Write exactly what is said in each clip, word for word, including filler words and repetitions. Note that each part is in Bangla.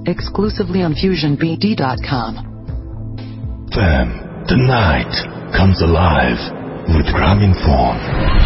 exclusively on fusion b d dot com. Fam, the night comes alive with Graminphone.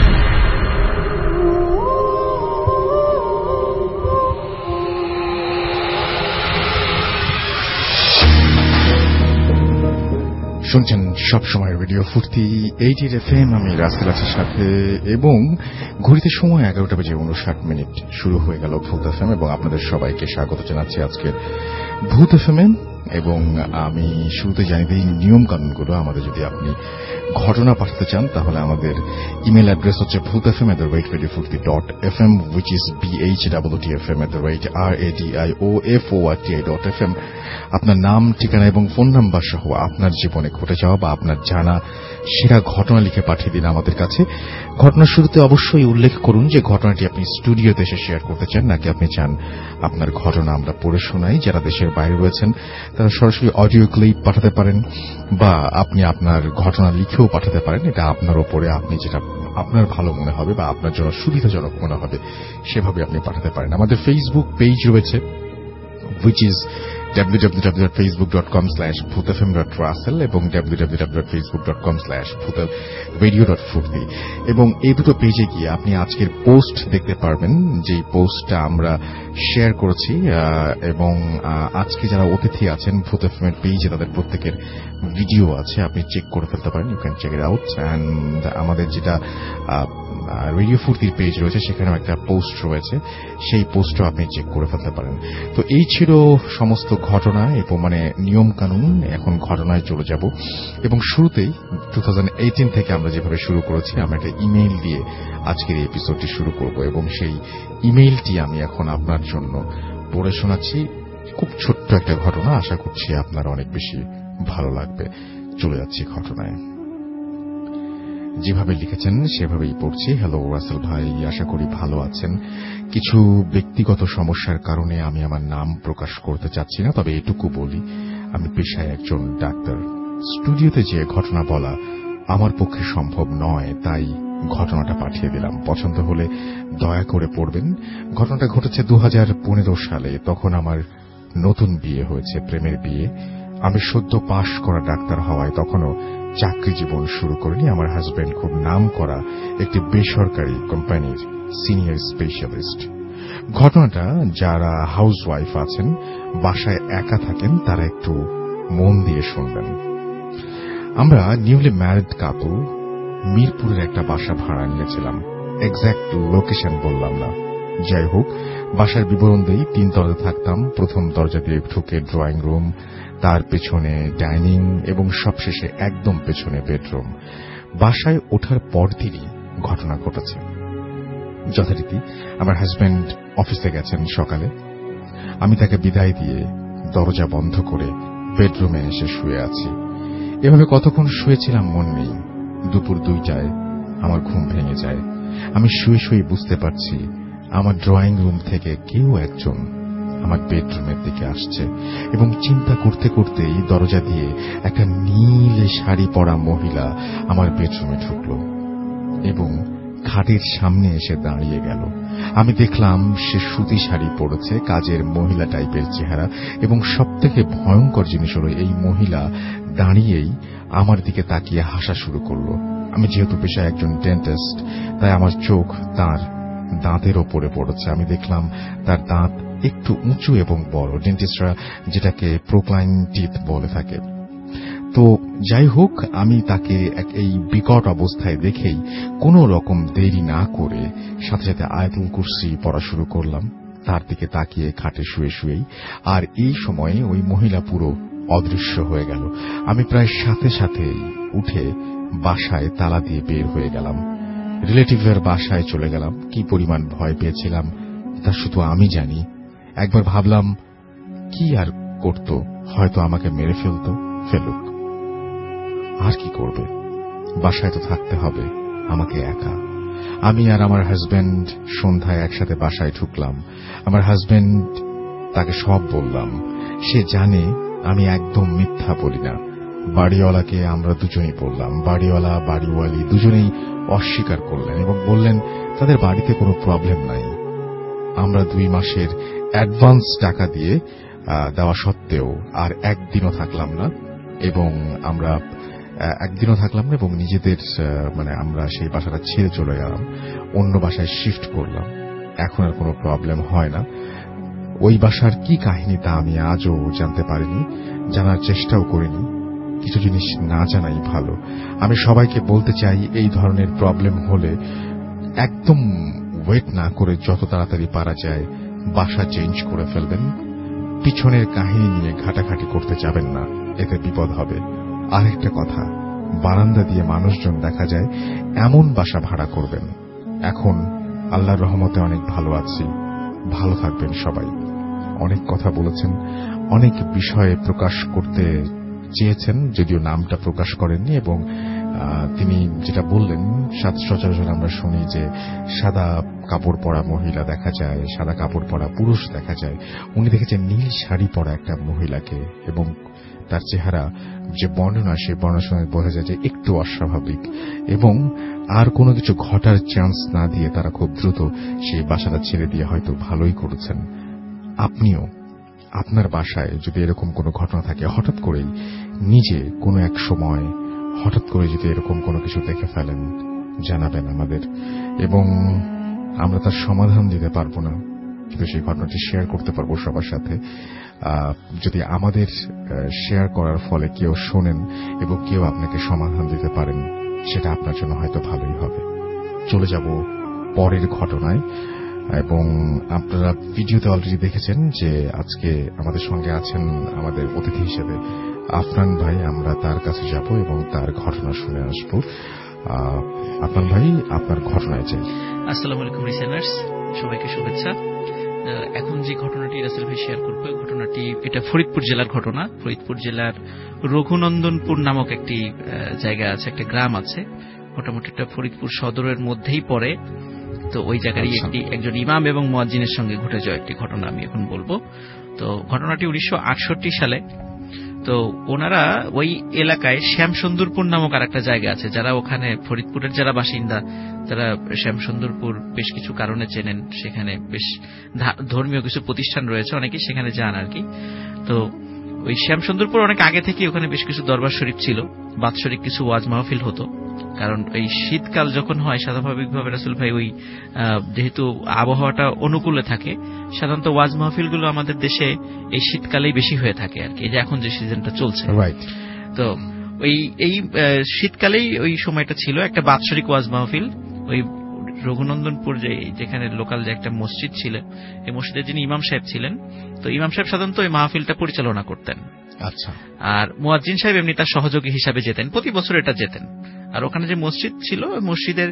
শুনছেন সবসময় radio Foorti eight F M. আমি রাসেল আছির সাথে এবং ঘড়িতে সময় এগারোটা বেজে উনষাট মিনিট শুরু হয়ে গেল ভূত এফ এম এবং আপনাদের সবাইকে স্বাগত জানাচ্ছি আজকের ভূত এফ এম। এবং আমি শুরুতে জানিয়ে দিই নিয়ম কানুনগুলো। আমাদের যদি আপনি ঘটনা পাঠাতে চান তাহলে আমাদের ইমেল অ্যাড্রেস হচ্ছে Bhoot F M at the rate radio Foorti dot F M, which is B H double T F M at the rate R A D I O F O R T I dot F M. আপনার নাম, ঠিকানা এবং ফোন নাম্বার সহ আপনার জীবনে ঘটে যাওয়া বা আপনার জানা সেরা ঘটনা লিখে পাঠিয়ে দিন আমাদের কাছে। ঘটনার শুরুতে অবশ্যই উল্লেখ করুন যে ঘটনাটি আপনি স্টুডিওতে এসে শেয়ার করতে চান, নাকি আপনি চান আপনার ঘটনা আমরা পড়ে শোনাই। যারা দেশের বাইরে রয়েছেন তারা সরাসরি অডিও ক্লিপ পাঠাতে পারেন বা আপনি আপনার ঘটনা লিখেও পাঠাতে পারেন। এটা আপনার ওপরে, আপনি যেটা আপনার ভালো মনে হবে বা আপনার জন্য সুবিধাজনক মনে হবে সেভাবে আপনি পাঠাতে পারেন। আমাদের ফেসবুক পেজ রয়েছে, which is W W W dot Facebook dot com slash Bhoot F M dot Russell এবং W W W dot Facebook dot com slash Bhoot radio dot Foorti. এবং এই দুটো পেজে গিয়ে আপনি আজকের পোস্ট দেখতে পারবেন, যে পোস্টটা আমরা শেয়ার করেছি। এবং আজকে যারা অতিথি আছেন ভূত এফ এম এর পেজে তাদের প্রত্যেকের ভিডিও আছে, আপনি চেক করে ফেলতে পারেন। You can check it out. And আমাদের যেটা রেডিও ফুর্তির পেজ রয়েছে সেখানেও একটা পোস্ট রয়েছে, সেই পোস্টও আপনি চেক করে ফেলতে পারেন। তো এই ছিল সমস্ত ঘটনা এবং মানে নিয়ম কানুন। এখন ঘটনায় চলে যাব এবং শুরুতেই টু থাউজেন্ড এইটিন থেকে আমরা যেভাবে শুরু করেছি, আমরা একটা ইমেইল দিয়ে আজকের এই এপিসোডটি শুরু করব এবং সেই ইমেইলটি আমি এখন আপনার জন্য পড়ে শোনাচ্ছি। খুব ছোট্ট একটা ঘটনা, আশা করছি আপনার অনেক বেশি ভালো লাগবে। চলে যাচ্ছি ঘটনায়। যেভাবে লিখেছেন সেভাবেই পড়ছি। হ্যালো রাসেল ভাই, আশা করি ভালো আছেন। কিছু ব্যক্তিগত সমস্যার কারণে আমি আমার নাম প্রকাশ করতে চাচ্ছি না, তবে এটুকু বলি আমি পেশায় একজন ডাক্তার। স্টুডিওতে যে ঘটনা বলা আমার পক্ষে সম্ভব নয়, তাই ঘটনাটা পাঠিয়ে দিলাম। পছন্দ হলে দয়া করে পড়বেন। ঘটনাটা ঘটেছে দু হাজার পনেরো সালে। তখন আমার নতুন বিয়ে হয়েছে, প্রেমের বিয়ে। আমি সদ্য পাশ করা ডাক্তার হওয়ায় তখনও চাকরি জীবন শুরু করিনি। আমার হাজবেন্ড খুব নাম করা একটি বেসরকারি কোম্পানির সিনিয়র স্পেশালিস্ট। ঘটনাটা যারা হাউস ওয়াইফ আছেন, বাসায় একা থাকেন, তারা একটু মন দিয়ে শুনবেন। আমরা নিউলি ম্যারিড কাপল মিরপুরের একটা বাসা ভাড়া নিয়েছিলাম। এক্স্যাক্ট লোকেশন বললাম না। যাই হোক, বাসার বিবরণ দেই। তিন তলাতে থাকতাম। প্রথম দরজা দিয়ে ঢুকে ড্রয়িং রুম, তার পেছনে ডাইনিং এবং সবশেষে একদম পেছনে বেডরুম। বাসায় ওঠার পরদিনই ঘটনা ঘটেছে। যথারীতি আমার হাজবেন্ড অফিসে গেছেন সকালে। আমি তাকে বিদায় দিয়ে দরজা বন্ধ করে বেডরুমে এসে শুয়ে আছি। এভাবে কতক্ষণ শুয়েছিলাম মন নেই। দুপুর দুইটায় আমার ঘুম ভেঙে যায়। আমি শুয়ে শুয়ে বুঝতে পারছি আমার ড্রয়িং রুম থেকে কেউ একজন আমার বেডরুমের দিকে আসছে এবং চিন্তা করতে করতেই দরজা দিয়ে একটা নীল শাড়ি পরা মহিলা আমার বেডরুমে ঢুকল এবং খাটের সামনে এসে দাঁড়িয়ে গেল। আমি দেখলাম সে সুতি শাড়ি পরেছে, কাজের মহিলা টাইপের চেহারা, এবং সবথেকে ভয়ঙ্কর জিনিস হল এই মহিলা দাঁড়িয়েই আমার দিকে তাকিয়ে হাসা শুরু করল। আমি যেহেতু পেশায় একজন ডেন্টিস্ট, তাই আমার চোখ তার দাঁতের ওপরে পড়েছে। আমি দেখলাম তার দাঁত একটু উঁচু এবং বড়, ডেন্টিস্টরা যেটাকে প্রোক্লাইন টিথ বলে থাকে। তো যাই হোক, আমি তাকে এই বিকট অবস্থায় দেখেই কোনো রকম দেরি না করে সাথে সাথে আয়াতুল কুরসি পড়া শুরু করলাম তার দিকে তাকিয়ে খাটে শুয়ে শুয়েই। আর এই সময়ে ওই মহিলা পুরো অদৃশ্য হয়ে গেল। আমি প্রায় সাথে সাথে উঠে বাসায় তালা দিয়ে বের হয়ে গেলাম। রিলেটিভের বাসায় চলে গেলাম। কি পরিমাণ ভয় পেয়েছিলাম তা শুধু আমি জানি। একবার ভাবলাম কি আর করত, হয়তো আমাকে মেরে ফেলত, ফেলুক, আর কি করবে, বাসায় তো থাকতে হবে আমাকে একা। আমি আর আমার হাজবেন্ড সন্ধ্যায় একসাথে বাসায় ঢুকলাম। আমার হাজবেন্ড তাকে সব বললাম। সে জানে আমি একদম মিথ্যা বলি না। বাড়িওয়ালাকে আমরা দুজনেই বললাম। বাড়িওয়ালা বাড়িওয়ালি দুজনেই অস্বীকার করলেন এবং বললেন তাদের বাড়িতে কোনো প্রবলেম নাই। আমরা দুই মাসের অ্যাডভান্স টাকা দিয়ে দেওয়া সত্ত্বেও আর একদিনও থাকলাম না, এবং আমরা একদিনও থাকলাম না এবং নিজেদের মানে আমরা সেই বাসাটা ছেড়ে চলে গেলাম, অন্য বাসায় শিফট করলাম। এখন আর কোনো প্রবলেম হয় না। ওই বাসার কি কাহিনী তা আমি আজও জানতে পারিনি, জানার চেষ্টাও করিনি। কিছু জিনিস না জানাই ভালো। আমি সবাইকে বলতে চাই, এই ধরনের প্রবলেম হলে একদম ওয়েট না করে যত তাড়াতাড়ি পারা যায় বাসা চেঞ্জ করে ফেলবেন। পিছনের কাহিনী নিয়ে ঘাটাঘাটি করতে যাবেন না, এতে বিপদ হবে। আরেকটা কথা, বারান্দা দিয়ে মানুষজন দেখা যায় এমন বাসা ভাড়া করবেন। এখন আল্লাহর রহমতে অনেক ভালো আছি। ভালো থাকবেন সবাই। অনেক কথা বলেছেন, অনেক বিষয়ে প্রকাশ করতে চেয়েছেন, যদিও নামটা প্রকাশ করেননি। এবং তিনি যেটা বললেন, সচরাচর আমরা শুনি যে সাদা কাপড় পরা মহিলা দেখা যায়, সাদা কাপড় পরা পুরুষ দেখা যায়। উনি দেখেছেন নীল শাড়ি পরা একটা মহিলাকে, এবং তার চেহারা যে বর্ণনা, সেই বর্ণনা শুনে বোঝা যায় যে একটু অস্বাভাবিক, এবং আর কোনো কিছু ঘটার চান্স না দিয়ে তারা খুব দ্রুত সেই বাসাটা ছেড়ে দিয়ে হয়তো ভালোই করেছেন। আপনিও আপনার বাসায় যদি এরকম কোনো ঘটনা থাকে, হঠাৎ করেই নিজে কোনো এক সময় হঠাৎ করে যদি এরকম কোনো কিছু দেখে ফেলেন, জানাবেন আমাদের, এবং আমরা তার সমাধান দিতে পারবো না, কিন্তু সেই ঘটনাটি শেয়ার করতে পারবো সবার সাথে। যদি আমাদের শেয়ার করার ফলে কেউ শোনেন এবং কেউ আপনাকে সমাধান দিতে পারেন, সেটা আপনার জন্য হয়তো ভালোই হবে। চলে যাব পরের ঘটনায়। এবং আপনারা ভিডিওতে অলরেডি দেখেছেন যে আজকে আমাদের সঙ্গে আছেন আমাদের অতিথি হিসেবে আফরান ভাই। আমরা তার কাছে যাব এবং তার ঘটনা শুনে আসব। আফরান ভাই, আপনার ঘটনায় চাই। আসসালামু আলাইকুম লিসেনার্স, সবাইকে শুভেচ্ছা। এখন যে ঘটনাটি রাসেল ভাই শেয়ার করবে, ঘটনাটি এটা ফরিদপুর জেলার ঘটনা। ফরিদপুর জেলার রঘুনন্দনপুর নামক একটি জায়গা আছে, একটা গ্রাম আছে, মোটামুটি এটা ফরিদপুর সদরের মধ্যেই পড়ে। তো ওই জায়গারই একটি একজন ইমাম এবং মুয়াজ্জিনের সঙ্গে ঘটে যাওয়া একটি ঘটনা আমি এখন বলবো। তো ঘটনাটি উনিশশো আটষট্টি সালে। তো ওনারা ওই এলাকায় শ্যামসুন্দরপুর নামক আর একটা জায়গা আছে, যারা ওখানে ফরিদপুরের যারা বাসিন্দা তারা শ্যামসুন্দরপুর বেশ কিছু কারণে চেনেন। সেখানে বেশ ধর্মীয় কিছু প্রতিষ্ঠান রয়েছে, অনেকেই সেখানে যান আর কি। তো ওই শ্যামসুন্দরপুর অনেক আগে থেকে ওখানে বেশ কিছু দরবার শরীফ ছিল, বাৎসরিক কিছু ওয়াজ মাহফিল হতো। কারণ এই শীতকাল যখন হয় স্বাভাবিকভাবে রাসূল ভাই ওই যেহেতু আবহাওয়াটা অনুকূলে থাকে, সাধারণত ওয়াজ মাহফিলগুলো আমাদের দেশে এই শীতকালেই বেশি হয়ে থাকে আর কি, এই যে এখন যে সিজনটা চলছে। তো ওই এই শীতকালেই ওই সময়টা ছিল একটা বাৎসরিক ওয়াজ মাহফিল। ওই রঘুনন্দনপুর যে যেখানে লোকাল যে একটা মসজিদ ছিল, এই মসজিদের যিনি ইমাম সাহেব ছিলেন, তো ইমাম সাহেব সাধারণত ওই মাহফিলটা পরিচালনা করতেন। আচ্ছা। আর মুয়াজ্জিন সাহেব এমনি তার সহযোগী হিসাবে যেতেন, প্রতি বছর এটা যেতেন। আর ওখানে যে মসজিদ ছিল, মসজিদের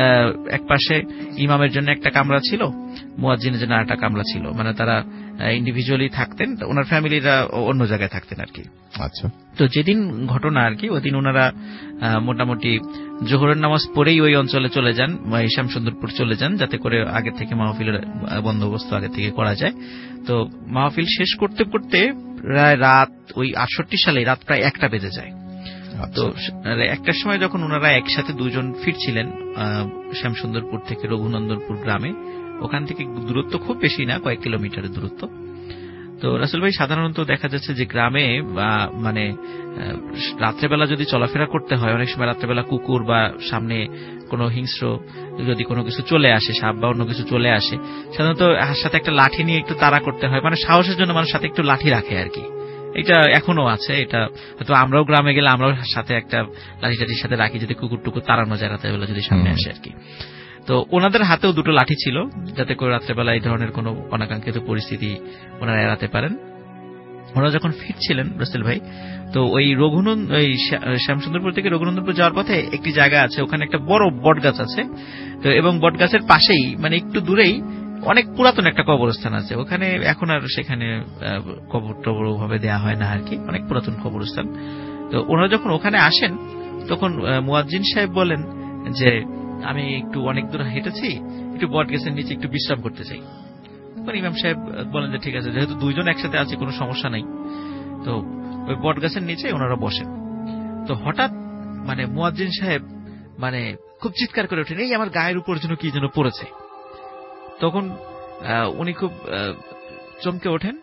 এক পাশে ইমামের জন্য একটা কামরা ছিল, মুয়াজ্জিনের জন্য আরেকটা কামরা ছিল, মানে তারা ইন্ডিভিজুয়ালি থাকতেন, ওনার ফ্যামিলিরা অন্য জায়গায় থাকতেন আর কি। আচ্ছা। তো যেদিন ঘটনা আর কি, ওদিন ওনারা মোটামুটি জোহরের নামাজ পড়েই ওই অঞ্চলে চলে যান, শ্যামসুন্দরপুর চলে যান, যাতে করে আগে থেকে মাহফিলের বন্দোবস্ত আগে থেকে করা যায়। তো মাহফিল শেষ করতে করতে প্রায় রাত ওই আটষট্টি সালে রাত প্রায় একটা বেজে যায়। তো একটার সময় যখন ওনারা একসাথে দুজন ফিরছিলেন শ্যামসুন্দরপুর থেকে রঘুনন্দনপুর গ্রামে, ওখান থেকে দূরত্ব খুব বেশি না, কয়েক কিলোমিটারের দূরত্ব। তো রাসূল ভাই সাধারণত দেখা যাচ্ছে যে গ্রামে মানে রাত্রেবেলা যদি চলাফেরা করতে হয়, অনেক সময় রাত্রেবেলা কুকুর বা সামনে কোনো হিংস্র যদি কোনো কিছু চলে আসে, সাপ বা অন্য কিছু চলে আসে, সাধারণত সাথে একটা লাঠি নিয়ে একটু তাড়া করতে হয়, মানে সাহসের জন্য মানুষ সাথে একটু লাঠি রাখে আর কি। এটা এখনো আছে, এটা হয়তো আমরাও গ্রামে গেলে আমরাও সাথে একটা লাঠি টাঠির সাথে রাখি, যদি কুকুর টুকুর তাড়ানো যায় রাত্রেবেলা যদি সামনে আসে আর কি। তো ওনাদের হাতেও দুটো লাঠি ছিল, যাতে করে রাত্রেবেলা এই ধরনের কোনো অনাকাঙ্ক্ষিত পরিস্থিতি ওনারা এড়াতে পারেন। ওনারা যখন ফিরছিলেন রাসূল ভাই, তো ওই রঘুনন্দ ওই শ্যামসুন্দরপুর থেকে রঘুনন্দনপুর যাওয়ার পথে একটি জায়গা আছে, ওখানে একটা বড় বটগাছ আছে। তো এবং বটগাছের পাশেই মানে একটু দূরেই অনেক পুরাতন একটা কবরস্থান আছে। ওখানে এখন আর সেখানে কবর টবর ভাবে দেওয়া হয় না আর কি, অনেক পুরাতন কবরস্থান। তো ওনারা যখন ওখানে আসেন, তখন মুয়াজ্জিন সাহেব বলেন যে আমি একটু অনেক দূর হেঁটেছি, একটু বটগাছের নিচে একটু বিশ্রাম করতে চাই। তখন ইমাম সাহেব বলেন যে ঠিক আছে, যেহেতু দুইজন একসাথে আছে কোনো সমস্যা নাই। তো ওই বটগাছের নিচে ওনারা বসেন। তো হঠাৎ মানে মুয়াজ্জিন সাহেব মানে খুব চিৎকার করে ওঠেন, এই আমার গায়ের উপর যেন কি যেন পড়েছে। তখন উনি খুব চমকে ওঠেন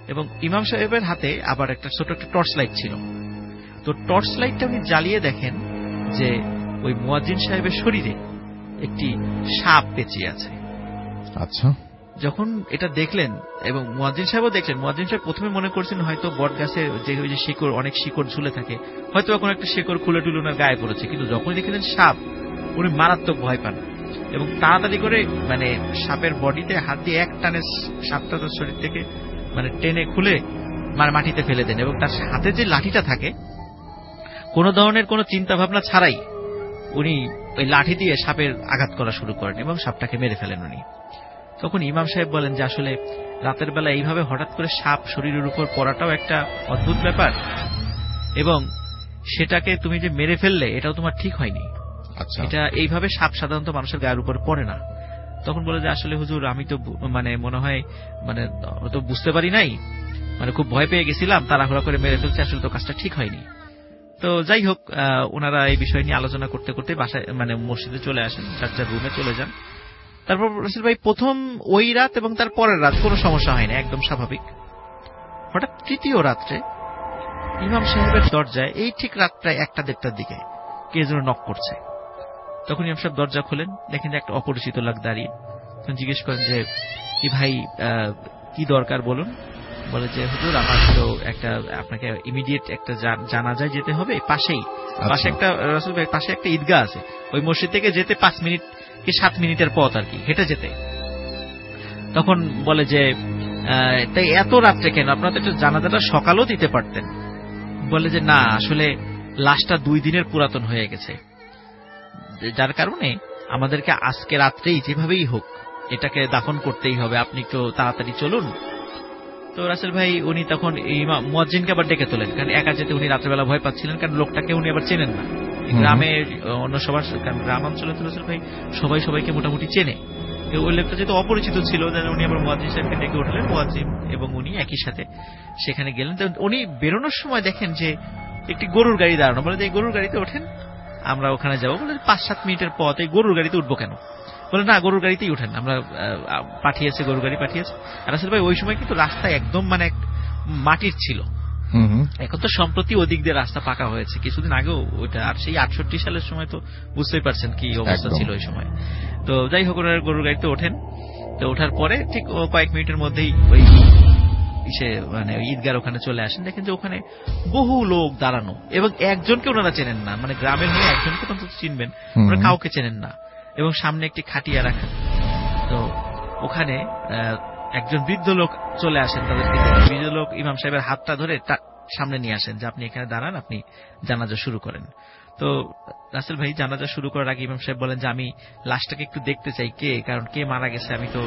এবং ইমাম সাহেবের হাতে আবার একটা ছোট একটা টর্চ লাইট ছিল। তো টর্চ লাইটটা উনি জ্বালিয়ে দেখেন যে ওই মুয়াজ্জিন সাহেবের শরীরে একটি সাপ পেঁচিয়ে আছে। আচ্ছা, যখন এটা দেখলেন এবং মুয়াজ্জিন সাহেবও দেখলেন, মুয়াজ্জিন সাহেব প্রথমে মনে করছেন হয়তো বট গাছে যে ওই যে শিকড়, অনেক শিকড় ঝুলে থাকে, হয়তো কোনো একটা শিকড় খুলে টুলে ওনার গায়ে পড়েছে। কিন্তু যখনই দেখলেন সাপ, উনি মারাত্মক ভয় পান এবং তাড়াতাড়ি করে মানে সাপের বডিতে হাত দিয়ে এক টানে সাপটা তার শরীর থেকে মানে টেনে খুলে মানে মাটিতে ফেলে দেন এবং তার হাতে যে লাঠিটা থাকে কোন ধরনের কোন চিন্তা ভাবনা ছাড়াই উনি ওই লাঠি দিয়ে সাপের আঘাত করা শুরু করেন এবং সাপটাকে মেরে ফেলেন উনি। তখন ইমাম সাহেব বলেন যে আসলে রাতের বেলা এইভাবে হঠাৎ করে সাপ শরীরের উপর পড়াটাও একটা অদ্ভুত ব্যাপার এবং সেটাকে তুমি যে মেরে ফেললে এটাও তোমার ঠিক হয়নি। আচ্ছা, এটা এইভাবে সাপ সাধারণত মানুষের গায়ের উপর পড়ে না। তখন বলে যে আসলে হুজুর আমি তো মানে মনে হয় মানে তো বুঝতে পারি নাই, মানে খুব ভয় পেয়ে গেছিলাম, তাড়াহুড়া করে মেরে ফেলছে, আসলে তো কাজটা ঠিক হয়নি। তো যাই হোক, ওনারা এই বিষয় নিয়ে আলোচনা করতে করতে বাসায় মানে মসজিদে চলে আসেন, যার যার রুমে চলে যান। তারপর রাসেল ভাই প্রথম ওই রাত এবং তার পরের রাত কোনো সমস্যা হয় না, একদম স্বাভাবিক। হঠাৎ তৃতীয় রাত্রে ইমাম সাহেবের দরজায় এই ঠিক রাত প্রায় একটা দেড়টার দিকে কে যেন নক করছে। তখন ইমাম সাহেব দরজা খোলেন, দেখেন যে একটা অপরিচিত লোক দাঁড়িয়ে। তখন জিজ্ঞেস করেন যে কি ভাই কি দরকার বলুন। বলে যে হুজুর আমার তো একটা আপনাকে ইমিডিয়েট একটা জানাজায় যেতে হবে, পাশেই পাশে একটা রাসূল ভাই পাশে একটা ঈদগাহ আছে, ওই মসজিদ থেকে যেতে পাঁচ মিনিট কি সাত মিনিটের পথ আর কি, হেঁটে যেতে। তখন বলে যে তাই এত রাত্রে কেন, আপনারা তো একটু জানাজাটা সকালেও দিতে পারতেন। বলে যে না আসলে লাশটা দুই দিনের পুরাতন হয়ে গেছে, যার কারণে আমাদেরকে আজকে রাত্রেই যেভাবেই হোক এটাকে দাফন করতেই হবে, আপনি একটু তাড়াতাড়ি চলুন। তো রাসেল ভাই উনি তখন মুয়াজ্জিনকে আবার ডেকে তোলেন, কারণ একা যেতে উনি রাত্রেবেলা ভয় পাচ্ছিলেন, কারণ লোকটাকে উনি আবার চেনেন না। গ্রামে অন্য সবার, কারণ গ্রাম অঞ্চলে তো রাসেল ভাই সবাই সবাইকে মোটামুটি চেনে। ওই লোকটা যেহেতু অপরিচিত ছিল, উনি আবার মুয়াজ্জিন সাহেবকে ডেকে উঠলেন। মুয়াজ্জিন এবং উনি একই সাথে সেখানে গেলেন। উনি বেরোনোর সময় দেখেন যে একটি গরুর গাড়ি দাঁড়ানো। বলে যে এই গরুর গাড়িতে ওঠেন, আমরা ওখানে যাবো। বলে পাঁচ সাত মিনিটের পথ, এই গরুর গাড়িতে উঠবো কেন? বলে না গরুর গাড়িতেই উঠেন, আমরা পাঠিয়েছে, গরুর গাড়ি পাঠিয়েছে। আর আসলে ভাই ওই সময় কিন্তু রাস্তা একদম মানে মাটির ছিল, এখন তো সম্প্রতি ওদিক দিয়ে রাস্তা পাকা হয়েছে, কিছুদিন আগেও ওইটা। আর সেই আটষট্টি সালের সময় তো বুঝতেই পারছেন কি অবস্থা ছিল ওই সময়। তো যাই হোক ওনার গরুর গাড়িতে ওঠেন। তো ওঠার পরে ঠিক কয়েক মিনিটের মধ্যেই ওই সে মানে ঈদগার ওখানে চলে আসেন। দেখেন যে ওখানে বহু লোক দাঁড়ানো এবং একজনকে ওনারা চেনেন না, মানে গ্রামের হয়ে একজনকে তো চিনবেন, ওনারা কাউকে চেনেন না। এবং সামনে একটি খাটিয়া রাখা। তো ওখানে একজন বৃদ্ধ লোক চলে আসেন, তাদেরকে বৃদ্ধ লোক ইমাম সাহেবের হাতটা ধরে সামনে নিয়ে আসেন যে আপনি এখানে দাঁড়ান, আপনি জানাজা শুরু করেন। তো রাসেল ভাই জানাজা শুরু করার আগে ইমাম সাহেব বলেন যে আমি লাশটাকে একটু দেখতে চাই, কে কারণ কে মারা গেছে আমি তো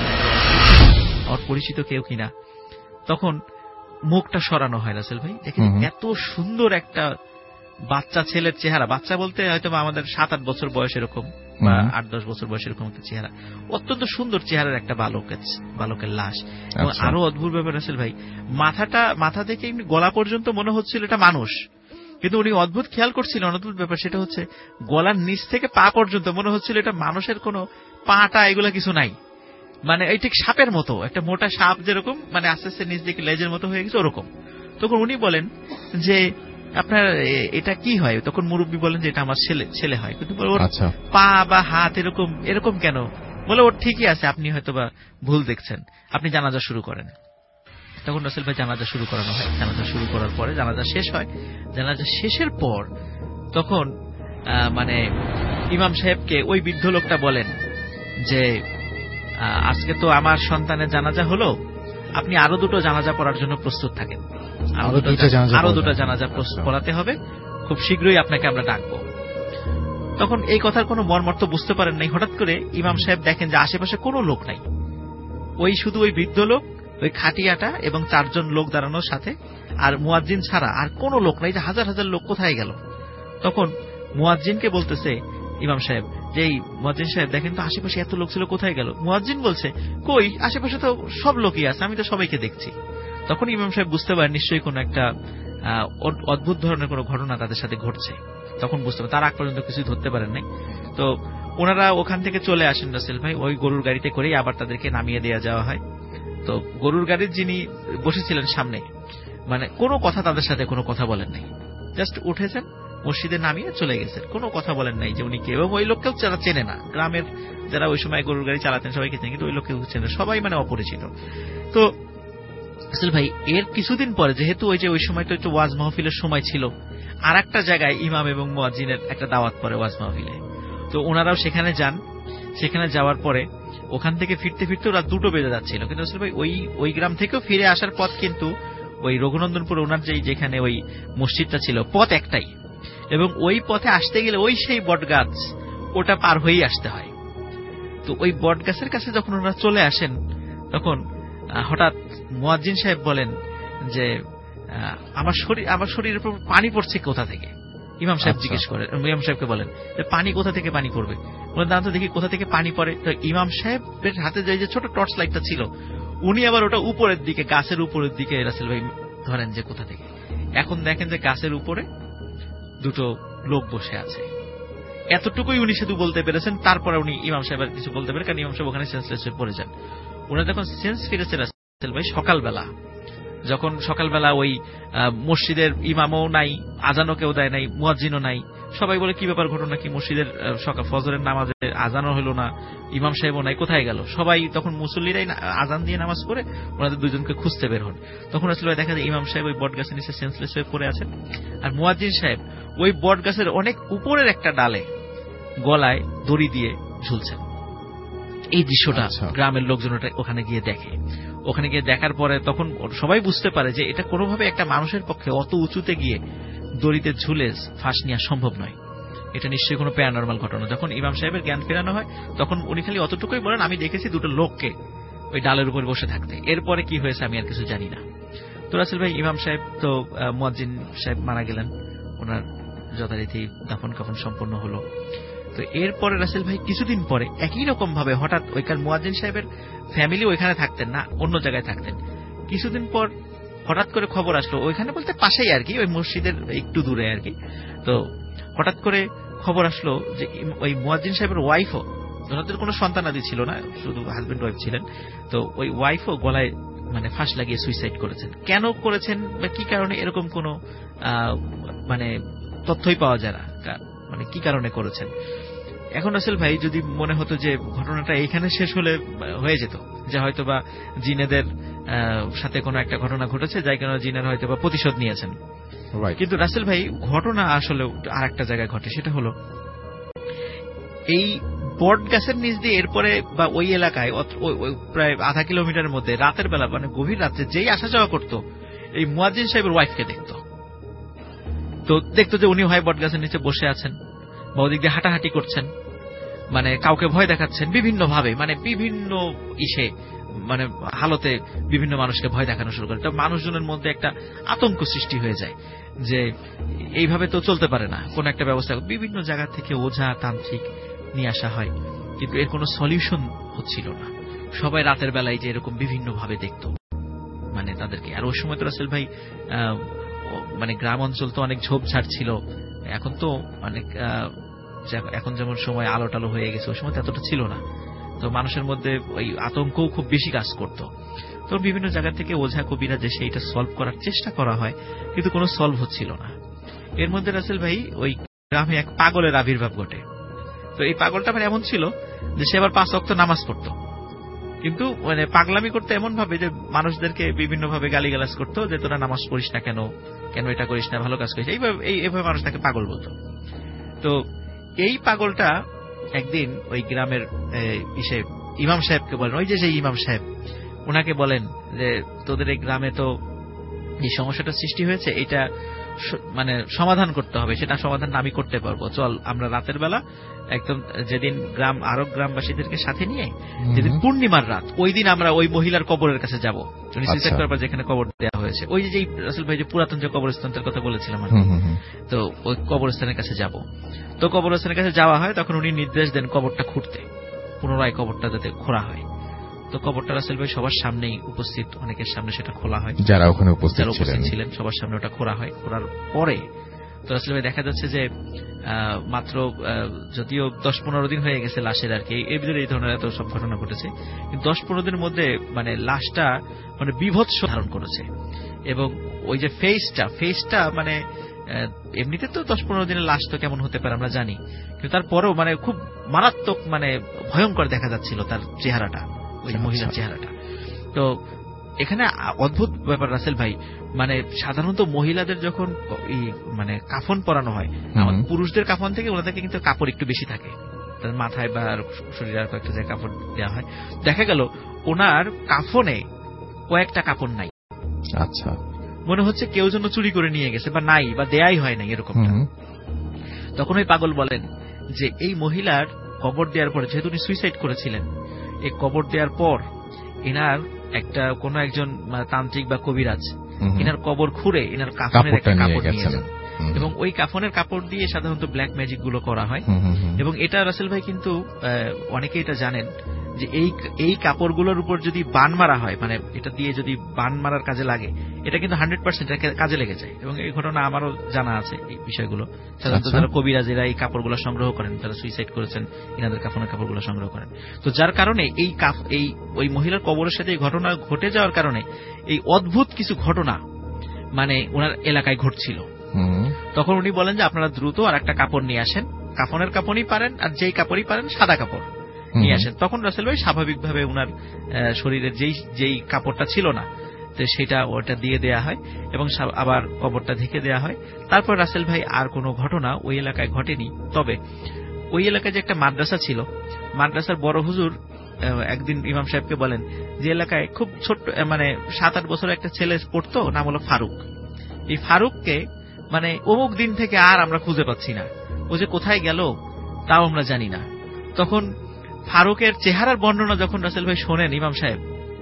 আমার পরিচিত কেউ কিনা। তখন মুখটা সরানো হয় রাসেল ভাই, দেখেন এত সুন্দর একটা বাচ্চা ছেলের চেহারা, বাচ্চা বলতে হয়তো আমাদের সাত আট বছর বয়স এরকম বা আট দশ বছর বয়স এরকম একটা চেহারা, অত্যন্ত সুন্দর চেহারার একটা বালকের বালকের লাশ। এবং আরো অদ্ভুত ব্যাপার রাসেল ভাই, মাথাটা মাথা থেকে গলা পর্যন্ত মনে হচ্ছিল এটা মানুষ, কিন্তু উনি অদ্ভুত খেয়াল করছিলেন অদ্ভুত ব্যাপার, সেটা হচ্ছে গলার নিচ থেকে পা পর্যন্ত মনে হচ্ছিল এটা মানুষের কোনো পাটা এগুলা কিছু নাই, মানে এই ঠিক সাপের মতো একটা মোটা সাপ যেরকম মানে আস্তে আস্তে নিচ দিকে লেজের মতো হয়ে গেছে ওরকম। তখন উনি বলেন যে আপনার এটা কি হয়? তখন মুরব্বী বলেন যে এটা আমার ছেলে ছেলে হয়, কিন্তু ওর পা বা হাত এরকম এরকম কেন? বলে ওর ঠিকই আছে, আপনি হয়তো বা ভুল দেখছেন, আপনি জানাজা শুরু করেন। তখন রাসেল ভাই জানাজা শুরু করানো হয়। জানাজা শুরু করার পরে জানাজা শেষ হয়। জানাজা শেষের পর তখন মানে ইমাম সাহেবকে ওই বৃদ্ধ লোকটা বলেন যে আজকে তো আমার সন্তানের জানাজা হলো, আপনি আরো দুটো জানাজা পড়ার জন্য প্রস্তুত থাকেন, আরো দুটো জানাজা পড়াতে হবে, খুব শীঘ্রই আপনাকে আমরা ডাকবো। তখন এই কথার কোনো মর্মার্থ বুঝতে পারেন নাই। হঠাৎ করে ইমাম সাহেব দেখেন যে আশেপাশে কোনো লোক নাই, ওই শুধু ওই বৃদ্ধ লোক, ওই খাটিয়াটা এবং চারজন লোক দাঁড়ানোর সাথে, আর মুয়াজ্জিন ছাড়া আর কোনো লোক নাই, যে হাজার হাজার লোক কোথায় গেল। তখন মুয়াজ্জিনকে বলতেছে ইমাম সাহেব যে এই মুয়াজ্জিন সাহেব দেখেন তো আশেপাশে এত লোক ছিল, কোথায় গেল? মুয়াজ্জিন বলছে কই, আশেপাশে তো সব লোকই আছে, আমি তো সবাইকে দেখছি। তখন ইমাম সাহেব বুঝতে পারেন নিশ্চয়ই কোনো একটা অদ্ভুত ধরনের কোনো ঘটনা তাদের সাথে ঘটছে। তখন বুঝতে পারেন, তার আগ পর্যন্ত কিছুই ধরতে পারেন নাই। তো ওনারা ওখান থেকে চলে আসেন রাসেল ভাই, ওই গরুর গাড়িতে করেই আবার তাদেরকে নামিয়ে দেওয়া যাওয়া হয়। তো গরুর গাড়ির যিনি বসেছিলেন সামনে, মানে কোনো কথা তাদের সাথে কোনো কথা বলেন নাই, জাস্ট উঠেছেন, মসজিদে নামিয়ে চলে গেছেন, কোনো কথা বলেন নাই যে উনি কে। এবং ওই লোককেও যারা চেনে না, গ্রামের যারা ওই সময় গরুর গাড়ি চালাতেন সবাইকে চেনে, কিন্তু ওই লোককেও চেনে, সবাই মানে অপরিচিত। তো আসল ভাই এর কিছুদিন পরে, যেহেতু ওই যে ওই সময় তো একটু ওয়াজ মাহফিলের সময় ছিল, আর একটা জায়গায় ইমাম এবং মুয়াজ্জিনের একটা দাওয়াত পড়ে ওয়াজ মাহফিলে, তো ওনারাও সেখানে যান। সেখানে যাওয়ার পরে ওখান থেকে ফিরতে ফিরতে ওরা দুটো বেজে যাচ্ছিল, কিন্তু আসলে ভাই ওই ওই গ্রাম থেকেও ফিরে আসার পথ কিন্তু ওই রঘুনন্দনপুর ওনার যেই যেখানে ওই মসজিদটা ছিল পথ একটাই, এবং ওই পথে আসতে গেলে ওই সেই বট গাছ ওটা পার হয়েই আসতে হয়। তো ওই বট গাছের কাছে যখন ওনারা চলে আসেন, তখন হঠাৎ মুয়াজ্জিন সাহেব বলেন যে আমার শরীর আমার শরীরের উপর পানি পড়ছে কোথা থেকে। ইমাম সাহেব জিজ্ঞেস করেন, ইমাম সাহেবকে বলেন যে পানি কোথা থেকে পানি পড়বে, বলেন দাঁড়ান তো দেখি কোথা থেকে পানি পড়ে। তো ইমাম সাহেবের হাতে যে ছোট টর্চ লাইটটা ছিল, উনি আবার ওটা উপরের দিকে, গাছের উপরের দিকে রাসেল ভাই ধরেন যে কোথা থেকে। এখন দেখেন যে গাছের উপরে দুটো লোক বসে আছে, এতটুকুই উনি শুধু বলতে পেরেছেন। তারপরে উনি ইমাম সাহেব আর কিছু বলতে পারেন, কারণ ইমাম সাহেব ওখানে সেন্সলেস হয়ে পড়ে যান। ওনার যখন সেন্স ফিরেছে রাসেল ভাই সকালবেলা, যখন সকালবেলা ওই মসজিদের ইমামও নাই, আজানও কেউ দেয় নাই, মুয়াজ্জিনও নাই, সবাই বলে কি ব্যাপার, ঘটনা কি, মসজিদের সকাল ফজরের নামাজে আজানও হলো না, ইমাম সাহেবও নাই, কোথায় গেল সবাই। তখন মুসল্লিরাই আজান দিয়ে নামাজ পড়ে ওনাদের দুজনকে খুঁজতে বের হন। তখন আসলে দেখা যায় ইমাম সাহেব ওই বট গাছের নিচে সেন্সলেস হয়ে পড়ে আছেন, আর মুয়াজ্জিন সাহেব ওই বট গাছের অনেক উপরের একটা ডালে গলায় দড়ি দিয়ে ঝুলছেন। এই দৃশ্যটা গ্রামের লোকজন ওখানে গিয়ে দেখে। ওখানে গিয়ে দেখার পরে তখন সবাই বুঝতে পারে যে এটা কোনোভাবে একটা মানুষের পক্ষে অত উঁচুতে গিয়ে দড়িতে ঝুলে ফাঁস নেওয়া সম্ভব নয়, এটা নিশ্চয়ই কোনো প্যারানরমাল ঘটনা। যখন ইমাম সাহেবের জ্ঞান ফেরানো হয়, তখন উনি খালি অতটুকুই বলেন, আমি দেখেছি দুটো লোককে ওই ডালের উপর বসে থাকতে, এরপরে কি হয়েছে আমি আর কিছু জানি না। তো রাসেল ভাই ইমাম সাহেব তো মুয়াজ্জিন সাহেব মারা গেলেন, ওনার যথারীতি দাফন কাফন সম্পন্ন হলো। তো এরপরে রাসেল ভাই কিছুদিন পরে একই রকম ভাবে হঠাৎ ওইখান মুয়াজ্জিন সাহেবের ফ্যামিলি ওইখানে থাকতেন না, অন্য জায়গায় থাকতেন। কিছুদিন পর হঠাৎ করে খবর আসলো, ওইখানে বলতে পাশেই আর কি, ওই মসজিদের একটু দূরে আর কি। তো হঠাৎ করে খবর আসলো যে ওই মুয়াজ্জিন সাহেবের ওয়াইফও, ওনাদের কোনো সন্তানাদি ছিল না, শুধু হাজবেন্ড ওয়াইফ ছিলেন, তো ওই ওয়াইফও গলায় মানে ফাঁস লাগিয়ে সুইসাইড করেছেন। কেন করেছেন বা কি কারণে এরকম কোনো মানে তথ্যই পাওয়া যায় না, মানে কি কারণে করেছেন। এখন রাসেল ভাই যদি মনে হতো যে ঘটনাটা এইখানে শেষ হলে হয়ে যেত, যে হয়তো বা জিনেদের সাথে কোনো একটা ঘটনা ঘটেছে, যাই কারণে জিনের হয়তো বা প্রতিশোধ নিয়েছেন, কিন্তু রাসেল ভাই ঘটনা আসলে আর একটা জায়গায় ঘটে। সেটা হলো এই বট গাছের নিচ দিয়ে এরপরে বা ওই এলাকায় প্রায় আধা কিলোমিটারের মধ্যে রাতের বেলা, মানে গভীর রাত্রে যেই আসা যাওয়া করতো, এই মুয়াজ্জিন সাহেবের ওয়াইফকে দেখত। তো দেখতো যে উনি হয় বট গাছের নিচে বসে আছেন, বা ওদিক দিয়ে হাঁটাহাঁটি করছেন, মানে কাউকে ভয় দেখাচ্ছেন বিভিন্ন ভাবে, মানে বিভিন্ন ইসে মানে হালতে বিভিন্ন মানুষকে ভয় দেখানো শুরু করে। তো মানুষজনের মধ্যে একটা আতঙ্ক সৃষ্টি হয়ে যায় যে এইভাবে তো চলতে পারে না, কোন একটা ব্যবস্থা। বিভিন্ন জায়গা থেকে ওঝা তান্ত্রিক নিয়ে আসা হয়, কিন্তু এর কোনো সলিউশন হচ্ছিল না। সবাই রাতের বেলায় যে এরকম বিভিন্ন ভাবে দেখত মানে তাদেরকে। আর ওই সময় তো রাসেল ভাই মানে গ্রাম অঞ্চল তো অনেক ঝোপঝাড় ছিল, এখন তো অনেক এখন যেমন সময় আলো টালো হয়ে গেছে, ওই সময় তো এতটা ছিল না। তো মানুষের মধ্যে ওই আতঙ্কও খুব বেশি কাজ করত। তো বিভিন্ন জায়গা থেকে ওঝা কবিরা যে সেইটা সলভ করার চেষ্টা করা হয়, কিন্তু কোনো সলভ হচ্ছিল না। এর মধ্যে রাসেল ভাই ওই গ্রামে এক পাগলের আবির্ভাব ঘটে। তো এই পাগলটা মানে এমন ছিল যে সে আবার পাঁচ ওয়াক্ত নামাজ পড়তো, কিন্তু মানে পাগলামি করতে এমন ভাবে যে মানুষদেরকে বিভিন্ন ভাবে গালিগালাজ করতো যে তোরা নামাজ পড়িস না কেন, কেন এটা করিস না, ভালো কাজ করিস, এইভাবে এইভাবে মানুষ তাকে পাগল বলতো। তো এই পাগলটা একদিন ওই গ্রামের ইসে ইমাম সাহেবকে বলেন, ওই যে সেই ইমাম সাহেব, ওনাকে বলেন যে তোদের এই গ্রামে তো এই সমস্যাটা সৃষ্টি হয়েছে, এটা মানে সমাধান করতে হবে, সেটা সমাধান আমি করতে পারবো, চল আমরা রাতের বেলা একদম যেদিন গ্রাম আরো গ্রামবাসীদেরকে সাথে নিয়ে যেদিন পূর্ণিমার রাত, ওই দিন আমরা ওই মহিলার কবরের কাছে যাবো, উনি সুইসাইড করার পর যেখানে কবর দেওয়া হয়েছে, ওই যে রাসেল ভাই যে পুরাতন যে কবরস্থানটার কথা বলেছিলাম আমি, তো ওই কবরস্থানের কাছে যাব। তো কবরস্থানের কাছে যাওয়া হয়, তখন উনি নির্দেশ দেন কবরটা খুঁড়তে, পুনরায় কবরটা যাতে খোঁড়া হয়। তো কবরটা রাসেল ভাই সবার সামনেই উপস্থিত, অনেকের সামনে সেটা খোলা হয়, যারা ওখানে উপস্থিত ছিলেন সবার সামনে ওটা খোঁড়া হয়। খোঁড়ার পরে তো রাসেল ভাই দেখা যাচ্ছে যে মাত্র যদিও দশ পনেরো দিন হয়ে গেছে লাশের আর কি, এর ভিতরে এই ধরনের এত সব ঘটনা ঘটেছে, কিন্তু দশ পনেরো দিনের মধ্যে মানে লাশটা মানে বিভৎস ধারণ করেছে। এবং ওই যে ফেসটা ফেসটা মানে এমনিতে তো দশ পনেরো দিনের লাশ তো কেমন হতে পারে আমরা জানি, কিন্তু তারপরেও মানে খুব মারাত্মক মানে ভয়ঙ্কর দেখা যাচ্ছিল তার চেহারাটা, ওই মহিলার চেহারাটা। তো এখানে অদ্ভুত ব্যাপার রাসেল ভাই, মানে সাধারণত মহিলাদের যখন মানে কাফন পরানো হয়, পুরুষদের কাফন থেকে ওনাদেরকে কিন্তু কাপড় একটু বেশি থাকে, তার মাথায় বা শরীরে আর কয়েকটা জায়গায় কাপড় দেওয়া হয়। দেখা গেল ওনার কাফনে কয়েকটা কাপড় নাই। আচ্ছা, মনে হচ্ছে কেউ যেন চুরি করে নিয়ে গেছে বা নাই বা দেয়াই হয় নাই এরকম। তখন ওই পাগল বলেন যে এই মহিলার কবর দেওয়ার পরে, যেহেতু উনি সুইসাইড করেছিলেন, এই কবর দেওয়ার পর এনার একটা কোন একজন তান্ত্রিক বা কবিরাজ এনার কবর খুঁড়ে এনার কাফনের একটা কাপড় নিয়ে যান, এবং ওই কাফনের কাপড় দিয়ে সাধারণত ব্ল্যাক ম্যাজিক গুলো করা হয়। এবং এটা রাসেল ভাই কিন্তু অনেকে এটা জানেন যে এই এই কাপড়গুলোর উপর যদি বান মারা হয়, মানে এটা দিয়ে যদি বান মারার কাজে লাগে, এটা কিন্তু হান্ড্রেড পার্সেন্ট কাজে লেগে যায়। এবং এই ঘটনা আমারও জানা আছে এই বিষয়গুলো। সাধারণত যারা কবিরাজেরা এই কাপড়গুলো সংগ্রহ করেন, যারা সুইসাইড করেছেন, এনাদের কাফনের কাপড়গুলো সংগ্রহ করেন। তো যার কারণে এই কাফ এই ওই মহিলার কবরের সাথে এই ঘটনা ঘটে যাওয়ার কারণে এই অদ্ভুত কিছু ঘটনা মানে ওনার এলাকায় ঘটছিল। তখন উনি বলেন যে আপনারা দ্রুত আর একটা কাপড় নিয়ে আসেন, কাফনের কাপড়ই পারেন আর যেই কাপড়ই পারেন সাদা কাপড় নিয়ে আসেন। তখন রাসেল ভাই স্বাভাবিকভাবে উনার শরীরের যেই যেই কাপড়টা ছিল না তো সেটা ওটা দিয়ে দেয়া হয় এবং আবার কবরটা ঢেকে দেয়া হয়। তারপর রাসেল ভাই আর কোনো ঘটনা ওই এলাকায় ঘটেনি। তবে ওই এলাকায় যে একটা মাদ্রাসা ছিল, মাদ্রাসার বড় হুজুর একদিন ইমাম সাহেবকে বলেন যে এলাকায় খুব ছোট্ট মানে সাত আট বছর একটা ছেলে পড়তো, নাম হলো ফারুক। এই ফারুককে মানে অমুক দিন থেকে আর আমরা খুঁজে পাচ্ছি না, ও যে কোথায় গেল তাও আমরা জানি না। তখন ফারুকের চেহারার বর্ণনা যখন রাসেল ভাই শোনেন ইমাম সাহেব,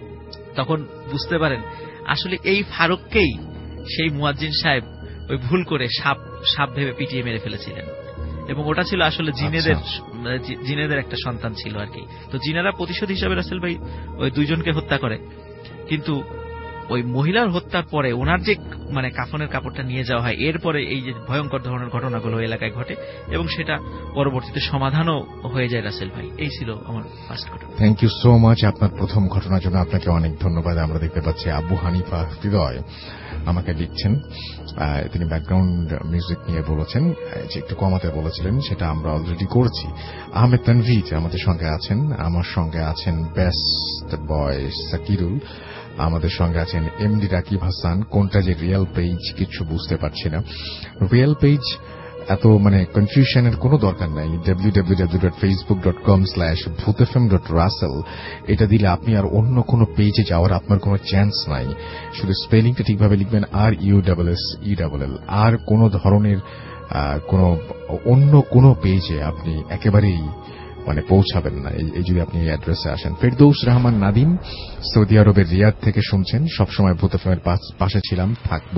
তখন বুঝতে পারেন আসলে এই ফারুককেই সেই মুয়াজ্জিন সাহেব ওই ভুল করে সাপ সাপ ভেবে পিটিয়ে মেরে ফেলেছিলেন। এবং ওটা ছিল আসলে জিনেদের জিনেদের একটা সন্তান ছিল আর কি। তো জিনেরা প্রতিশোধ হিসাবে রাসেল ভাই ওই দুইজনকে হত্যা করে, কিন্তু ওই মহিলার হত্যার পরে ওনার যে মানে কাফনের কাপড়টা নিয়ে যাওয়া হয়, এরপরে এই যে ভয়ঙ্কর ধরনের ঘটনাগুলো এলাকায় ঘটে এবং সেটা পরবর্তীতে সমাধানও হয়ে যায় রাসেল ভাই। এই ছিল আমার ফার্স্ট ঘটনা। Thank you so much. আপনার প্রথম ঘটনার জন্য আপনাকে অনেক ধন্যবাদ। আমরা দেখতে পাচ্ছি আবু হানিফা হৃদয় আমাকে লিখছেন, তিনি ব্যাকগ্রাউন্ড মিউজিক নিয়ে বলেছেন যে একটু কমাতে বলেছিলেন, সেটা আমরা অলরেডি করেছি। আহমেদ তানভীর আমাদের সঙ্গে আছেন, আমার সঙ্গে আছেন বেস্ট বয় সাকিরুল, আমাদের সঙ্গে আছেন এমডি রাকিব হাসান। কোনটা যে রিয়েল পেজ কিছু বুঝতে পারছি না। রিয়েল পেজ এত মানে কনফিউশনের কোনো দরকার নাই। W W W dot Facebook dot com slash Bhoot F M dot Russell এটা দিলে আপনি আর অন্য কোনো পেজে যাওয়ার আপনার কোনো চান্স নাই। শুধু স্পেলিংটা ঠিকভাবে লিখবেন, R U double S E double L. আর কোনো ধরনের কোনো অন্য কোনো পেজে আপনি একেবারেই মানে পৌঁছাবেন না এই যদি আপনি অ্যাড্রেসে আসেন। ফেরদৌস রহমান নাদিম সৌদি আরবের রিয়াদ থেকে শুনছেন, সবসময় ভূত এফ এম এর পাশে ছিলাম, থাকবো,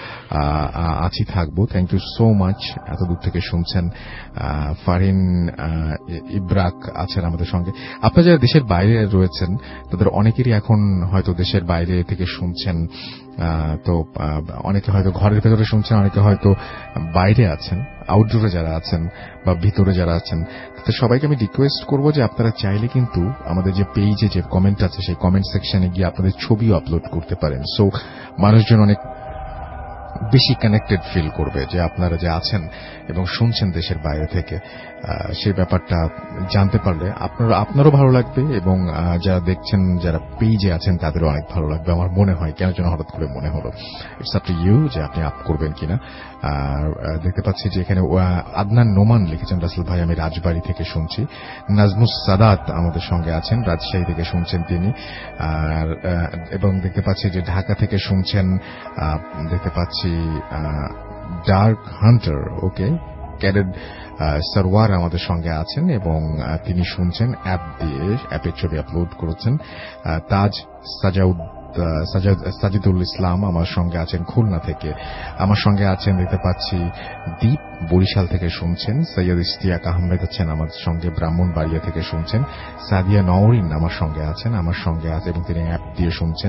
আছি থাকবো। থ্যাংক ইউ সো মাচ, এত দূর থেকে শুনছেন। ফারিন ইব্রাক আছেন আমাদের সঙ্গে। আপনারা যারা দেশের বাইরে রয়েছেন তাদের অনেকেরই এখন হয়তো দেশের বাইরে থেকে শুনছেন, তো অনেকে হয়তো ঘরের ভেতরে শুনছেন, অনেকে হয়তো বাইরে আছেন, আউটডোরে যারা আছেন বা ভিতরে যারা আছেন, তাদের সবাইকে আমি রিকোয়েস্ট করবো যে আপনারা চাইলে কিন্তু আমাদের যে পেজে যে কমেন্ট আছে সেই কমেন্ট সেকশনে গিয়ে আপনাদের ছবিও আপলোড করতে পারেন। সো মানুষজন অনেক বেশি কানেক্টেড ফিল করবে যে আপনারা যে আছেন এবং শুনছেন দেশের বাইরে থেকে, সেই ব্যাপারটা জানতে পারলে আপনারা আপনারও ভালো লাগবে এবং যারা দেখছেন যারা পেজে আছেন তাদেরও অনেক ভালো লাগবে আমার মনে হয়। কেন যেন হঠাৎ করে মনে হলো, ইটস আপ টু ইউ যে আপনি আপ করবেন কিনা। আর দেখতে পাচ্ছি যে এখানে আদনান নোমান লিখেছেন, রাসেল ভাই আমি রাজবাড়ী থেকে শুনছি। নাজমুস সাদাত আমাদের সঙ্গে আছেন, রাজশাহী থেকে শুনছেন তিনি। আর এবং দেখতে পাচ্ছি যে ঢাকা থেকে শুনছেন, দেখতে পাচ্ছি dark hunter, okay, cadet Sarwar আমাদের সঙ্গে আছেন এবং তিনি শুনছেন অ্যাপ দিয়ে, অ্যাপের ছবি আপলোড করেছেন। তাজ সাজাউদ সাজিদুল ইসলাম আমার সঙ্গে আছেন খুলনা থেকে, আমার সঙ্গে আছেন দেখতে পাচ্ছি দীপ বরিশাল থেকে শুনছেন, সৈয়দ ইশতিয়াক আহমেদ আছেন আমার সঙ্গে ব্রাহ্মণবাড়িয়া থেকে শুনছেন, সাদিয়া নওরিন আমার সঙ্গে আছেন আমার সঙ্গে আছে এবং তিনি অ্যাপ দিয়ে শুনছেন,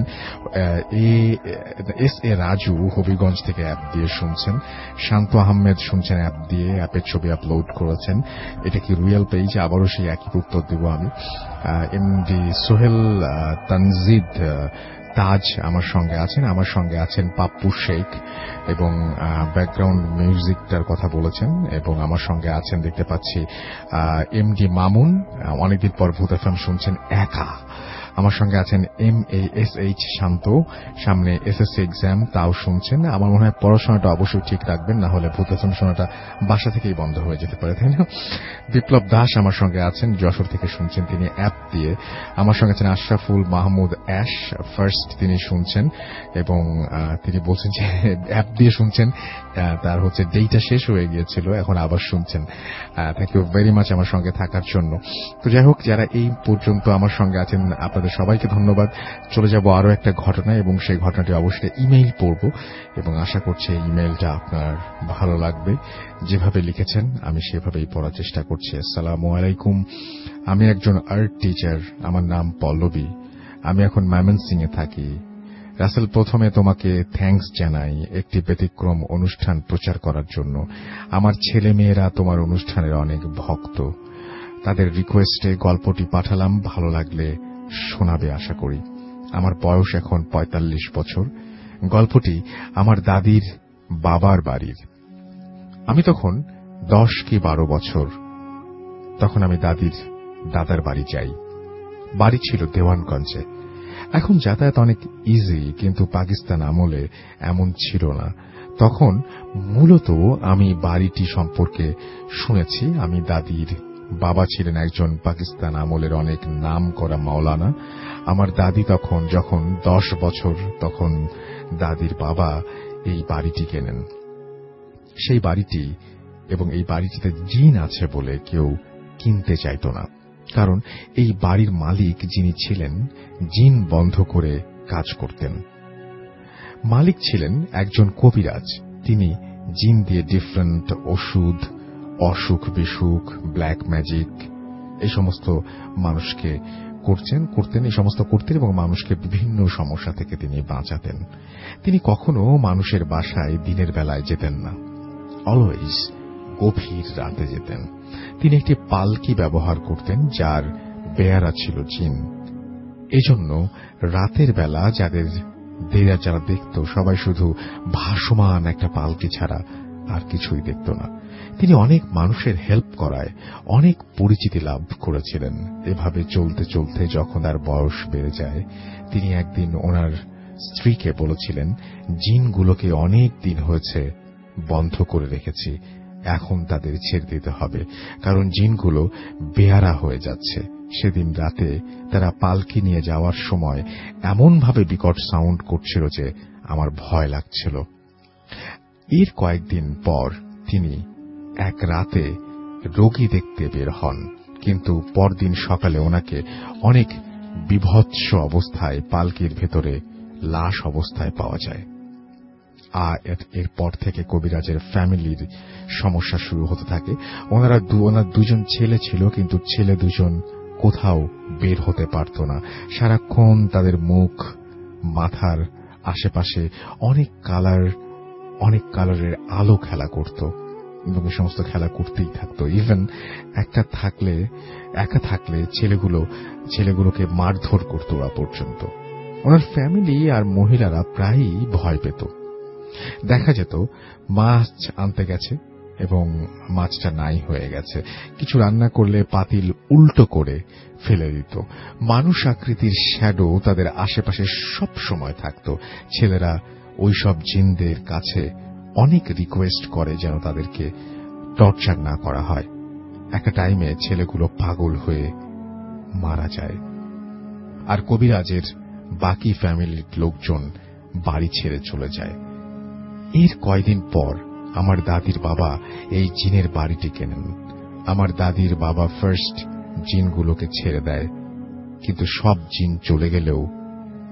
এস এ রাজু হবিগঞ্জ থেকে অ্যাপ দিয়ে শুনছেন, শান্ত আহমেদ শুনছেন অ্যাপ দিয়ে, অ্যাপের ছবি আপলোড করেছেন। এটা কি রিয়েল পেজ? আবারও সেই একই উত্তর দেব আমি। এমডি সোহেল তানজিদ তাজ আমার সঙ্গে আছেন, আমার সঙ্গে আছেন পাপ্পু শেখ এবং ব্যাকগ্রাউন্ড মিউজিকটার কথা বলেছেন, এবং আমার সঙ্গে আছেন দেখতে পাচ্ছি এমডি মামুন, অনেকদিন পর ভূত এফএম শুনছেন একা। আমার সঙ্গে আছেন M A S H Shanto, সামনে এসএসসি এক্সাম তাও শুনছেন। আমার মনে হয় পড়াশোনাটা অবশ্যই ঠিক রাখবেন, না হলে ভূত এফএম শোনাটা বাসা থেকেই বন্ধ হয়ে যেতে পারে, তাই না? বিপ্লব দাস আমার সঙ্গে আছেন, যশোর থেকে শুনছেন তিনি অ্যাপ দিয়ে। আমার সঙ্গে আছেন আশরাফুল মাহমুদ অ্যাশ, ফার্স্ট তিনি শুনছেন এবং তিনি বলছেন যে অ্যাপ দিয়ে শুনছেন, তার হচ্ছে ডেটা শেষ হয়ে গিয়েছিল, এখন আবার শুনছেন। থ্যাংক ইউ ভেরি মাচ আমার সঙ্গে থাকার জন্য। তো যাই হোক, যারা এই পর্যন্ত আমার সঙ্গে আছেন আপনাদের সবাইকে ধন্যবাদ। চলে যাব আরো একটা ঘটনা, এবং সেই ঘটনাটি অবশ্যই ইমেইল পড়ব এবং আশা করছি এই ইমেইলটা আপনার ভালো লাগবে। যেভাবে লিখেছেন আমি সেভাবেই পড়ার চেষ্টা করছি। আসসালামু আলাইকুম, আমি একজন আর্ট টিচার, আমার নাম পল্লবী, আমি এখন ময়মনসিং এ থাকি। রাসেল, প্রথমে তোমাকে থ্যাঙ্কস জানাই একটি ব্যতিক্রম অনুষ্ঠান প্রচার করার জন্য। আমার ছেলে মেয়েরা তোমার অনুষ্ঠানের অনেক ভক্ত, তাদের রিকোয়েস্টে গল্পটি পাঠালাম, ভালো লাগলে শোনাবে আশা করি। আমার বয়স এখন পঁয়তাল্লিশ বছর। গল্পটি আমার দাদির বাবার বাড়ির। আমি তখন দশ কি বারো বছর। তখন আমি দাদির দাদার বাড়ি যাই। বাড়ি ছিল দেওয়ানগঞ্জে। এখন যাতায়াত অনেক ইজি, কিন্তু পাকিস্তান আমলে এমন ছিল না। তখন মূলত আমি বাড়িটি সম্পর্কে শুনেছি। আমি দাদির বাবা ছিলেন একজন পাকিস্তান আমলের অনেক নাম করা মাওলানা। আমার দাদি তখন যখন দশ বছর, তখন দাদির বাবা এই বাড়িটি কেনেন। সেই বাড়িটি এবং এই বাড়িটিতে জিন আছে বলে কেউ কিনতে চাইত না, কারণ এই বাড়ির মালিক যিনি ছিলেন জিন বন্ধ করে কাজ করতেন। মালিক ছিলেন একজন কবিরাজ। তিনি জিন দিয়ে ডিফারেন্ট ওষুধ, অসুখ বিসুখ, ব্ল্যাক ম্যাজিক এই সমস্ত মানুষকে করছেন করতেন এই সমস্ত করতেন এবং মানুষকে বিভিন্ন সমস্যা থেকে তিনি বাঁচাতেন। তিনি কখনো মানুষের বাসায় দিনের বেলায় যেতেন না, অলওয়েজ গভীর রাতে যেতেন। তিনি একটি পালকি ব্যবহার করতেন যার বেয়ারা ছিল জিন। এজন্য রাতের বেলা যাদের দেয়া যারা দেখত সবাই শুধু ভাসমান একটা পালকি ছাড়া আর কিছুই দেখত না। তিনি অনেক মানুষের হেল্প করায় অনেক পরিচিতি লাভ করেছিলেন। এভাবে চলতে চলতে যখন তার বয়স বেড়ে যায়, তিনি একদিন ওনার স্ত্রীকে বলেছিলেন, জিনগুলোকে অনেক দিন হয়েছে বন্ধ করে রেখেছি, এখন তাদের ছেড়ে দিতে হবে, কারণ জিনগুলো বেয়ারা হয়ে যাচ্ছে। সেদিন রাতে তারা পালকি নিয়ে যাওয়ার সময় এমনভাবে বিকট সাউন্ড করছিল যে আমার ভয় লাগছিল। এর কয়েকদিন পর তিনি এক রাতে রোগী দেখতে বের হন, কিন্তু পরদিন সকালে ওনাকে অনেক বিভৎস অবস্থায় পালকির ভেতরে লাশ অবস্থায় পাওয়া যায়। আর এরপর থেকে কবিরাজের ফ্যামিলির সমস্যা শুরু হতে থাকে। ওনারা ওনার দুজন ছেলে ছিল, কিন্তু ছেলে দুজন কোথাও বের হতে পারত না। সারাক্ষণ তাদের মুখ, মাথার আশেপাশে অনেক কালার অনেক কালারের আলো খেলা করত এবং এই সমস্ত খেলা করতেই থাকত। ইভেন একটা থাকলে একা থাকলে ছেলেগুলো ছেলেগুলোকে মারধর করত ওরা পর্যন্ত। ওনার ফ্যামিলি আর মহিলারা প্রায়ই ভয় পেত। দেখা যেত মাছ আনতে গেছে এবং মাছটা নাই হয়ে গেছে। কিছু রান্না করলে পাতিল উল্টো করে ফেলে দিত। মানুষ আকৃতির শ্যাডো তাদের আশেপাশে সব সময় থাকত। ছেলেরা ওইসব জিনদের কাছে অনেক রিকোয়েস্ট করে যেন তাদেরকে টর্চার না করা হয়। একটা টাইমে ছেলেগুলো পাগল হয়ে মারা যায়, আর কবিরাজের বাকি ফ্যামিলির লোকজন বাড়ি ছেড়ে চলে যায়। এর কয়দিন পর আমার দাদির বাবা এই জিনের বাড়িটি কেনেন। আমার দাদির বাবা ফার্স্ট জিনগুলোকে ছেড়ে দেয়, কিন্তু সব জিন চলে গেলেও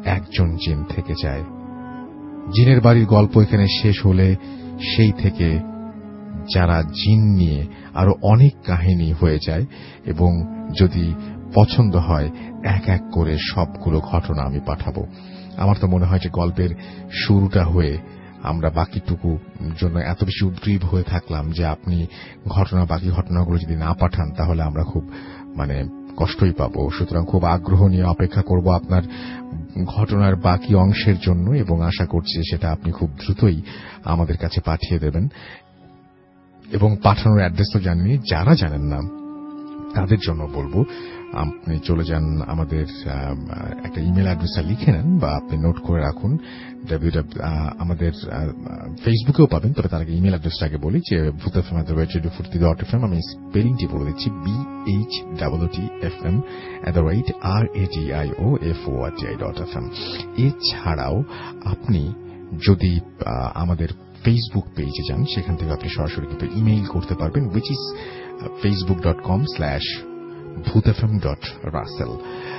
একজন জিন থেকে যায়। জিনের বাড়ির গল্প এখানে শেষ হলে সেই থেকে যারা জিন নিয়ে আরো অনেক কাহিনী হয়ে যায়, এবং যদি পছন্দ হয় এক এক করে সবগুলো ঘটনা আমি পাঠাবো। আমার তো মনে হয় যে গল্পের শুরুটা হয়ে আমরা বাকিটুকু জন্য এত বেশি উদ্গ্রীব হয়ে থাকলাম যে আপনি ঘটনা বাকি ঘটনাগুলো যদি না পাঠান তাহলে আমরা খুব মানে কষ্টই পাবো। সুতরাং খুব আগ্রহ নিয়ে অপেক্ষা করব আপনার ঘটনার বাকি অংশের জন্য, এবং আশা করছি সেটা আপনি খুব দ্রুতই আমাদের কাছে পাঠিয়ে দেবেন। এবং পাঠানোর অ্যাড্রেসও জানিয়ে যারা জানেন না তাদের জন্য বলবো, আপনি চলে যান আমাদের একটা ইমেল অ্যাড্রেসটা লিখে নেন বা আপনি নোট করে রাখুন। আমাদের ফেসবুকেও পাবেন, তবে তার আগে ইমেল অ্যাড্রেসটাকে বলি যে Bhoot F M at the rate radio Foorti dot F M. আমি স্পেলিংটি বলে দিচ্ছি, B H double T F M at the rate R A T I O F O R T I dot F M. এছাড়াও আপনি যদি আমাদের ফেসবুক পেজে যান, সেখান থেকে আপনি সরাসরি কিন্তু ইমেইল করতে পারবেন, which is Facebook dot com slash Bhoot F M dot Russell.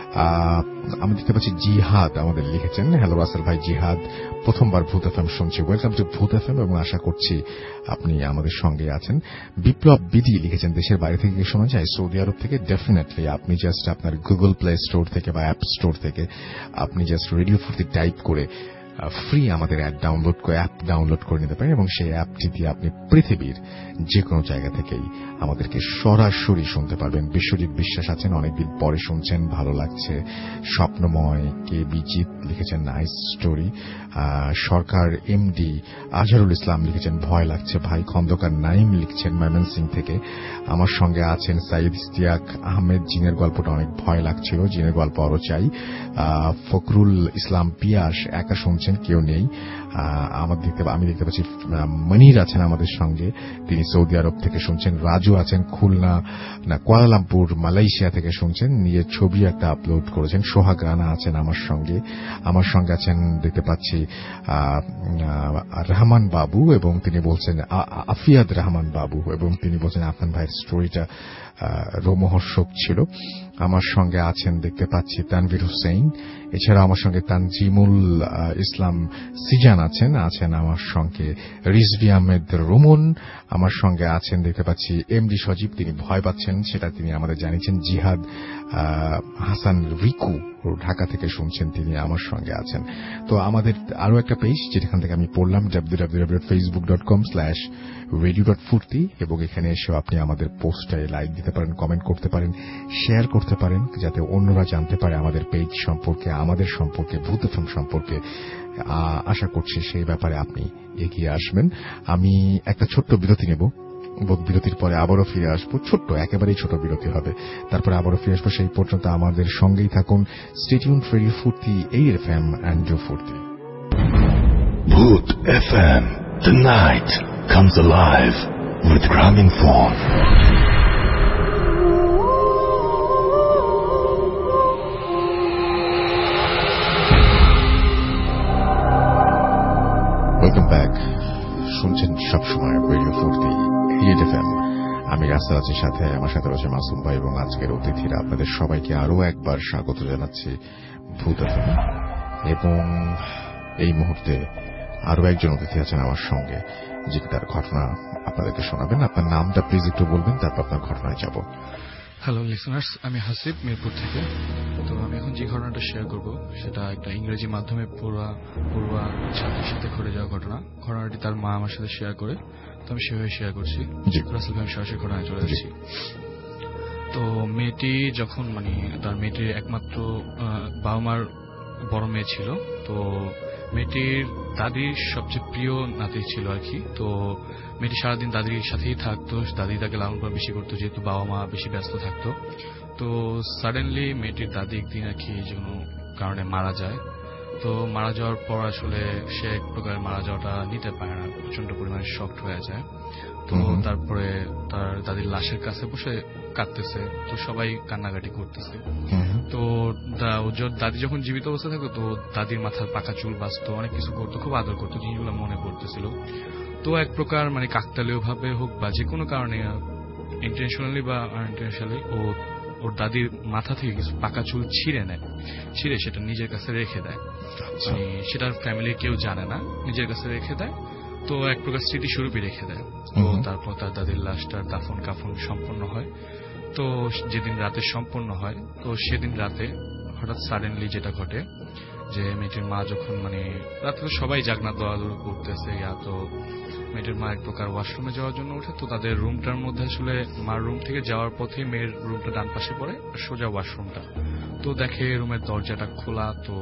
আমি দেখতে পাচ্ছি জিহাদ আমাদের লিখেছেন, হ্যালো রাসেল ভাই, জিহাদ প্রথমবার ভূত এফ এম শুনছি, welcome to Bhoot F M, এবং আশা করছি আপনি আমাদের সঙ্গে আছেন। বিপ্লব বিধি লিখেছেন, দেশের বাইরে থেকে কি শোনা যায়? সৌদি আরব থেকে ডেফিনেটলি। আপনি জাস্ট আপনার গুগল প্লে স্টোর থেকে বা অ্যাপ স্টোর থেকে আপনি জাস্ট রেডিও ফুর্তি টাইপ করে ফ্রি আমাদের অ্যাপ ডাউনলোড করে অ্যাপ ডাউনলোড করে নিতে পারেন, এবং সেই অ্যাপটি দিয়ে আপনি পৃথিবীর যে কোনো জায়গা থেকেই আমাদেরকে সরাসরি শুনতে পারবেন। বিশ্বজিৎ বিশ্বাস আছেন, অনেকদিন পরে শুনছেন, ভালো লাগছে। স্বপ্নময় কে বিজিৎ লিখেছেন nice story. Sarkar MD Azharul Islam লিখেছেন ভয় লাগছে ভাই। খন্দকার নাইম লিখছেন ময়মনসিং থেকে। আমার সঙ্গে আছেন সাইদ ইস্তিয়াক আহমেদ, জিনের গল্পটা অনেক ভয় লাগছিল, জিনের গল্প আরো চাই। ফখরুল ইসলাম পিয়াস, একা শুনছেন, কেউ নেই। আমার দেখতে আমি দেখতে পাচ্ছি মনির আছেন আমাদের সঙ্গে, তিনি সৌদি আরব থেকে শুনছেন। রাজু আছেন খুলনা না কুয়ালালামপুর মালয়েশিয়া থেকে শুনছেন, নিজের ছবি একটা আপলোড করেছেন। সোহাগ রানা আছেন আমার সঙ্গে। আমার সঙ্গে আছেন দেখতে পাচ্ছি রহমান বাবু, এবং তিনি বলছেন আফিয়াদ রহমান বাবু, এবং তিনি বলছেন আফনান ভাইয়ের স্টোরিটা রোমহর্ষক ছিল। আমার সঙ্গে আছেন দেখতে পাচ্ছি তানভীর হোসেন। এছাড়া আমার সঙ্গে তানজিমুল ইসলাম সিজান আছেন আছেন আমার সঙ্গে রিজভি আহমেদ রুমন। আমার সঙ্গে আছেন দেখতে পাচ্ছি এমডি সজীব, তিনি ভয় পাচ্ছেন সেটা তিনি আমাদের জানিয়েছেন। জিহাদ হাসান রিকু ঢাকা থেকে শুনছেন, তিনি আমার সঙ্গে আছেন। তো আমাদের আরো একটা পেজ যেখান থেকে আমি পড়লাম, W W W dot Facebook dot com slash radio dot Foorti, এবং এখানে এসেও আপনি আমাদের পোস্টে লাইক দিতে পারেন, কমেন্ট করতে পারেন, শেয়ার করতে পারেন, যাতে অন্যরা জানতে পারে আমাদের পেজ সম্পর্কে, আমাদের সম্পর্কে, ভূত এফ এম সম্পর্কে। আশা করছি সেই ব্যাপারে আপনি এগিয়ে আসবেন। আমি একটা ছোট্ট বিরতি নেব, বিরতির পরে আবারও ফিরে আসবো। ছোট্ট একেবারেই ছোট বিরতি হবে, তারপরে আবারও ফিরে আসবো। সেই পর্যন্ত আমাদের সঙ্গেই থাকুন। Stay tuned for radio Foorti, এই F M and Foorti. Bhoot F M, the night comes alive with Graminphone. Welcome back. শুনছেন সবসময় রেডিও ফুর্তি, হিট এফ এম। আমি রাস্তা আছি সাথে, আমার সাথে রয়েছে মাসুম ভাই, এবং আজকের অতিথিরা। আপনাদের সবাইকে আরো একবার স্বাগত জানাচ্ছি ভূত এফ এম। এবং এই মুহূর্তে আরো একজন অতিথি আছেন আমার সঙ্গে, যে তার ঘটনা আপনাদেরকে শোনাবেন। আপনার নামটা প্লিজ একটু বলবেন, তারপর আপনার ঘটনায় যাব। হ্যালো লিসনার্স, আমি হাসিব মিরপুর থেকে। তো আমি এখন যে ঘটনাটা শেয়ার করব সেটা একটা ইংরেজি মাধ্যমে পড়ুয়া পড়ুয়া ছাত্রীর সাথে ঘটে যাওয়া ঘটনা। ঘটনাটি তার মা আমার সাথে শেয়ার করে, তো আমি সেভাবে শেয়ার করছি। রাসেল ভাই, আমি সরাসরি ঘটনায় চলে যাচ্ছি। তো মেয়েটি যখন মানে তার মেয়েটির একমাত্র বাবা মার বড় মেয়ে ছিল, তো মেয়েটির দাদির সবচেয়ে প্রিয় নাতি ছিল আর কি। তো মেয়েটি সারাদিন দাদির সাথেই থাকতো, দাদি তাকে লালন পালন বেশি করতো, যেহেতু বাবা মা বেশি ব্যস্ত থাকতো। তো সাডেনলি মেয়েটির দাদি একদিন আর কি যে কোনো কারণে মারা যায়। তো মারা যাওয়ার পর আসলে সে এক প্রকার মারা যাওয়াটা নিতে পারে না, প্রচন্ড পরিমাণে শকড হয়ে যায়। তো তারপরে তার দাদির লাশের কাছে বসে কাঁদতেছে, তো সবাই কান্নাকাটি করতেছে। তো দাদি যখন জীবিত অবস্থা থাকতো, তো দাদির মাথার পাকা চুল বাঁচতো, অনেক কিছু করতো, খুব আদর করতো, জিনিসগুলো মনে পড়তেছিল। তো এক প্রকার মানে কাকতালীয় ভাবে হোক বা যে কোনো কারণে, ইন্টেনশনালি বা আনইন্টেনশনালি, ও ওর দাদির মাথা থেকে কিছু পাকা চুল ছিঁড়ে নেয়, ছিঁড়ে সেটা নিজের কাছে রেখে দেয়। সেটার ফ্যামিলি কেউ জানে না, নিজের কাছে রেখে দেয়। তো এক প্রকার স্মৃতিস্বরূপই রেখে দেয়। তো তারপর তার দাদির লাশটার দাফন কাফন সম্পন্ন হয়। তো যেদিন রাতে সম্পন্ন হয়, তো সেদিন রাতে হঠাৎ সাডেনলি যেটা ঘটে যে মেয়েটির মা যখন মানে রাতে তো সবাই জাগনা দৌড়াদৌড়ি করতেছে, ইয়া তো মেয়েটির মা এক প্রকার ওয়াশরুমে যাওয়ার জন্য ওঠে। তো তাদের রুমটার মধ্যে আসলে মার রুম থেকে যাওয়ার পথে মেয়ের রুমটা ডান পাশে পড়ে, সোজা ওয়াশরুমটা। তো দেখে রুমের দরজাটা খোলা, তো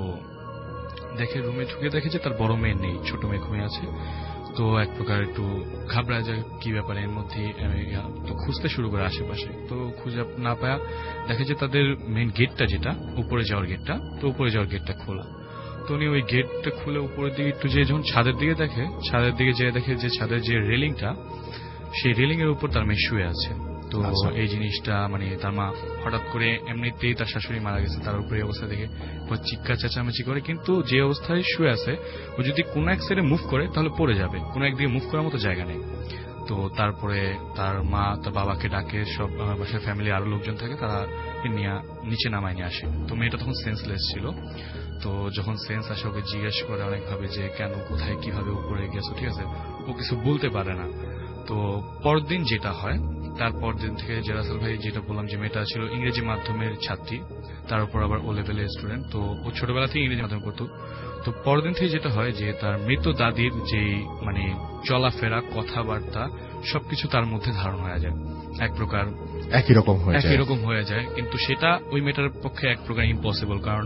দেখে রুমে ঢুকে দেখে যে তার বড় মেয়ে নেই, ছোট মেয়ে ঘুমিয়ে আছে। তো এক প্রকার একটু ঘাবড়ায় যায় কি ব্যাপারে, এর মধ্যে তো খুঁজতে শুরু করে আশেপাশে। তো খুঁজে না পায়া দেখে যে তাদের মেইন গেটটা যেটা উপরে যাওয়ার গেটটা, তো উপরে যাওয়ার গেটটা খোলা। তো উনি ওই গেটটা খুলে উপরের দিকে একটু যে যখন ছাদের দিকে দেখে, ছাদের দিকে যেয়ে দেখে যে ছাদের যে রেলিংটা, সেই রেলিং এর উপর তার মেয়ে শুয়ে আছে। তো এই জিনিসটা মানে তার মা হঠাৎ করে এমনিতেই তার শাশুড়ি মারা গেছে, তার উপরে এই অবস্থা দেখে চিৎকার চেঁচামেচি করে, কিন্তু যে অবস্থায় শুয়ে আছে ও যদি কোনো এক সাইডে মুভ করে তাহলে পড়ে যাবে, কোনো একদিকে মুভ করার মতো জায়গা নেই। তো তারপরে তার মা তার বাবাকে ডাকে, সব বাসার ফ্যামিলি আরো লোকজন থাকে, তারা নিয়ে নিচে নামায় নিয়ে আসে। তো মেয়েটা তখন সেন্সলেস ছিল। তো যখন সেন্স আসে ওকে জিজ্ঞেস করে অনেকভাবে যে কেন, কোথায়, কিভাবে উপরে গেছো, ঠিক আছে, ও কিছু বলতে পারে না। তো পরদিন যেটা হয়, তারপর দিন থেকে যে রাসেল ভাই যেটা বললাম যে মেয়েটা ছিল ইংরেজি মাধ্যমের ছাত্রী, তার উপর আবার ও লেভেলের স্টুডেন্ট, তো ও ছোটবেলা থেকে ইংরেজি মাধ্যমে পড়তো। তো পরদিন থেকে যেটা হয় যে তার মৃত দাদির যে মানে চলাফেরা, কথাবার্তা সবকিছু তার মধ্যে ধারণ হয়ে যায়, এক প্রকার একই রকম হয়ে যায় একই রকম হয়ে যায় কিন্তু সেটা ওই মেয়েটার পক্ষে এক প্রকার ইম্পসিবল, কারণ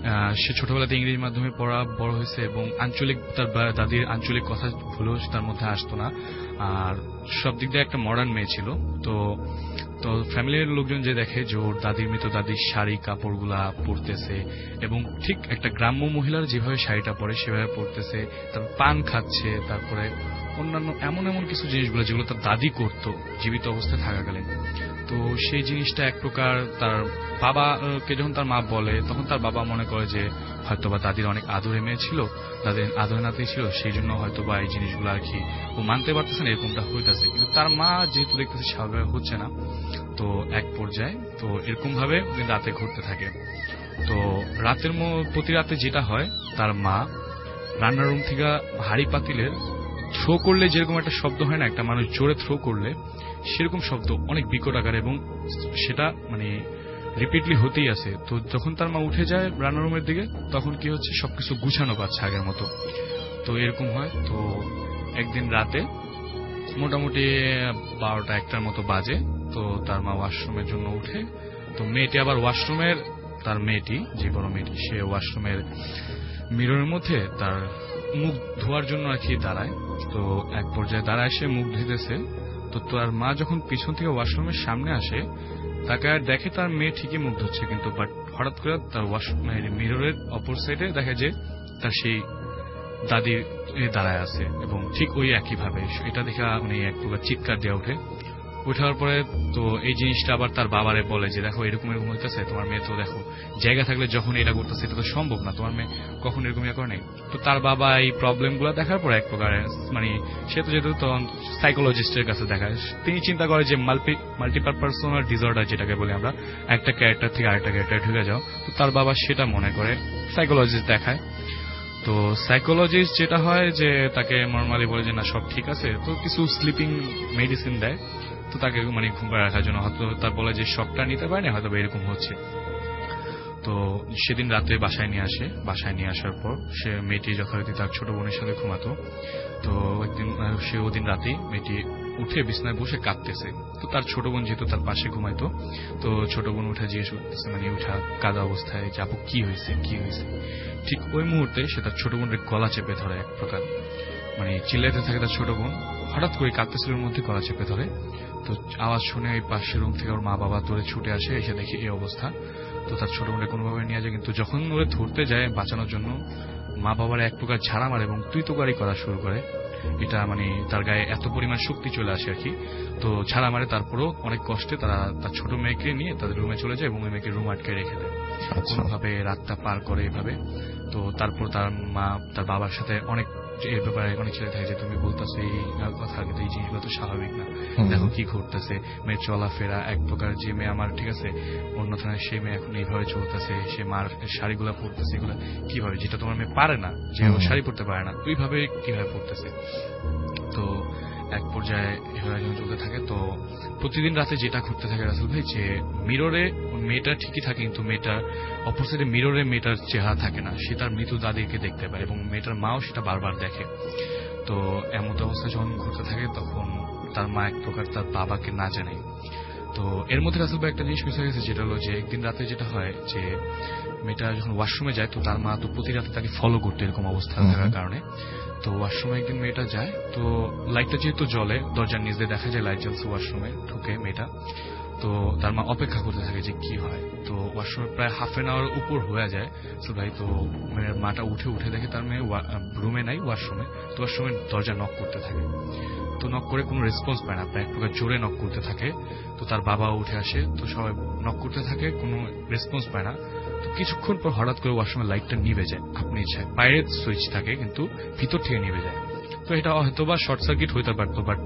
সে ছোটবেলাতে ইংরেজি মাধ্যমে পড়া বড় হয়েছে এবং আঞ্চলিক তার দাদির আঞ্চলিক কথা ভুলেও তার মধ্যে আসতো না, আর সব দিক দিয়ে একটা মডার্ন মেয়ে ছিল। তো তো ফ্যামিলির লোকজন যে দেখে যে ওর দাদির মৃত দাদির শাড়ি কাপড়গুলা পরতেছে এবং ঠিক একটা গ্রাম্য মহিলার যেভাবে শাড়িটা পরে সেভাবে পরতেছে, তারপর পান খাচ্ছে, তারপরে অন্যান্য এমন এমন কিছু জিনিসগুলো যেগুলো তার দাদি করতো জীবিত অবস্থায় থাকাকালীন। তো সেই জিনিসটা এক প্রকার তার বাবাকে যখন তার মা বলে, তখন তার বাবা মনে করে যে হয়তোবা দাদির অনেক আদরে মেয়ে ছিল, দাদির আদরে নাতি ছিল, সেই জন্য হয়তোবা এই জিনিসগুলো আর কি ও মানতে পারতেছে না, এরকমটা হইতেছে। কিন্তু তার মা যেহেতু দেখতেছে স্বাভাবিক হচ্ছে না, তো এক পর্যায়ে তো এরকম ভাবে রাতে ঘুরতে থাকে। তো রাতের প্রতি রাতে যেটা হয়, তার মা রান্নার রুম থেকে হাড়ি পাতিলের থ্রো করলে যেরকম একটা শব্দ হয় না, একটা মানুষ জোরে থ্রো করলে সেরকম শব্দ অনেক বিকট আকারে, এবং সেটা মানে রিপিটলি হতেই আছে। তো যখন তার মা উঠে যায় রান্নার রুমের দিকে, তখন কি হচ্ছে সবকিছু গুছানো পাচ্ছে আগের মতো। তো এরকম হয়। তো একদিন রাতে মোটামুটি বারোটা একটার মতো বাজে, তো তার মা ওয়াশরুমের জন্য উঠে। তো মেয়েটি আবার ওয়াশরুমের, তার মেয়েটি যে বড় মেয়েটি, সে ওয়াশরুমের মিররের মধ্যে তার মুখ ধোয়ার জন্য আর কি দাঁড়ায়। তো এক পর্যায়ে দাঁড়ায় সে মুখ ধুতেছে। তো তার মা যখন পিছন থেকে ওয়াশরুমের সামনে আসে, তাকে আর দেখে তার মেয়ে ঠিকই মুখ ধুচ্ছে, কিন্তু বাট হঠাৎ করে তার ওয়াশরুমের মিররের অপর সাইডে দেখে যে তার সেই দাদি দাঁড়ায় আছে, এবং ঠিক ওই একই ভাবে। এটা দেখে উনি এক প্রকার চিৎকার দিয়ে ওঠে। উঠার পরে তো এই জিনিসটা আবার তার বাবারে বলে যে দেখো এরকম এরকম হইতেছে, তোমার মেয়ে তো দেখো জায়গা থাকলে যখন এটা করতেছে এটা তো সম্ভব না, তোমার মেয়ে কখন এরকম ইয়ে করে নাই। তো তার বাবা এই প্রবলেম গুলো দেখার পর এক প্রকার মানে সে তো যেহেতু তখন সাইকোলজিস্টের কাছে দেখায়, তিনি চিন্তা করে যে মাল্টি মাল্টিপাল পার্সোনাল ডিসঅর্ডার যেটাকে বলি আমরা, একটা ক্যারেক্টার থেকে আরেকটা ক্যারেক্টার ঢুকে যাও। তো তার বাবা সেটা মনে করে সাইকোলজিস্ট দেখায়। তো সাইকোলজিস্ট যেটা হয় যে তাকে নর্মালি বলে যে না সব ঠিক আছে, তো কিছু স্লিপিং মেডিসিন দেয়, তো তাকে মানে ঘুম পাড়ে রাখার জন্য। হয়তো তার বলে যে সবটা নিতে পারে না, হয়তো এরকম হচ্ছে। তো সেদিন রাতে বাসায় নিয়ে আসে। বাসায় নিয়ে আসার পর সে মেয়েটি যথারীতি তার ছোট বোনের সাথে ঘুমাতো। তো একদিন সে ওদিন রাতেই মেয়েটি উঠে বিছানায় বসে কাঁদতেছে। তো তার ছোট বোন যেহেতু তার পাশে ঘুমাইতো, তো ছোট বোন উঠে জিজ্ঞেস করতেছে, মানে উঠা কাঁদা অবস্থায় যে আপু কি হয়েছে কি হয়েছে। ঠিক ওই মুহূর্তে সে তার ছোট বোনের গলা চেপে ধরে, এক প্রকার মানে চিল্লাইতে থাকে তার ছোট বোন। হঠাৎ করে কাঁদতেছিল মধ্যে গলা চেপে ধরে। তো আওয়াজ শুনে ওই পাশের রুম থেকে ওর মা বাবা দৌড়ে ছুটে আসে, এসে দেখে এই অবস্থা। তো তার ছোট বোনকে কোনোভাবে নিয়ে যায়, কিন্তু যখন ওরে ধরতে যায় বাঁচানোর জন্য, মা বাবার এক প্রকার ঝাড়া মারে এবং তুই তোকারি করা শুরু করে। এটা মানে তার গায়ে এত পরিমাণ শক্তি চলে আসে আর কি। তো ঝাড়া মারে, তারপরও অনেক কষ্টে তারা তার ছোট মেয়েকে নিয়ে তাদের রুমে চলে যায় এবং ওই মেয়েকে রুম আটকে রেখে দেয়। কোনোভাবে রাতটা পার করে এভাবে। তো তারপর তার মা তার বাবার সাথে অনেক এর ব্যাপারে অনেক ছেলে থাকে যে তুমি বলতেছো এই কথা, কিন্তু এই জিনিসগুলো তো স্বাভাবিক না, দেখো কি ঘটতেছে, মেয়ের চলাফেরা এক প্রকার, যে মেয়ে আমার ঠিক আছে অন্য থানায় সে মেয়ে এখন এইভাবে চলতেছে, সে মার শাড়িগুলা পরতেছে, এগুলো কিভাবে, যেটা তোমার মেয়ে পারে না, যে ও শাড়ি পরতে পারে না, ওইভাবে কিভাবে পরতেছে। তো এক পর্যায়ে এভাবে যখন চলতে থাকে, তো প্রতিদিন রাতে যেটা ঘটতে থাকে রাসেল ভাই, যে মিররে মেয়েটা ঠিকই থাকে, কিন্তু মেয়েটার অপোজিটে মিররে মেয়েটার চেহারা থাকে না, সে তার মৃত দাদিকে দেখতে পায় এবং মেয়েটার মাও সেটা বারবার দেখে। তো এমন অবস্থা যখন ঘটতে থাকে তখন তার মা এক প্রকার তার বাবাকে না জানে। তো এর মধ্যে রাসেল ভাই একটা জিনিস মিস হয়ে গেছে, যেটা হলো যে একদিন রাতে যেটা হয় যে মেয়েটা যখন ওয়াশরুমে যায়, তো তার মা তো প্রতি রাতে তাকে ফলো করতে এরকম অবস্থা থাকার কারণে, তো ওয়াশরুমে একদিন মেয়েটা যায়, তো লাইটটা যেহেতু জ্বলে, দরজার নিচে দেখা যায় লাইট জ্বলছে, ওয়াশরুমে ঢুকে মেয়েটা, তো তার মা অপেক্ষা করতে থাকে যে কি হয়। তো ওয়াশরুমে প্রায় হাফ এন আওয়ার উপর হয়ে যায় তো ভাই, তো মেয়ের মাটা উঠে উঠে দেখে তার মেয়ে রুমে নাই, ওয়াশরুমে। তো ওয়াশরুমে দরজা নক করতে থাকে, তো নক করে কোনো রেসপন্স পায় না, প্রায় এক প্রকার জোরে নক করতে থাকে। তো তার বাবাও উঠে আসে, তো সবাই নক করতে থাকে, কোনো রেসপন্স পায় না। তো কিছুক্ষণ পর হঠাৎ করে ওয়াশরুমের লাইটটা নিভে যায়, আপনি ইচ্ছায় বাইরের সুইচ থাকে কিন্তু ভিতর থেকে নিভে যায়। তো এটা হয়তো বা শর্ট সার্কিট হইতে পারতো, বাট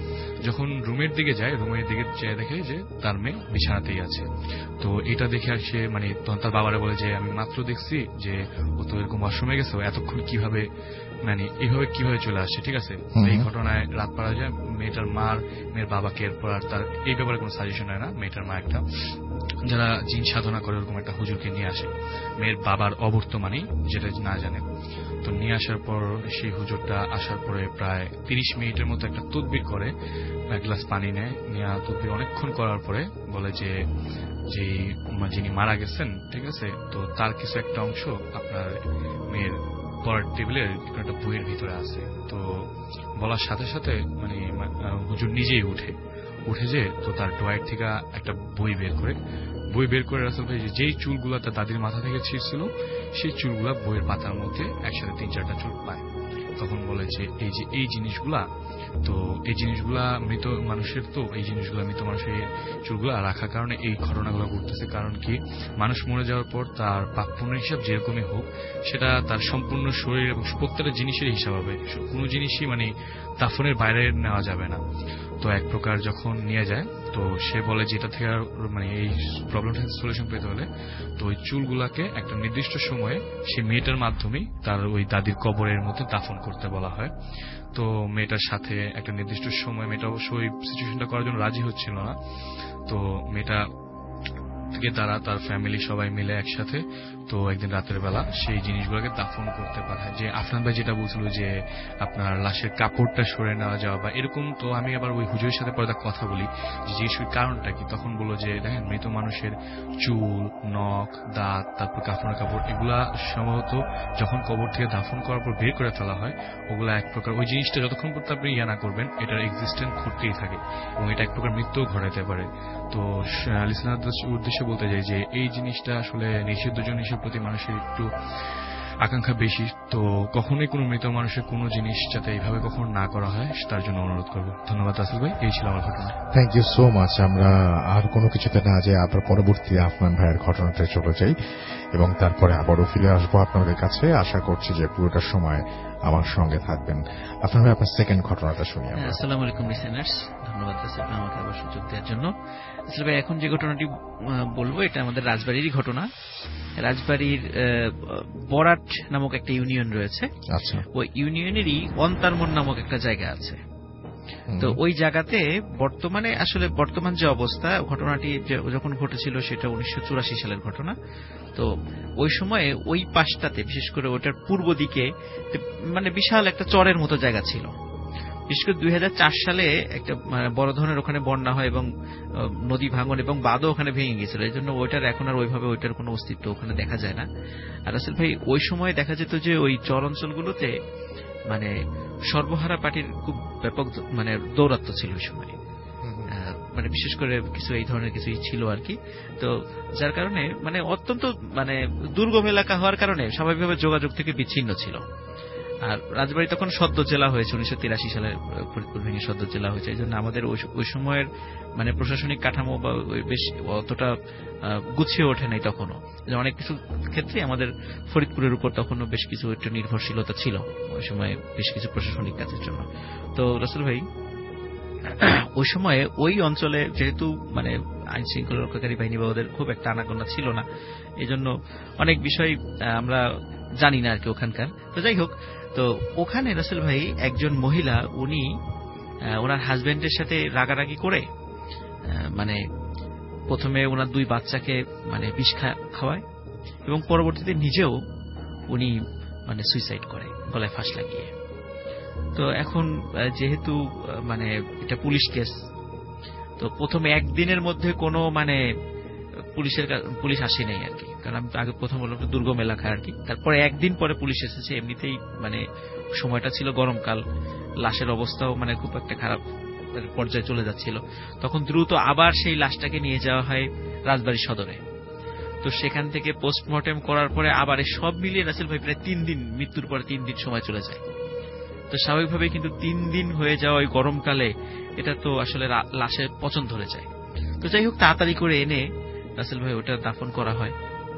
যখন রুমের দিকে যায়, রুমের দিকে চেয়ে দেখে যে তার মেয়ে বিছানাতেই আছে। তো এটা দেখে আসে, মানে তখন তার বাবারা বলে যে আমি মাত্র দেখছি যে ও তো এরকম ওয়াশরুমে গেছে, এতক্ষণ কিভাবে, মানে এইভাবে কিভাবে চলে আসছে, ঠিক আছে। এই ঘটনায় রাত পারা যায়, মেয়েটার মার মেয়ের বাবাকে এরপর আর তার এই ব্যাপারে কোনো সাজেশন হয় না। মেয়েটার মা একটা যারা জিন সাধনা করে ওরকম একটা হুজুরকে নিয়ে আসে, মেয়ের বাবার অবর্তমানেই, যেটা না জানে। তো নিয়ে আসার পর সেই হুজুরটা আসার পরে প্রায় তিরিশ মিনিটের মতো একটা তদবির করে, এক গ্লাস পানি নেয়, নিয়ে তদবির অনেকক্ষণ করার পরে বলে যে যে যিনি মারা গেছেন, ঠিক আছে, তো তার কিছু একটা অংশ আপনার মেয়ের পরের টেবিলের একটা বইয়ের ভিতরে আছে। তো বলার সাথে সাথে মানে হুজুর নিজেই উঠে উঠে যে তো তার ড্রয়ার থেকে একটা বই বের করে বই বের করে রাসেল ভাই যেই চুলগুলা তার দাদির মাথা থেকে ছিঁড়ছিল, সেই চুলগুলা বইয়ের পাতার মধ্যে একসাথে তিন চারটা চুল পায়। তখন বলে যে এই যে এই জিনিসগুলা, তো এই জিনিসগুলা মৃত মানুষের, তো এই জিনিসগুলা মৃত মানুষের চুলগুলা রাখার কারণে এই ঘটনাগুলো ঘটতেছে। কারণ কি, মানুষ মরে যাওয়ার পর তার পাপ পুণ্যের হিসাব যেরকমই হোক, সেটা তার সম্পূর্ণ শরীর এবং প্রত্যেকটা জিনিসের হিসাব হবে, কোনো জিনিসই মানে দাফনের বাইরে নেওয়া যাবে না। তো এক প্রকার যখন নিয়ে যায়, তো সে বলে যে এটা থেকে মানে এই প্রবলেমটা সলিউশন পেতে হলে তো ওই চুলগুলাকে একটা নির্দিষ্ট সময়ে সে মেয়েটার মাধ্যমেই তার ওই দাদির কবরের মধ্যে দাফন করতে বলা হয়। তো মেয়েটার সাথে একটা নির্দিষ্ট সময়, মেয়েটা অবশ্যই ওই সিচুয়েশনটা করার জন্য রাজি হচ্ছিল না। তো মেয়েটা থেকে তারা তার ফ্যামিলি সবাই মিলে একসাথে তো একদিন রাতের বেলা সেই জিনিসগুলোকে দাফন করতে পাঠায়। যে আফনান ভাই যেটা বলছিল যে আপনার লাশের কাপড়টা সরে নেওয়া যাওয়া বা এরকম, তো আমি আবার ওই হুজুরের সাথে পরে তার কথা বলি যে জিনিসের কারণটা কি। তখন বললো যে দেখেন, মৃত মানুষের চুল, নখ, দাঁত, তারপর কাফনের কাপড়, এগুলা সম্ভবত যখন কবর থেকে দাফন করার পর বের করে ফেলা হয়, ওগুলা এক প্রকার ওই জিনিসটা যতক্ষণ পর্যন্ত আপনি ইয়া না করবেন, এটার এক্সিস্টেন্স ঘটতেই থাকে এবং এটা এক প্রকার মৃত্যুও ঘটাতে পারে। তো লিসনারদের উদ্দেশ্যে বলতে চাই যে এই জিনিসটা আসলে নিষিদ্ধ জিনিসের প্রতি মানুষের একটু আকাঙ্ক্ষা বেশি। তো কখনোই কোনো মৃত মানুষের কোনো জিনিস যাতে এইভাবে কখনো না করা হয় তার জন্য অনুরোধ করবো। ধন্যবাদ রাসেল ভাই, এই ছিল আমার ঘটনা। Thank you so much. আমরা আর কোনো কিছুতে না যাই, আবার পরবর্তী আফনান ভাইয়ের ঘটনাতে চলে যাই এবং তারপরে আবারও ফিরে আসবো আপনাদের কাছে। আশা করছি যে পুরোটা সময় আমার সঙ্গে থাকবেন। আফনান ভাই, আপনার সেকেন্ড ঘটনাটা শুনি। আসসালামু আলাইকুম লিসেনার্স, ধন্যবাদ আমাকে আবার সুযোগ দেওয়ার জন্য। আসলে ভাই এখন যে ঘটনাটি বলবো এটা আমাদের রাজবাড়িরই ঘটনা। রাজবাড়ির বরাট নামক একটা ইউনিয়ন রয়েছে, ওই ইউনিয়নেরই অন্তারমন নামক একটা জায়গা আছে। তো ওই জায়গাতে বর্তমানে আসলে বর্তমান যে অবস্থা, ঘটনাটি যখন ঘটেছিল সেটা উনিশশো চুরাশি সালের ঘটনা। তো ওই সময়ে ওই পাশটাতে, বিশেষ করে ওটার পূর্ব দিকে মানে বিশাল একটা চরের মতো জায়গা ছিল। বিশেষ করে দুই হাজার চার সালে একটা বড় ধরনের ওখানে বন্যা হয় এবং নদী ভাঙন এবং বাঁধও ওখানে ভেঙে গিয়েছিল। এই জন্য ওইটার এখন আর ওইভাবে ওইটার কোনো অস্তিত্ব ওখানে দেখা যায় না। আর আসলে ভাই ওই সময় দেখা যেত যে ওই চর অঞ্চলগুলোতে মানে সর্বহারা পার্টির খুব ব্যাপক মানে দৌরাত্ম্য ছিল ওই সময়, মানে বিশেষ করে কিছু এই ধরনের কিছুই ছিল আর কি। তো যার কারণে মানে অত্যন্ত মানে দুর্গম এলাকা হওয়ার কারণে স্বাভাবিকভাবে যোগাযোগ থেকে বিচ্ছিন্ন ছিল। আর রাজবাড়ী তখন সদ্য জেলা হয়েছে, উনিশশো তিরাশি সালে ফরিদপুর ভেঙে সদ্য জেলা হয়েছে। এই জন্য আমাদের ওই সময়ের মানে প্রশাসনিক কাঠামো বা বেশ অতটা গুছিয়ে ওঠে নাই তখনও। অনেক কিছু ক্ষেত্রে আমাদের ফরিদপুরের উপর তখনও বেশ কিছু একটা নির্ভরশীলতা ছিল ওই সময় বেশ কিছু প্রশাসনিক কাজের জন্য। তো রাসেল ভাই ওই সময়ে ওই অঞ্চলে যেহেতু মানে আইন শৃঙ্খলা রক্ষাকারী বাহিনী বা ওদের খুব একটা আনাগোনা ছিল না, এই জন্য অনেক বিষয় আমরা জানি না আর কি ওখানকার। তো যাই হোক, তো ওখানে রাসেল ভাই একজন মহিলা, উনি ওনার হাজবেন্ডের সাথে রাগারাগি করে মানে প্রথমে ওনার দুই বাচ্চাকে মানে বিষ খাওয়ায় এবং পরবর্তীতে নিজেও উনি মানে সুইসাইড করে গলায় ফাঁস লাগিয়ে। তো এখন যেহেতু মানে এটা পুলিশ কেস, তো প্রথমে একদিনের মধ্যে কোনো মানে পুলিশের পুলিশ আসে নাই আর কি, কারণ আমি তো আগে প্রথম বললাম দুর্গম এলাকা আর কি। তারপরে একদিন পরে পুলিশ এসেছে। এমনিতেই মানে সময়টা ছিল গরমকাল, লাশের অবস্থাও মানে খুব একটা খারাপ পর্যায়ে চলে যাচ্ছিল। তখন দ্রুত আবার সেই লাশটাকে নিয়ে যাওয়া হয় রাজবাড়ী সদরে। তো সেখান থেকে পোস্টমর্টেম করার পরে আবার সব মিলিয়ে রাসেল ভাই প্রায় তিন দিন, মৃত্যুর পরে তিন দিন সময় চলে যায়। তো স্বাভাবিকভাবে কিন্তু তিন দিন হয়ে যাওয়া ওই গরমকালে এটা তো আসলে লাশে পচন ধরে যায়। তো যাই হোক, তাড়াতাড়ি করে এনে রাসেল ভাই ওটা দাফন করা হয়।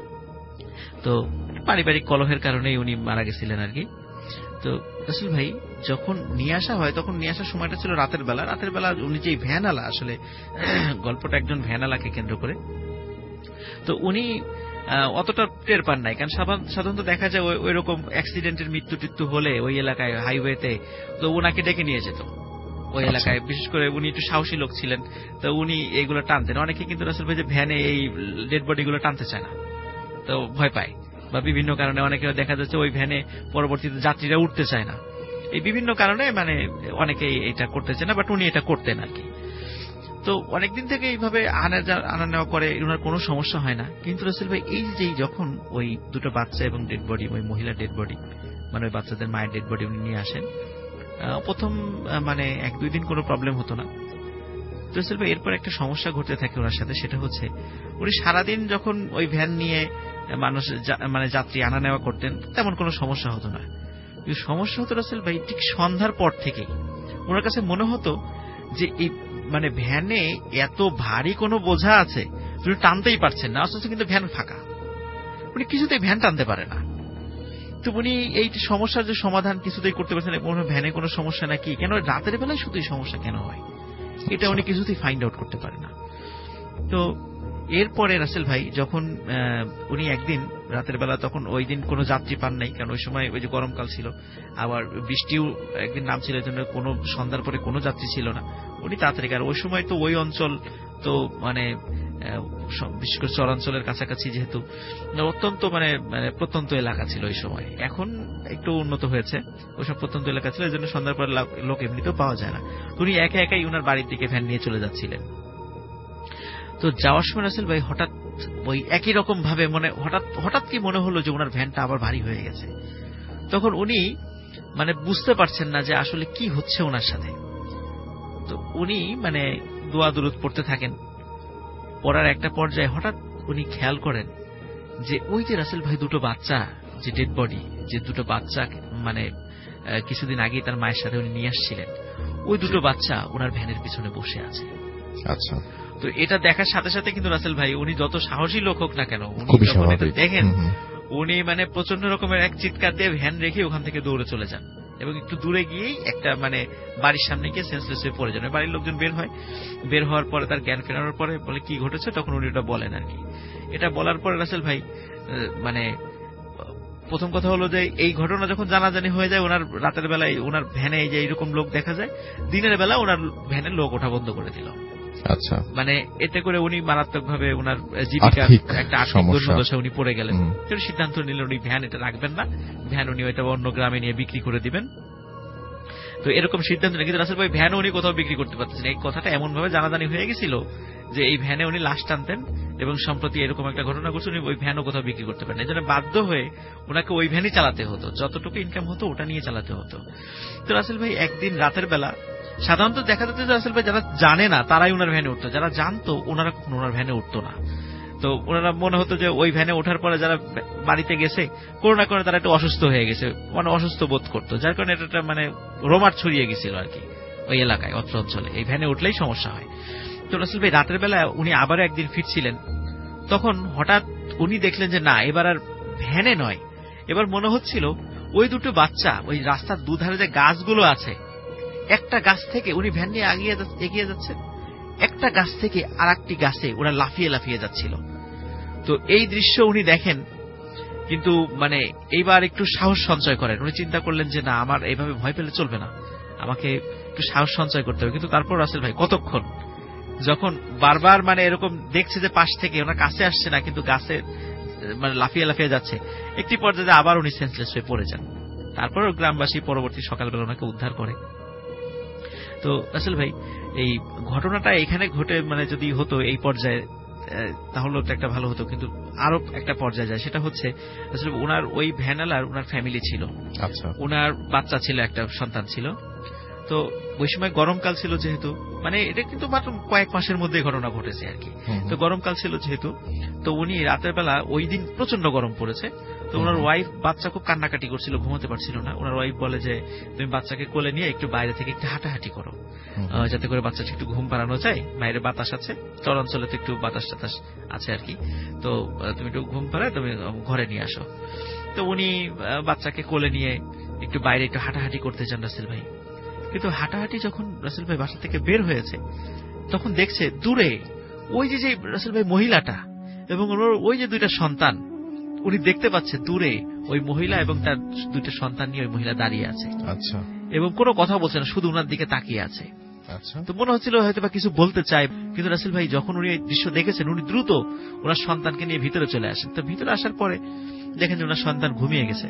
তো পারিবারিক কলহের কারণেই উনি মারা গেছিলেন আর কি। তো রাসেল ভাই যখন নিয়ে আসা হয়, তখন নিয়ে আসার সময়টা ছিল রাতের বেলা। রাতের বেলা উনি যে ভ্যানালা, আসলে গল্পটা একজন ভ্যানালাকে কেন্দ্র করে, তো উনি অতটা টের পান নাই, কারণ সাধারণত দেখা যায় ওই রকম অ্যাক্সিডেন্টের মৃত্যু টিত্যু হলে ওই এলাকায় হাইওয়েতে তো ওনাকে ডেকে নিয়ে যেত ওই এলাকায়। বিশেষ করে উনি একটু সাহসী লোক ছিলেন, তো উনি এইগুলো টানতেন। অনেকে কিন্তু রাসেল ভাই যে ভ্যানে এই ডেড বডি গুলো টানতে চায় না, তো ভয় পায় বা বিভিন্ন কারণে অনেকে দেখা যাচ্ছে ওই ভ্যানে পরবর্তীতে যাত্রীরা উঠতে চায় না। এই বিভিন্ন কারণে মানে অনেকেই এটা করতে চায় না, বাট উনি এটা করতেন আর কি। তো অনেকদিন থেকে এইভাবে আনা আনা নেওয়া করে, ওনার কোনো সমস্যা হয় না। কিন্তু রাসেল ভাই এই যে যখন ওই দুটো বাচ্চা এবং ডেড বডি, ওই মহিলা ডেড বডি মানে ওই বাচ্চাদের মায়ের ডেড বডি উনি নিয়ে আসেন, প্রথম মানে এক দুই দিন কোনো প্রবলেম হতো না। রাসেল ভাই এরপর একটা সমস্যা ঘটতে থাকে ওনার সাথে, সেটা হচ্ছে উনি সারাদিন যখন ওই ভ্যান নিয়ে মানুষ মানে যাত্রী আনা নেওয়া করতেন তেমন কোনো সমস্যা হতো না। কিন্তু সমস্যা হতো রাসেল ভাই ঠিক সন্ধ্যার পর থেকেই। ওনার কাছে মনে হতো যে এই মানে ভ্যানে এত ভারী কোনো বোঝা আছে, উনি টানতেই পারছেন না, অথচ কিন্তু ভ্যান ফাঁকা, উনি কিছুতেই ভ্যান টানতে পারে না। তো উনি এই সমস্যার যে সমাধান কিছুতেই করতে পারছেন, ভ্যানে কোনো সমস্যা নাকি, কেন রাতের বেলায় শুধু এই সমস্যা কেন হয়, এটা উনি কিছুতেই ফাইন্ড আউট করতে পারে না। তো এরপরে রাসেল ভাই যখন উনি একদিন রাতের বেলা, তখন ওই দিন কোনো যাত্রী পান নাই, কারণ ওই সময় ওই যে গরমকাল ছিল, আবার বৃষ্টিও একদিন নামছিল, এর জন্য কোনো সন্ধ্যার পরে কোনো যাত্রী ছিল না। উনি তাড়াতাড়ি, আর ওই সময় তো ওই অঞ্চল তো মানে বিশেষ করে চরাঞ্চলের কাছাকাছি, যেহেতু অত্যন্ত মানে মানে প্রত্যন্ত এলাকা ছিল ওই সময়। এখন একটু উন্নত হয়েছে, ওইসব প্রত্যন্ত এলাকা ছিল, এই জন্য সন্ধ্যার পর লোক এমনিতেও পাওয়া যায় না। উনি একা একাই ওনার বাড়ির দিকে ভ্যান নিয়ে চলে যাচ্ছিলেন। তো যাওয়ার সময় রাসেল ভাই হঠাৎ ওই একই রকম ভাবে মানে হঠাৎ হঠাৎ কি মনে হলো যে ওনার ভ্যানটা আবার ভারী হয়ে গেছে। তখন উনি মানে বুঝতে পারছেন না যে আসলে কি হচ্ছে ওনার সাথে। তো উনি মানে দোয়া দুরুদ পড়তে থাকেন। পড়ার একটা পর্যায়ে হঠাৎ উনি খেয়াল করেন যে ওই যে রাসেল ভাই দুটো বাচ্চা, যে ডেড বডি, যে দুটো বাচ্চা মানে কিছুদিন আগে তার মায়ের সাথে উনি নিয়ে আসছিলেন, ওই দুটো বাচ্চা ওনার ভ্যানের পিছনে বসে আছে। আচ্ছা। তো এটা দেখার সাথে সাথে কিন্তু রাসেল ভাই উনি যত সাহসী লোক হোক না কেন, উনি যখন এটা দেখেন উনি মানে প্রচন্ড রকমের এক চিৎকার দিয়ে ভ্যান রেখে ওখান থেকে দৌড়ে চলে যান এবং একটু দূরে গিয়েই একটা মানে বাড়ির সামনে গিয়ে সেন্সলেস হয়ে পড়ে যান। বাড়ির লোকজন বের হয়, বের হওয়ার পরে তার জ্ঞান ফেরানোর পরে বলে কি ঘটেছে, তখন উনি ওটা বলেন আর কি। এটা বলার পরে রাসেল ভাই মানে প্রথম কথা হলো যে এই ঘটনা যখন জানাজানি হয়ে যায়, ওনার রাতের বেলায় ওনার ভ্যানে যে এইরকম লোক দেখা যায়, দিনের বেলা ওনার ভ্যানের লোক ওঠা বন্ধ করে দিল। আচ্ছা। মানে এতে করে উনি মারাত্মক ভাবে ওনার জীবিকার একটা আর্থিক দুর্দশা উনি পড়ে গেলেন। সিদ্ধান্ত নিলেন উনি ভ্যান এটা রাখবেন না, ভ্যান উনি ওইটা অন্য গ্রামে নিয়ে বিক্রি করে দিবেন। তো এরকম সিদ্ধান্ত নেই, কিন্তু রাসেল ভাই ভ্যান উনি কোথাও বিক্রি করতে পারতেছেন। এই কথাটা এমন ভাবে জানাজানি হয়ে গেছিল যে এই ভ্যানে উনি লাশ টানতেন এবং সম্প্রতি এরকম একটা ঘটনা ঘটছে, উনি ওই ভ্যানও কোথাও বিক্রি করতে পারেন। এই জন্য বাধ্য হয়ে ওনাকে ওই ভ্যানই চালাতে হতো, যতটুকু ইনকাম হতো ওটা নিয়ে চালাতে হতো। তো রাসেল ভাই একদিন রাতের বেলা, সাধারণত দেখা যেত যে রাসেল ভাই যারা জানে না তারাই ওনার ভ্যানে উঠতো, যারা জানতো ওনারা কখনো ওনার ভ্যানে উঠতো না। তো ওনারা মনে হতো যে ওই ভ্যানে ওঠার পরে যারা বাড়িতে গেছে কোনো না কোনো তারা একটু অসুস্থ হয়ে গেছে, মানে অসুস্থ বোধ করতো, যার কারণে এটা মানে রোমার ছড়িয়ে গেছিল আর কি ওই এলাকায়, অত্র অঞ্চলে এই ভ্যানে উঠলেই সমস্যা হয়। তো রাসেল ভাই রাতের বেলা উনি আবারও একদিন ফিরছিলেন, তখন হঠাৎ উনি দেখলেন যে না, এবার আর ভ্যানে নয়, এবার মনে হচ্ছিল ওই দুটো বাচ্চা ওই রাস্তার দুধারে যে গাছগুলো আছে, একটা গাছ থেকে উনি ভ্যান নিয়ে এগিয়ে এগিয়ে যাচ্ছেন, একটা গাছ থেকে আর একটি গাছে ওরা লাফিয়ে লাফিয়ে যাচ্ছিল। তো এই দৃশ্য উনি দেখেন, কিন্তু মানে এইবার একটু সাহস সঞ্চয় করেন। উনি চিন্তা করলেন যে না, আমার এইভাবে ভয় পেলে চলবে না, আমাকে একটু সাহস সঞ্চয় করতে হবে। কিন্তু তারপর রাসেল ভাই কতক্ষণ, যখন বারবার মানে এরকম দেখছে যে পাশ থেকে ওনার কাছে আসছে না, কিন্তু গাছে মানে লাফিয়ে লাফিয়ে যাচ্ছে, একটি পর্যায়ে আবার উনি সেন্সলেস হয়ে পড়ে যান। তারপর গ্রামবাসী পরবর্তী সকালবেলা ওনাকে উদ্ধার করে। তো রাসেল ভাই এই ঘটনাটা এখানে ঘটে মানে যদি হতো এই পর্যায়ে তাহলে একটা ভালো হতো, কিন্তু আরো একটা পর্যায়ে যায়, সেটা হচ্ছে আসলে ওনার ওই ভ্যানালার ওনার ফ্যামিলি ছিল, আচ্ছা, ওনার বাচ্চা ছিল, একটা সন্তান ছিল। তো ওই সময় গরমকাল ছিল যেহেতু, মানে এটা কিন্তু মাত্র কয়েক মাসের মধ্যে ঘটনা ঘটেছে আর কি। তো গরমকাল ছিল যেহেতু, তো উনি রাতের বেলা ওই দিন প্রচন্ড গরম পড়েছে, তো ওনার ওয়াইফ, বাচ্চা খুব কান্নাকাটি করছিল, ঘুমাতে পারছিল না। ওনার ওয়াইফ বলে যে তুমি বাচ্চাকে কোলে নিয়ে একটু বাইরে থেকে একটু হাঁটাহাঁটি করো, যাতে করে বাচ্চাকে একটু ঘুম পাড়ানো যায়, বাইরে বাতাস আছে, চরাঞ্চলে তো একটু বাতাস টাতাস আছে আর কি, তো তুমি একটু ঘুম পাড়ায় তুমি ঘরে নিয়ে আসো। তো উনি বাচ্চাকে কোলে নিয়ে একটু বাইরে একটু হাঁটাহাঁটি করতে চান রাসেল ভাই। কিন্তু হাঁটাহাঁটি যখন রাসেল ভাই বাসা থেকে বের হয়েছে, তখন দেখছে দূরে ওই যে যে রাসেল ভাই মহিলাটা এবং ওই যে দুইটা সন্তান, উনি দেখতে পাচ্ছে দূরে ওই মহিলা এবং তার দুইটা সন্তান নিয়ে ওই মহিলা দাঁড়িয়ে আছে, আচ্ছা, এবং কোনো কথা বলছে না, শুধু ওনার দিকে তাকিয়ে আছে। আচ্ছা, তো মনে হচ্ছিল হয়তো বা কিছু বলতে চায়, কিন্তু রাসেল ভাই যখন উনি এই দৃশ্য দেখেছেন, উনি দ্রুত ওনার সন্তানকে নিয়ে ভিতরে চলে আসেন। তো ভিতরে আসার পরে দেখেন যে ওনার সন্তান ঘুমিয়ে গেছে।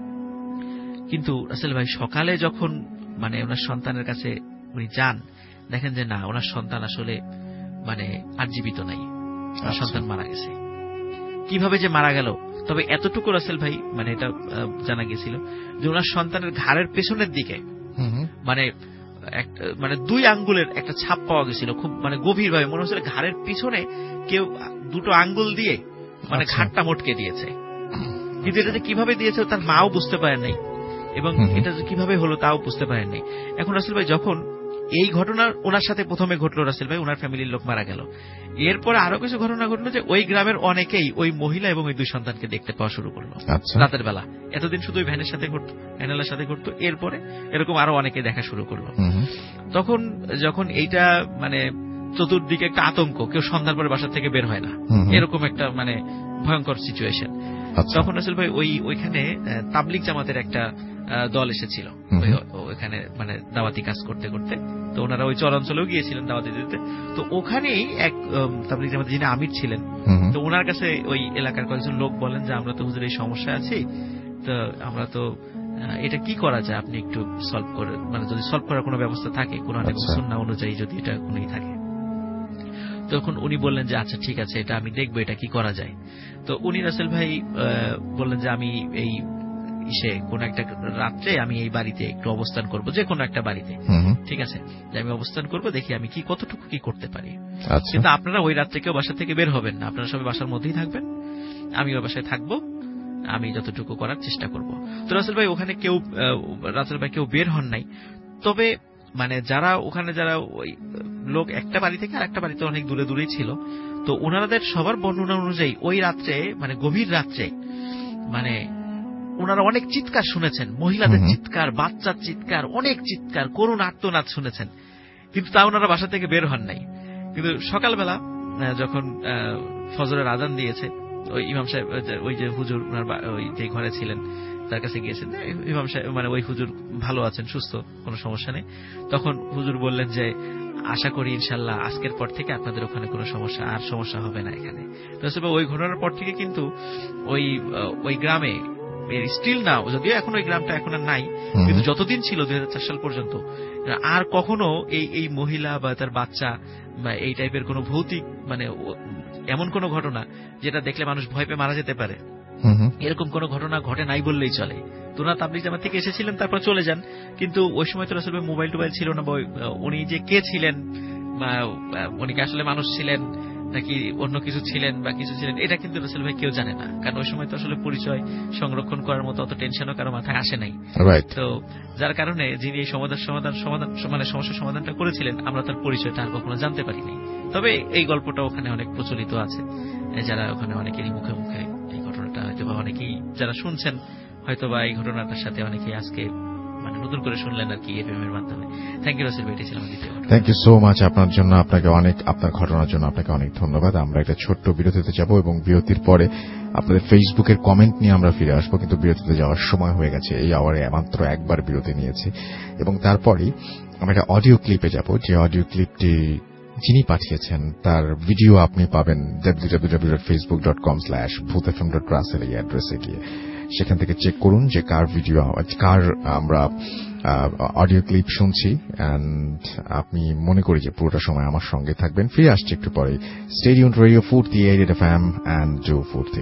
কিন্তু রাসেল ভাই সকালে যখন মানে ওনার সন্তানের কাছে উনি যান, দেখেন যে না, ওনার সন্তান আসলে মানে আর জীবিত নাই, ওনার সন্তান মারা গেছে। কিভাবে যে মারা গেল, তবে এতটুকু রাসেল ভাই মানে এটা জানা গেছিল যে ওনার সন্তানের ঘাড়ের পেছনের দিকে মানে মানে দুই আঙ্গুলের একটা ছাপ পাওয়া গেছিল, খুব মানে গভীর ভাবে মনে হচ্ছিল ঘাড়ের পিছনে কেউ দুটো আঙ্গুল দিয়ে মানে ঘাড়টা মটকে দিয়েছে। কিন্তু এটা যে কিভাবে দিয়েছে তার মাও বুঝতে পারেন নাই, এবং এটা কিভাবে হলো তাও বুঝতে পারেন নাই। এখন রাসেল ভাই যখন এই ঘটনা ওনার সাথে প্রথমে ঘটলো, রাসেল ভাই ওনার ফ্যামিলির লোক মারা গেল, এরপরে আরো কিছু ঘটনা ঘটলো যে ওই গ্রামের অনেকেই ওই মহিলা এবং ওই দুই সন্তানকে দেখতে পাওয়া শুরু করলো রাতের বেলা। এতদিন শুধু ওই ভ্যানের সাথে ঘটতো, ভ্যানেলার সাথে ঘটতো, এরপরে এরকম আরো অনেকে দেখা শুরু করলো। তখন যখন এইটা মানে চতুর্দিকে একটা আতঙ্ক, কেউ সন্ধ্যার পরে বাসা থেকে বের হয় না, এরকম একটা মানে ভয়ঙ্কর সিচুয়েশন। তখন রাসেল ভাই ওই ওইখানে তাবলিগ জামাতের একটা দল এসেছিল ওইখানে মানে দাওয়াতি কাজ করতে করতে, তো ওনারা ওই চরাঞ্চলেও গিয়েছিলেন দাওয়াতি দিতে। তো ওখানেই এক তাবলিগ জামাতের যিনি আমির ছিলেন, তো ওনার কাছে ওই এলাকার কয়েকজন লোক বলেন যে আমরা তো হুজুর এই সমস্যা আছি, তো আমরা তো এটা কি করা যায়, আপনি একটু সলভ করে মানে যদি সলভ করার কোনো ব্যবস্থা থাকে কোরআন এবং সুন্নাহ অনুযায়ী যদি এটা কোনোই থাকে। তখন উনি বললেন যে আচ্ছা ঠিক আছে, এটা আমি দেখবো এটা কি করা যায়। তো উনি রাসেল ভাই বললেন যে আমি এই সে কোন একটা রাত্রে আমি এই বাড়িতে একটু অবস্থান করব, যে কোনো একটা বাড়িতে, ঠিক আছে, যে আমি অবস্থান করব, দেখি আমি কি কতটুকু কি করতে পারি। কিন্তু আপনারা ওই রাত্রে কেউ বাসা থেকে বের হবেন না, আপনারা সবাই বাসার মধ্যেই থাকবেন, আমি ওই বাসায় থাকবো, আমি যতটুকু করার চেষ্টা করব। তো রাসেল ভাই ওখানে কেউ রাসেল ভাই কেউ বের হন নাই, তবে মানে যারা ওখানে যারা ওই লোক একটা বাড়ি থেকে আর একটা বাড়িতে অনেক দূরে দূরেই ছিল, তো ওনাদের সবার বর্ণনা অনুযায়ী ওই রাত্রে মানে গভীর রাত্রে মানে ওনারা অনেক চিৎকার শুনেছেন, মহিলাদের চিৎকার, বাচ্চার চিৎকার, অনেক চিৎকার, করুণ আর্তনাদ শুনেছেন, কিন্তু তা ওনারা বাসা থেকে বের হন নাই। কিন্তু সকালবেলা যখন ফজরের আজান দিয়েছে, ওই ইমাম সাহেব ওই যে হুজুর ওনার ওই যে ঘরে ছিলেন তার কাছে গিয়েছেন, ইমাম সাহেব মানে ওই হুজুর ভালো আছেন, সুস্থ, কোনো সমস্যা নেই। তখন হুজুর বললেন যে আশা করি ইনশাল্লাহ আজকের পর থেকে আপনাদের ওখানে কোনো সমস্যা আর সমস্যা হবে না এখানে। তো ওই ঘটনার পর থেকে কিন্তু ওই ওই গ্রামে স্টিল নাও, যদিও এখন ওই গ্রামটা এখন আর নাই, কিন্তু যতদিন ছিল দুই হাজার চার সাল পর্যন্ত আর কখনো এই এই মহিলা বা তার বাচ্চা বা এই টাইপের কোন ভৌতিক মানে এমন কোন ঘটনা যেটা দেখলে মানুষ ভয় পেয়ে মারা যেতে পারে, এরকম কোন ঘটনা ঘটে নাই বললেই চলে। তো না তাবলিগ জামাত থেকে এসেছিলেন, তারপর চলে যান, কিন্তু ওই সময় তো আসলে মোবাইল টোবাইল ছিল না, উনি যে কে ছিলেন, উনি কি আসলে মানুষ ছিলেন নাকি অন্য কিছু ছিলেন বা কিছু ছিলেন, এটা কিন্তু রাসেল ভাই কেউ জানে না, কারণ ওই সময় তো আসলে পরিচয় সংরক্ষণ করার মতো অত টেনশনও কারো মাথায় আসে নাই। তো যার কারণে যিনি এই সমাধান সমাধান সমাধান মানে সমস্যার সমাধানটা করেছিলেন, আমরা তার পরিচয়টা আর কখনো জানতে পারিনি। তবে এই গল্পটা ওখানে অনেক প্রচলিত আছে, যারা ওখানে অনেকেরই মুখে মুখে এই ঘটনাটা হয়তো বা অনেকেই যারা শুনছেন হয়তো বা এই ঘটনাটার সাথে অনেকেই আজকে মানে নতুন করে শুনলেন আর কি এফএম এর মাধ্যমে। থ্যাংক ইউ রাসেল ভাই, এটি ছিল দ্বিতীয় ঘটনা। থ্যাংক ইউ সো মাচ আপনার জন্য, আপনাকে অনেক, আপনার ঘটনার জন্য আপনাকে অনেক ধন্যবাদ। আমরা একটা ছোট্ট বিরতিতে যাব এবং বিরতির পরে আপনাদের ফেসবুকের কমেন্ট নিয়ে আমরা ফিরে আসবো, কিন্তু বিরতিতে যাওয়ার সময় হয়ে গেছে। এই আওয়ারে মাত্র একবার বিরতি নিয়েছি এবং তারপরেই আমরা একটা অডিও ক্লিপে যাব, যে অডিও ক্লিপটি যিনি পাঠিয়েছেন তার ভিডিও আপনি পাবেন W W W dot Facebook dot com slash Bhoot FM dot Russell এই অ্যাড্রেসে গিয়ে সেখান থেকে চেক করুন যে কার ভিডিও, কার আমরা অডিও ক্লিপ শুনছি। এন্ড আপনি মনে করি যে পুরোটা সময় আমার সঙ্গে থাকবেন। ফিরে আসছে একটু পরে। Stay tuned radio Foorti eight FM and জো ফুর্তি।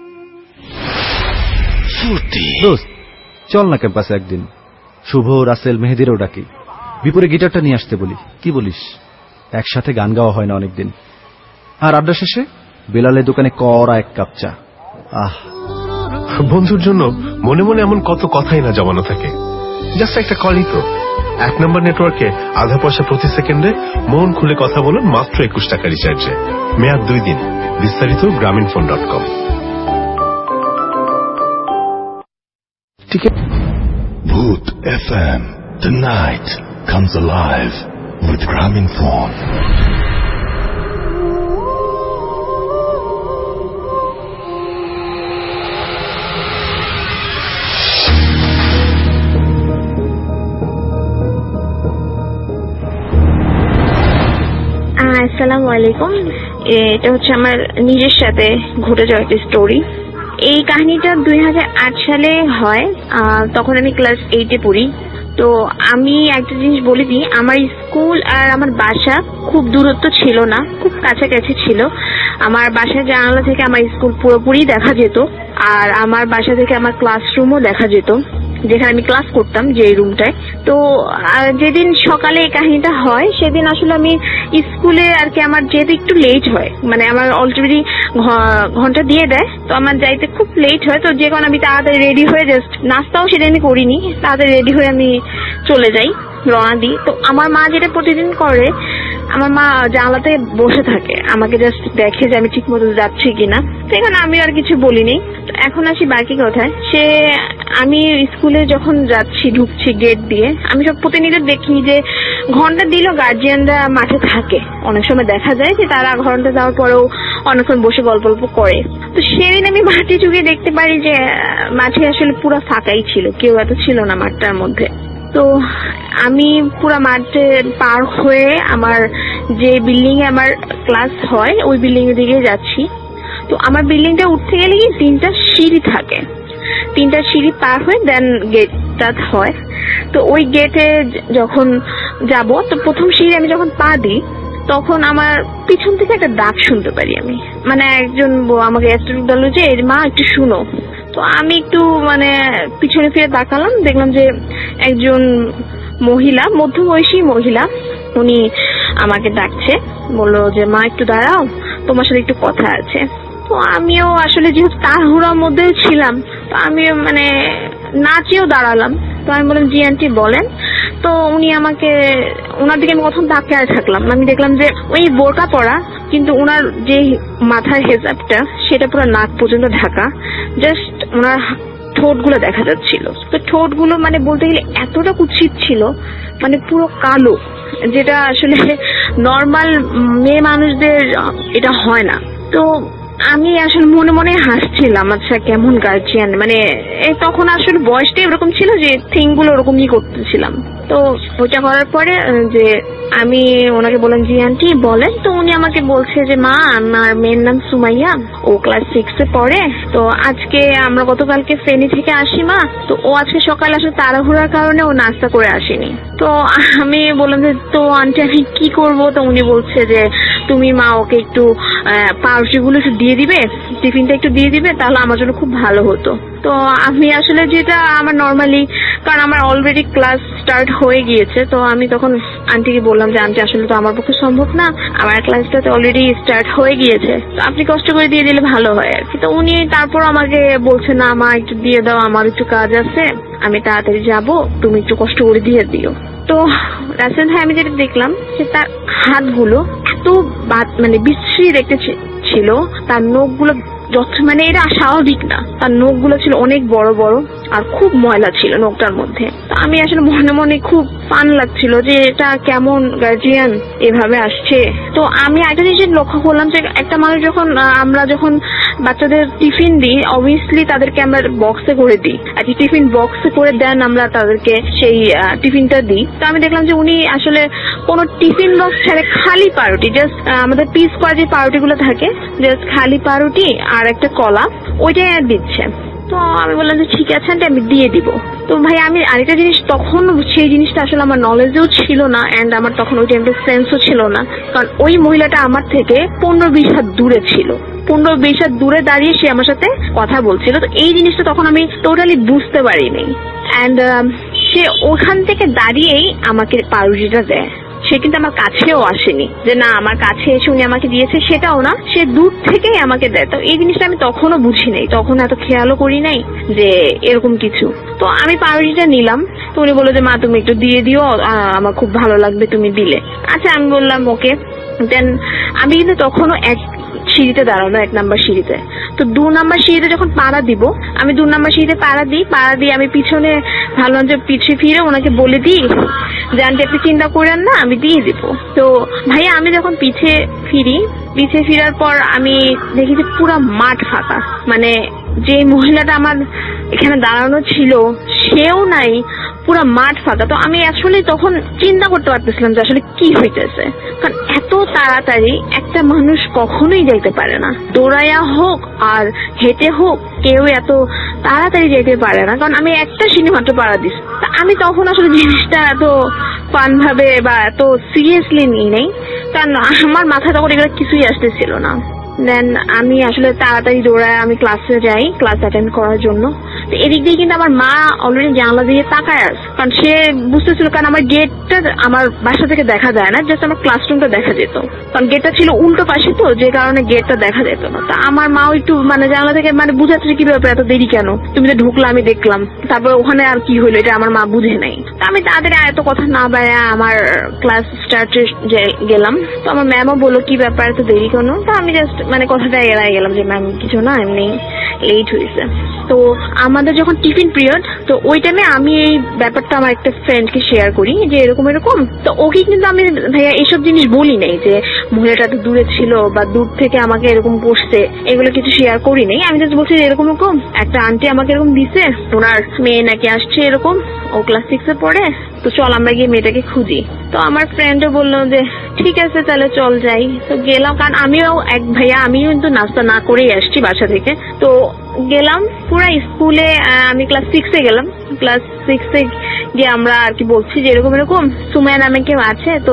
দোস্ত চল না ক্যাম্পাসে একদিন, শুভ, রাসেল, মেহেদিরও ডাকি, বিপরে গিটারটা নিয়ে আসতে বলি, কি বলিস? একসাথে গান গাওয়া হয় না অনেকদিন। আর আড্ডা শেষে বেলালের দোকানে কড়া এক কাপ চা। আহ, বন্ধুর জন্য মনে মনে এমন কত কথাই না জমানো থাকে। জাস্ট একটা কলই তো। এক নম্বর নেটওয়ার্কে আধা পয়সা প্রতি সেকেন্ডে মন খুলে কথা বলুন মাত্র একুশ টাকা রিচার্জে, মেয়াদ দুই দিন। বিস্তারিত গ্রামীণ phone dot com. Bhoot FM, the night comes alive with Grameen Phone. আসসালামু আলাইকুম। এটা হচ্ছে আমার নিজের সাথে ঘটে যাওয়া একটা স্টোরি। এই কাহিনীটা দুই হাজার আট সালে হয়, তখন আমি ক্লাস এইটে পড়ি। তো আমি একটা জিনিস বলে দিই, আমার স্কুল আর আমার বাসা খুব দূরত্ব ছিল না, খুব কাছাকাছি ছিল। আমার বাসার জানালা থেকে আমার স্কুল পুরোপুরি দেখা যেত, আর আমার বাসা থেকে আমার ক্লাসরুমও দেখা যেত, যেখানে আমি ক্লাস করতাম যে রুমটায়। তো যেদিন সকালে এই কাহিনীটা হয় সেদিন আসলে আমি স্কুলে আর কি আমার যেতে একটু লেট হয়, মানে আমার অলরেডি ঘন্টা দিয়ে দেয়, তো আমার যাইতে খুব লেট হয়। তো যে কারণে আমি তাড়াতাড়ি রেডি হয়ে, জাস্ট নাস্তাও সেদিনই করিনি, তাড়াতাড়ি রেডি হয়ে আমি চলে যাই, রওনা দিই। তো আমার মা যেটা প্রতিদিন করে, আমার মা জানলাতে বসে থাকে, আমাকে জাস্ট দেখে যে আমি ঠিক মতো যাচ্ছি কিনা। সেখানে আমি আর কিছু বলিনি। এখন আসি বাকি কথায়। সে আমি স্কুলে যখন যাচ্ছি, ঢুকছি গেট দিয়ে, আমি সব প্রতিনিয়ত দেখি যে ঘন্টা দিল গার্জিয়ানরা মাঠে থাকে। অনেক সময় দেখা যায় যে তারা ঘন্টা যাওয়ার পরেও অনেকক্ষণ বসে গল্প গল্প করে। তো সেদিন আমি মাঠে চুকে দেখতে পারি যে মাঠে আসলে পুরো ফাঁকাই ছিল, কেউ এত ছিল না মাঠটার মধ্যে। তো আমি পুরো মাঠে পার হয়ে আমার যে বিল্ডিং এ আমার ক্লাস হয় ওই বিল্ডিং এর দিকে যাচ্ছি। তো আমার বিল্ডিংটা উঠতে গেলে কি তিনটা সিঁড়ি থাকে, তিনটা সিঁড়ি পার হয়ে দেন গেটটা হয়। তো ওই গেটে যখন যাব, তো প্রথম সিঁড়ি আমি যখন পা দিই তখন আমার পিছন থেকে একটা ডাক শুনতে পারি আমি, মানে একজন আমাকে একটু বললো যে মা একটু শুনো। তো আমি একটু মানে পিছনে ফিরে তাকালাম, দেখলাম যে একজন মহিলা, মধ্যবয়সী মহিলা, উনি আমাকে ডাকছে, বললো যে মা একটু দাঁড়াও, তোমার সাথে একটু কথা আছে। তো আমিও আসলে যেহেতু তাড়াহুড়ার মধ্যেও ছিলাম, তো আমিও মানে নাচেও দাঁড়ালাম। তো আমি বললাম জি আন্টি বলেন। তো উনি আমাকে, ওনার দিকে আমি প্রথম তাকিয়ে থাকলাম। আমি দেখলাম যে ওই বোরকা পরা, কিন্তু ওনার যে মাথার হেজাবটা সেটা পুরো নাক পর্যন্ত ঢাকা, জাস্ট ওনার ঠোঁট গুলো দেখা যাচ্ছিল। তো ঠোঁট গুলো মানে বলতে গেলে এতটা কুৎসিত ছিল, মানে পুরো কালো, যেটা আসলে নর্মাল মেয়ে মানুষদের এটা হয় না। তো আমি আসলে মনে মনে হাসছিলাম, আচ্ছা কেমন গার্জিয়ান, মানে তখন আসলে বয়সটা এরকম ছিল যে থিং গুলো ওরকমই করতেছিলাম। তো ওইটা করার পরে যে আমি ওনাকে বললাম জি আন্টি বলেন। তো উনি আমাকে বলছে যে মা আমার মেয়ের নাম সুমাইয়া, ও ক্লাস সিক্স এ পড়ে। তো আজকে আমরা গতকালকে ফেনী থেকে আসি মা, তো ও আজকে সকালে আসলে তাড়াহুড়ার কারণে ও নাস্তা করে আসেনি। তো আমি বললাম যে তো আন্টি আমি কি করব? তো উনি বলছে যে তুমি মা ওকে একটু পাউরুটিগুলো একটু দিয়ে দিবে, টিফিনটা একটু দিয়ে দিবে, তাহলে আমার জন্য খুব ভালো হতো। তো আমি আসলে যেটা আমার নর্মালি, কারণ আমার অলরেডি ক্লাস স্টার্ট হয়ে গিয়েছে, তো আমি তখন আন্টিকে বললাম যে আন্টি আসলে তো আমার পক্ষে সম্ভব না, আমার ক্লাসটা তো অলরেডি স্টার্ট হয়ে গিয়েছে, তো আপনি কষ্ট করে দিয়ে দিলে ভালো হয় আর কি। তো উনি তারপর আমাকে বলছে না মা একটু দিয়ে দাও, আমার একটু কাজ আছে, আমি তাড়াতাড়ি যাব, তুমি একটু কষ্ট করে দিয়ে দিও। তো রাসেল ভাই আমি যেটা দেখলাম যে তার হাতগুলো এত মানে বিশ্রী দেখতে ছিল, তার নখগুলো যত মানে এটা স্বাভাবিক না, তার নখগুলো ছিল অনেক বড় বড় আর খুব ময়লা ছিল নখটার মধ্যে। তো আমি আসলে মনে মনে খুব ফান লাগছিল যে এটা কেমন গার্জিয়ান এভাবে আসছে। তো আমি একটা জিনিস লক্ষ্য করলাম যে একটা মানুষ যখন আমরা যখন বাচ্চাদের টিফিন দিই, অবভিয়াসলি তাদেরকে আমরা বক্সে করে দিই, আর কি টিফিন বক্সে করে দেন আমরা তাদেরকে সেই টিফিনটা দিই। তো আমি দেখলাম যে উনি আসলে কোনো টিফিন বক্স ছাড়া খালি পাউরুটি, জাস্ট আমাদের পিস করা যে পাউরুটি গুলো থাকে, জাস্ট খালি পাউরুটি আর একটা কলা, ওইটাই দিচ্ছে। তো আমি বললাম যে ঠিক আছে আমি দিয়ে দিব। তো ভাই আমি আরেকটা জিনিস, তখন সেই জিনিসটা আসলে আমার নলেজেও ছিল না, এন্ড আমার তখন ওই টাইমটা সেন্সও ছিল না, কারণ ওই মহিলাটা আমার থেকে পনেরো বিশ হাত দূরে ছিল, পনেরো বিশ হাত দূরে দাঁড়িয়ে সে আমার সাথে কথা বলছিল। তো এই জিনিসটা তখন আমি টোটালি বুঝতে পারিনি, এন্ড সে ওখান থেকে দাঁড়িয়েই আমাকে পাউরুটিটা দেয়। সে কিন্তু আমার কাছেও আসেনি যে না আমার কাছে এসে উনি আমাকে দিয়েছে, সেটাও না, সে দূর থেকেই আমাকে দেয়। তো এই জিনিসটা আমি তখনও বুঝি নাই, তখন এত খেয়ালও করি নাই যে এরকম কিছু। তো আমি পাউরুটিটা নিলাম, তো উনি বললো যে মা তুমি একটু দিয়ে দিও, আমার খুব ভালো লাগবে তুমি দিলে। আচ্ছা আমি বললাম ওকে। দেন আমি কিন্তু তখনও এক সিঁড়িতে দাঁড়ানো, এক নাম্বার সিঁড়িতে। তো দু নাম্বার সিঁড়িতে যখন পাড়া দিব, আমি দু নাম্বার সিঁড়িতে পাড়া দিই, পাড়া দিয়ে আমি পিছনে ভাবলাম যে পিছিয়ে ফিরে ওনাকে বলে দিই যে আন্টি আপনি চিন্তা করেন না, আমি দিয়ে দিব। তো ভাইয়া আমি যখন পিছে ফিরি, পিছে ফিরার পর আমি দেখি যে পুরা মাঠ ফাঁকা, মানে যে মহিলাটা আমার এখানে দাঁড়ানো ছিল সেও নাই, পুরা মাঠ ফাঁকা। তো আমি আসলে তখন চিন্তা করতে পারতেছিলাম যে আসলে কি হইতেছে, কারণ এত তাড়াতাড়ি একটা মানুষ কখনোই যাইতে পারে না, দৌড়াইয়া হোক আর হেঁটে হোক, কেউ এত তাড়াতাড়ি যেতে পারে না, কারণ আমি একটা সিঁড়ি মাত্র পাড়া দিস। আমি তখন আসলে জিনিসটা এত ফান ভাবে বা এত সিরিয়াসলি নিই নাই, কারণ আমার মাথায় তখন এগুলো কিছুই আসতেছিল না। দেন আমি আসলে তাড়াতাড়ি দৌড়ায় আমি ক্লাসে যাই, ক্লাস অ্যাটেন্ড করার জন্য। তো এদিক দিয়ে কিন্তু আমার মা অলরেডি জানলা দিয়ে তাকায় আছে, কারণ সে বুঝতেছিল, কারণ আমার গেটটা আমার বাসা থেকে দেখা যায় না, জাস্ট আমার ক্লাসরুমটা দেখা যেত, কারণ গেটটা ছিল উল্টো পাশে, তো যে কারণে গেটটা দেখা যেত না। তা আমার মাও একটু মানে জানলা থেকে মানে বুঝাচ্ছে কি ব্যাপার এত দেরি কেন, তুমি তো ঢুকলো আমি দেখলাম, তারপর ওখানে আর কি হইলো এটা আমার মা বুঝে নাই। তো আমি তাড়াতাড়ি এত কথা না বাড়া আমার ক্লাস স্টার্টে গেলাম। তো আমার ম্যামও বললো কি ব্যাপার এত দেরি কেন। তো আমি জাস্ট মানে কথাটা এড়াই গেলাম যে ম্যাম কিছু না, এমনি লেট হয়েছে। তো আমাদের যখন টিফিন পিরিয়ড, তো ওই টাইমে আমি এই ব্যাপারটা আমার একটা ফ্রেন্ডকে শেয়ার করি যে এরকম এরকম। তো ওকে কিন্তু আমি ভাইয়া এইসব জিনিস বলি নাই যে মহিলাটা তো দূরে ছিল বা দূর থেকে আমাকে এরকম বসছে, এগুলো কিছু শেয়ার করি নাই। আমি জাস্ট বলছি এরকম এরকম একটা আন্টি আমাকে এরকম দিছে, ওনার মেয়ে নাকি আসছে এরকম, ও ক্লাস সিক্সে পড়ে, তো চল আমরা গিয়ে মেয়েটাকে খুঁজি। তো আমার ফ্রেন্ডও বললো যে ঠিক আছে তাহলে চল যাই। তো গেলাম, কারণ আমিও এক ভাইয়া আমিও কিন্তু নাস্তা না করেই আসছি বাসা থেকে। তো গেলাম পুরা স্কুলে, আমি ক্লাস সিক্সে গেলাম, ক্লাস সিক্সে গিয়ে আমরা আর কি বলছি যে এরকম এরকম সুমাইয়া নামে কেউ আছে। তো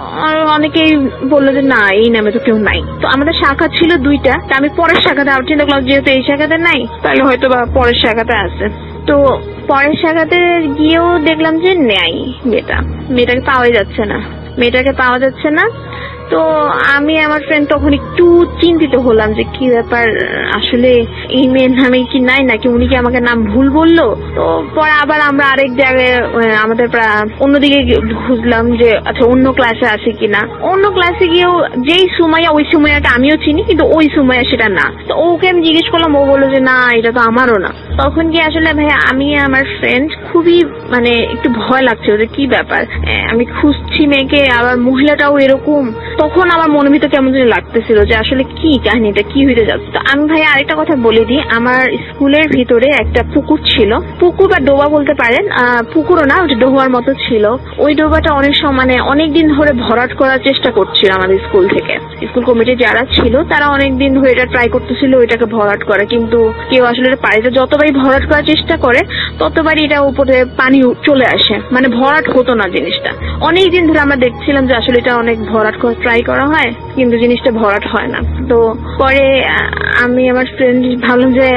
অনেকেই বললো যে না এই নামে তো কেউ নাই। তো আমাদের শাখা ছিল দুইটা, তো আমি পরের শাখাতে আবার চিন্তা করলাম যেহেতু এই শাখাতে নাই তাহলে হয়তো বা পরের শাখাতে আছে। তো পরের শাখাতে গিয়েও দেখলাম যে নেই মেয়েটা, মেয়েটাকে পাওয়া যাচ্ছে না, মেয়েটাকে পাওয়া যাচ্ছে না। তো আমি আমার ফ্রেন্ড তখন একটু চিন্তিত হলাম যে কি ব্যাপার, আসলে এই মেয়ের নামে কি নাই নাকি উনি কি আমাকে নাম ভুল বললো। তো পরে আবার আমরা আরেক জায়গায় আমাদের অন্যদিকে খুঁজলাম যে আচ্ছা অন্য ক্লাসে আছে কিনা। অন্য ক্লাসে গিয়েও যেই সুমাইয়া, ওই সুমাইয়াটা আমিও চিনি কিন্তু ওই সুমাইয়া সেটা না। তো ওকে আমি জিজ্ঞেস করলাম, ও বললো যে না এটা তো আমারও না। তখন কি আসলে ভাই আমি আমার ফ্রেন্ড খুবই মানে একটু ভয় লাগছিল যে কি ব্যাপার, আমি খুঁজছি মেয়েকে আবার মহিলাটাও এরকম। তখন আমার মনের ভিতরে কেমন যেন লাগতেছিল যে আসলে কি কাহিনীটা কি হইতে যাচ্ছে। তো আমি ভাই আরেকটা কথা বলে দিই, আমার স্কুলের ভিতরে একটা পুকুর ছিল, পুকুর বা ডোবা বলতে পারেন, পুকুরও না ওটা ডোবার মতো ছিল। ওই ডোবাটা অনেক সময় মানে অনেকদিন ধরে ভরাট করার চেষ্টা করছিল আমাদের স্কুল থেকে, স্কুল কমিটি যারা ছিল তারা অনেকদিন ধরে এটা ট্রাই করতেছিল ওইটাকে ভরাট করে, কিন্তু কেউ আসলে পারে। যতবারই ভরাট করার চেষ্টা করে ততবারই এটা উপরে পানি চলে আসে, মানে ভরাট হতো না জিনিসটা। অনেকদিন ধরে আমরা দেখছিলাম যে আসলে এটা অনেক ভরাট করার ট্রাই করা হয় কিন্তু জিনিসটা ভরাট হয় না। তো পরে আমি আমার ফ্রেন্ড ভাবলাম যে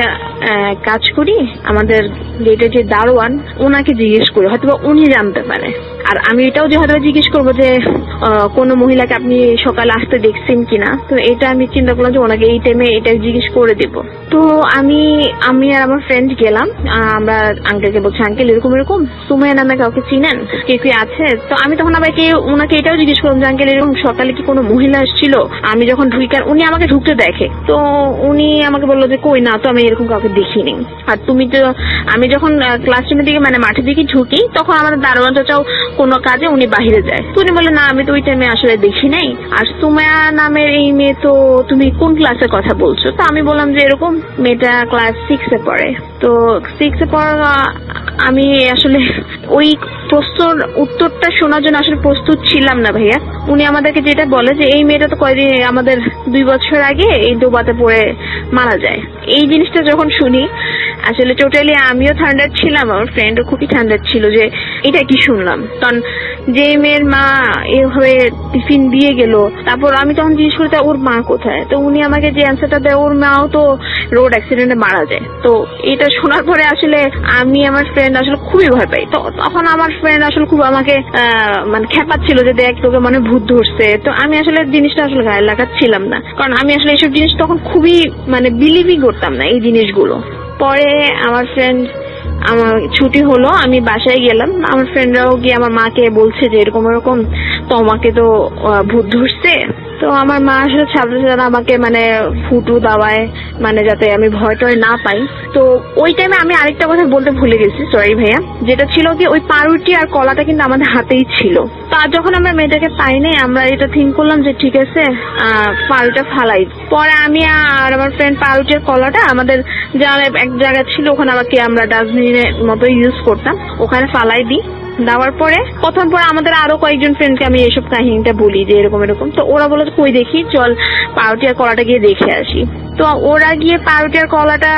কাজ করি, আমাদের গেটের যে দারোয়ান ওনাকে জিজ্ঞেস করি, হয়তো উনি জানতে পারে। আর আমি এটাও যে হয়তো জিজ্ঞেস করবো যে কোনো মহিলাকে আপনি সকালে আসতে দেখছেন কিনা, তো এটা আমি চিন্তা করলাম যে ওনাকে এই টাইমে এটা জিজ্ঞেস করে দেব। তো আমি আমি আর আমার ফ্রেন্ড গেলাম, আমরা আঙ্কেলকে বলছি আঙ্কেল এরকম এরকম সুমাইয়া নামে কাউকে চিনেন, কে কে আছে? তো আমি তখন আবার কে ওনাকে এটাও জিজ্ঞেস করলাম যে আঙ্কেল এরকম সকালে কি কোনো মহিলা আসছিল? আমি যখন ঢুকার উনি আমাকে ঢুকতে দেখে, তো উনি আমাকে বললো যে কই না তো, আমি এরকম কাউকে দেখিনি। আর তুমি তো আমি যখন ক্লাসরুমের দিকে মানে মাঠের দিকে ঢুকি তখন আমাদের দারোয়ান চাচাও কোনো কাজে উনি বাহিরে যায়, তো উনি বলে না আমি তো ওই টাইমে আসলে দেখি নাই। আর সুমাইয়া নামের এই মেয়ে তো তুমি কোন ক্লাসের কথা বলছো? তো আমি বললাম যে এরকম মেয়েটা ক্লাস সিক্সে পড়ে। তো সিক্সে পড়া আমি আসলে ওই প্রশ্নের উত্তরটা শোনার জন্য আসলে প্রস্তুত ছিলাম না ভাইয়া। উনি আমাদেরকে যেটা বলে যে এই মেয়েটা তো কয়েকদিন আমাদের দুই বছর আগে এই ডোবাতে পড়ে মারা যায়। এই জিনিসটা যখন শুনি আসলে টোটালি আমিও ঠান্ডার ছিলাম, আমার ফ্রেন্ডও খুবই ঠান্ডার ছিল যে এটা কি শুনলাম। কারণ যে মেয়ের মা এভাবে টিফিন দিয়ে গেল, তারপর আমি তখন জিজ্ঞেস করি ওর মা কোথায়, তো উনি আমাকে যে অ্যান্সারটা দেয় ওর মাও তো রোড অ্যাক্সিডেন্টে মারা যায়। তো এটা শোনার পরে আসলে আমি আমার ফ্রেন্ড আসলে খুবই ভয় পাই। তো তখন আমার ফ্রেন্ড আসলে খুব আমাকে মানে খেপাচ্ছিল যে দেখ তোকে মনে ভূত ধরছে। তো আমি আসলে জিনিসটা আসলে গায়ে লাগাচ্ছিলাম না, কারণ আমি আসলে এইসব জিনিস তখন খুবই মানে বিলিভই করতাম না এই জিনিসগুলো। পরে আমার ফ্রেন্ড আমার ছুটি হলো, আমি বাসায় গেলাম, আমার ফ্রেন্ডরাও গিয়ে আমার মাকে বলছে যে এরকম এরকম তোমাকে তো ভূত ধরছে। তো আমার মা আসলে ছাত্র ছাত্রা আমাকে মানে ফুটু দাওয়ায় মানে যাতে আমি ভয় টয় না পাই। তো ওই টাইমে আমি আরেকটা কথা বলতে ভুলে গেছি, সরি ভাইয়া, যেটা ছিল কি ওই পাউরুটি আর কলাটা কিন্তু আমাদের হাতেই ছিল। তো আর যখন আমরা মেয়েটাকে পাই নাই আমরা এটা থিঙ্ক করলাম যে ঠিক আছে পাউরুটা ফালাই। পরে আমি আর আমার ফ্রেন্ড পাউরুটি আর কলাটা আমাদের যা এক জায়গা ছিল ওখানে আমাকে আমরা ডাস্টবিনের মতো ইউজ করতাম, ওখানে ফালাই দিই। দেওয়ার পরে প্রথম পরে আমাদের আরো কয়েকজন ফ্রেন্ডকে আমি এইসব কাহিনীটা বলি যে এরকম এরকম। তো ওরা বলে কই দেখি, চল পাউরুটি আর কলাটা গিয়ে দেখে আসি। তো ওরা গিয়ে পাউরুটি আর কলাটা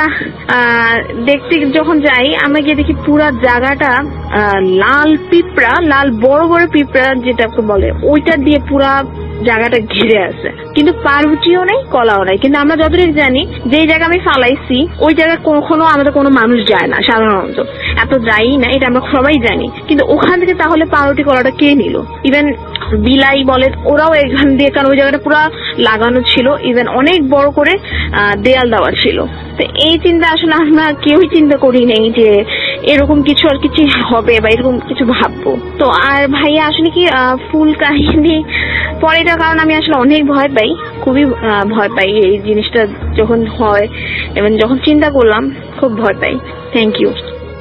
দেখতে যখন যাই আমরা গিয়ে দেখি পুরা জায়গাটা লাল পিঁপড়া, লাল বড় বড় পিঁপড়া যেটাকে বলে ওইটা দিয়ে পুরা জায়গাটা ঘিরে আছে, কিন্তু পাউরুটিও নেই কলাও নাই। কিন্তু আমরা যতটুকু জানি যে জায়গা আমি ফালাইছি ওই জায়গায় কখনো আমাদের কোনো মানুষ যায় না, সাধারণত এত যাই না, এটা আমরা সবাই জানি। কিন্তু ওখান থেকে তাহলে পাউরুটি কলাটা কে নিল? ইভেন বিলাই বলে ওরাও এখান দিয়ে, কারণ ওই জায়গাটা পুরো লাগানো ছিল, ইভেন অনেক বড় করে দেয়াল দেওয়া ছিল। তো এই চিন্তা আসলে আমরা কেউই চিন্তা করি নেই যে এরকম কিছু আর কিছু হবে বা এরকম কিছু ভাববো। তো আর ভাইয়া আসলে কি ফুল কাহিনী পরে, এটার কারণ আমি আসলে অনেক ভয় পাই, খুবই ভয় পাই এই জিনিসটা যখন হয় এবং যখন চিন্তা করলাম খুব ভয় পাই। Thank you.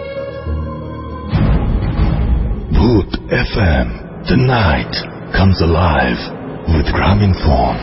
Bhoot F M, the night comes alive with Graminphone.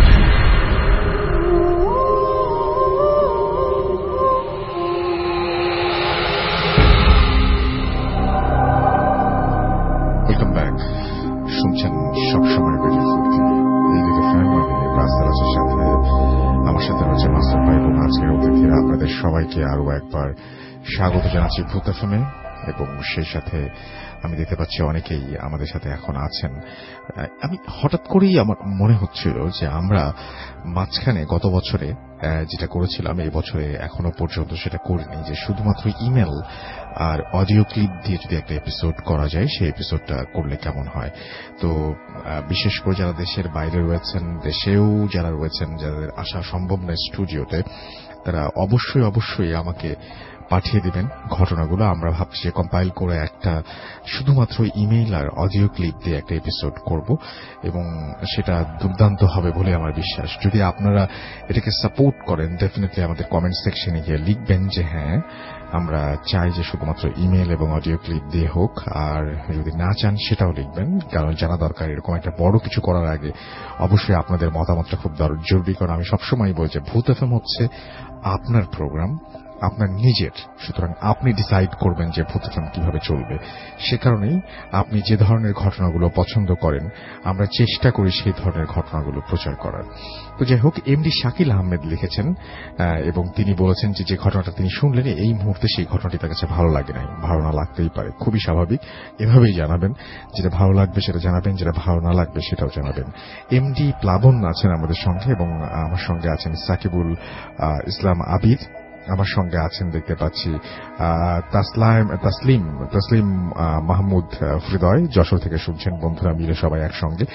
Welcome back. শুনছেন সবসময় রেডিও ফুর্তি, এই রেডিও ফ্যামিলি রাস্তার সাথে আমার সাথে রয়েছে মাস্টার ভাই এবং আজকের অতিথিরা। আপনাদের সবাইকে আরো একবার স্বাগত জানাচ্ছি ভূত এফ এম এ, এবং সেই সাথে আমি দেখতে পাচ্ছি অনেকেই আমাদের সাথে এখন আছেন। আমি হঠাৎ করেই আমার মনে হচ্ছিল যে আমরা মাঝখানে গত বছরে যেটা করেছিলাম এই বছরে এখনো পর্যন্ত সেটা করিনি, যে শুধুমাত্র ইমেল আর অডিও ক্লিপ দিয়ে যদি একটা এপিসোড করা যায় সেই এপিসোডটা করলে কেমন হয়। তো বিশেষ করে যারা দেশের বাইরে রয়েছেন, দেশেও যারা রয়েছেন, যাদের আসা সম্ভব নয় স্টুডিওতে, তারা অবশ্যই অবশ্যই আমাকে পাঠিয়ে দিবেন ঘটনাগুলো। আমরা ভাবছি যে কম্পাইল করে একটা শুধুমাত্র ইমেইল আর অডিও ক্লিপ দিয়ে একটা এপিসোড করব, এবং সেটা দুর্দান্ত হবে বলে আমার বিশ্বাস। যদি আপনারা এটাকে সাপোর্ট করেন, ডেফিনেটলি আমাদের কমেন্ট সেকশনে গিয়ে লিখবেন যে হ্যাঁ আমরা চাই যে শুধুমাত্র ইমেইল এবং অডিও ক্লিপ দিয়ে হোক, আর যদি না চান সেটাও লিখবেন, কারণ জানা দরকার এরকম একটা বড় কিছু করার আগে অবশ্যই আপনাদের মতামতটা খুব জরুরি। কারণ আমি সবসময় বলি যে ভূত এফএম হচ্ছে আপনার প্রোগ্রাম, আপনার নিজের, সুতরাং আপনি ডিসাইড করবেন যে ভূত এফএম কিভাবে চলবে। সে কারণেই আপনি যে ধরনের ঘটনাগুলো পছন্দ করেন আমরা চেষ্টা করি সেই ধরনের ঘটনাগুলো প্রচার করার। তো যাই হোক, এমডি শাকিল আহমেদ লিখেছেন এবং তিনি বলেছেন যে যে ঘটনাটা তিনি শুনলেন এই মুহূর্তে সেই ঘটনাটি তার কাছে ভালো লাগে নাই। ভালো না লাগতেই পারে, খুবই স্বাভাবিক। এভাবেই জানাবেন, যেটা ভালো লাগবে সেটা জানাবেন, যেটা ভালো না লাগবে সেটাও জানাবেন। এমডি প্লাবন আছেন আমাদের সঙ্গে এবং আমার সঙ্গে আছেন সাকিবুল ইসলাম আবিদ, আমার সঙ্গে আছেন দেখতে পাচ্ছি তাসলাম তাসলিম তাসলিম মাহমুদ হৃদয়, যশোর থেকে শুনছেন বন্ধুরা মিলে সবাই একসঙ্গে।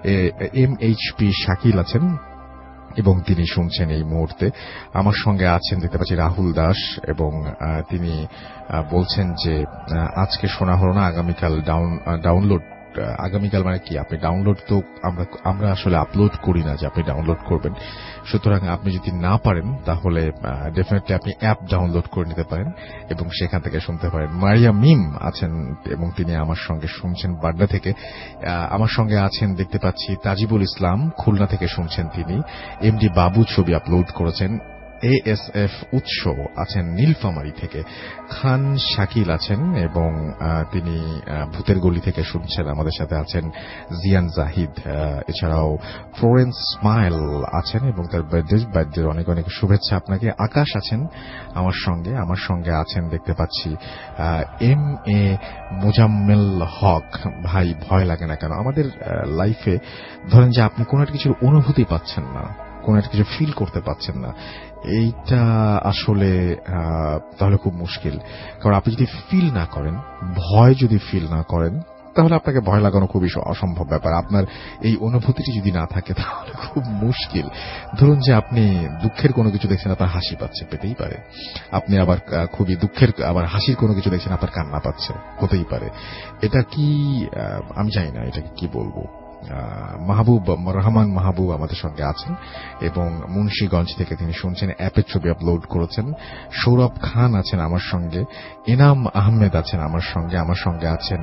এম এইচ পি শাকিল আছেন এবং তিনি শুনছেন এই মুহূর্তে। আমার সঙ্গে আছেন দেখতে পাচ্ছি রাহুল দাস এবং তিনি বলছেন যে আজকে শোনা হলো না, আগামীকাল ডাউন ডাউনলোড আগামীকাল মানে কি, আপনি ডাউনলোড তো আমরা আমরা আসলে আপলোড করি না যে আপনি ডাউনলোড করবেন। সুতরাং আপনি যদি না পারেন তাহলে ডেফিনেটলি আপনি অ্যাপ ডাউনলোড করে নিতে পারেন এবং সেখান থেকে শুনতে পারেন। মারিয়া মিম আছেন এবং তিনি আমার সঙ্গে শুনছেন বাড্ডা থেকে। আমার সঙ্গে আছেন দেখতে পাচ্ছি তাজিবুল ইসলাম, খুলনা থেকে শুনছেন তিনি। এমডি বাবু ছবি আপলোড করেছেন। এএসএফ উৎস আছেন নীলফামারী থেকে। খান শাকিল আছেন এবং তিনি ভূতের গলি থেকে শুনছেন। আমাদের সাথে আছেন জিয়ান জাহিদ, এছাড়াও ফ্লোরেন্স স্মাইল আছেন এবং তার বার্থডে বার্থডে অনেক অনেক শুভেচ্ছা আপনাকে। আকাশ আছেন আমার সঙ্গে। আমার সঙ্গে আছেন দেখতে পাচ্ছি এম এ মোজাম্মেল হক। ভাই ভয় লাগে না কেন? আমাদের লাইফে ধরেন যে আপনি কোন একটা কিছুর অনুভূতি পাচ্ছেন না, কোন একটা কিছু ফিল করতে পাচ্ছেন না, এইটা আসলে তাহলে খুব মুশকিল। কারণ আপনি যদি ফিল না করেন, ভয় যদি ফিল না করেন, তাহলে আপনাকে ভয় লাগানো খুবই অসম্ভব ব্যাপার। আপনার এই অনুভূতিটি যদি না থাকে তাহলে খুব মুশকিল। ধরুন যে আপনি দুঃখের কোনো কিছু দেখছেন, আপনার হাসি পাচ্ছে, পেতেই পারে। আপনি আবার খুবই দুঃখের আবার হাসির কোনো কিছু দেখছেন, আপনার কান্না পাচ্ছে, হতেই পারে। এটা কি আমি জানি না এটাকে কি বলবো। মাহবুব রহমান মাহবুব আমাদের সঙ্গে আছেন এবং মুন্সিগঞ্জ থেকে তিনি শুনছেন, অ্যাপের ছবি আপলোড করেছেন। সৌরভ খান আছেন আমার সঙ্গে। এনাম আহমেদ আছেন আমার সঙ্গে। আমার সঙ্গে আছেন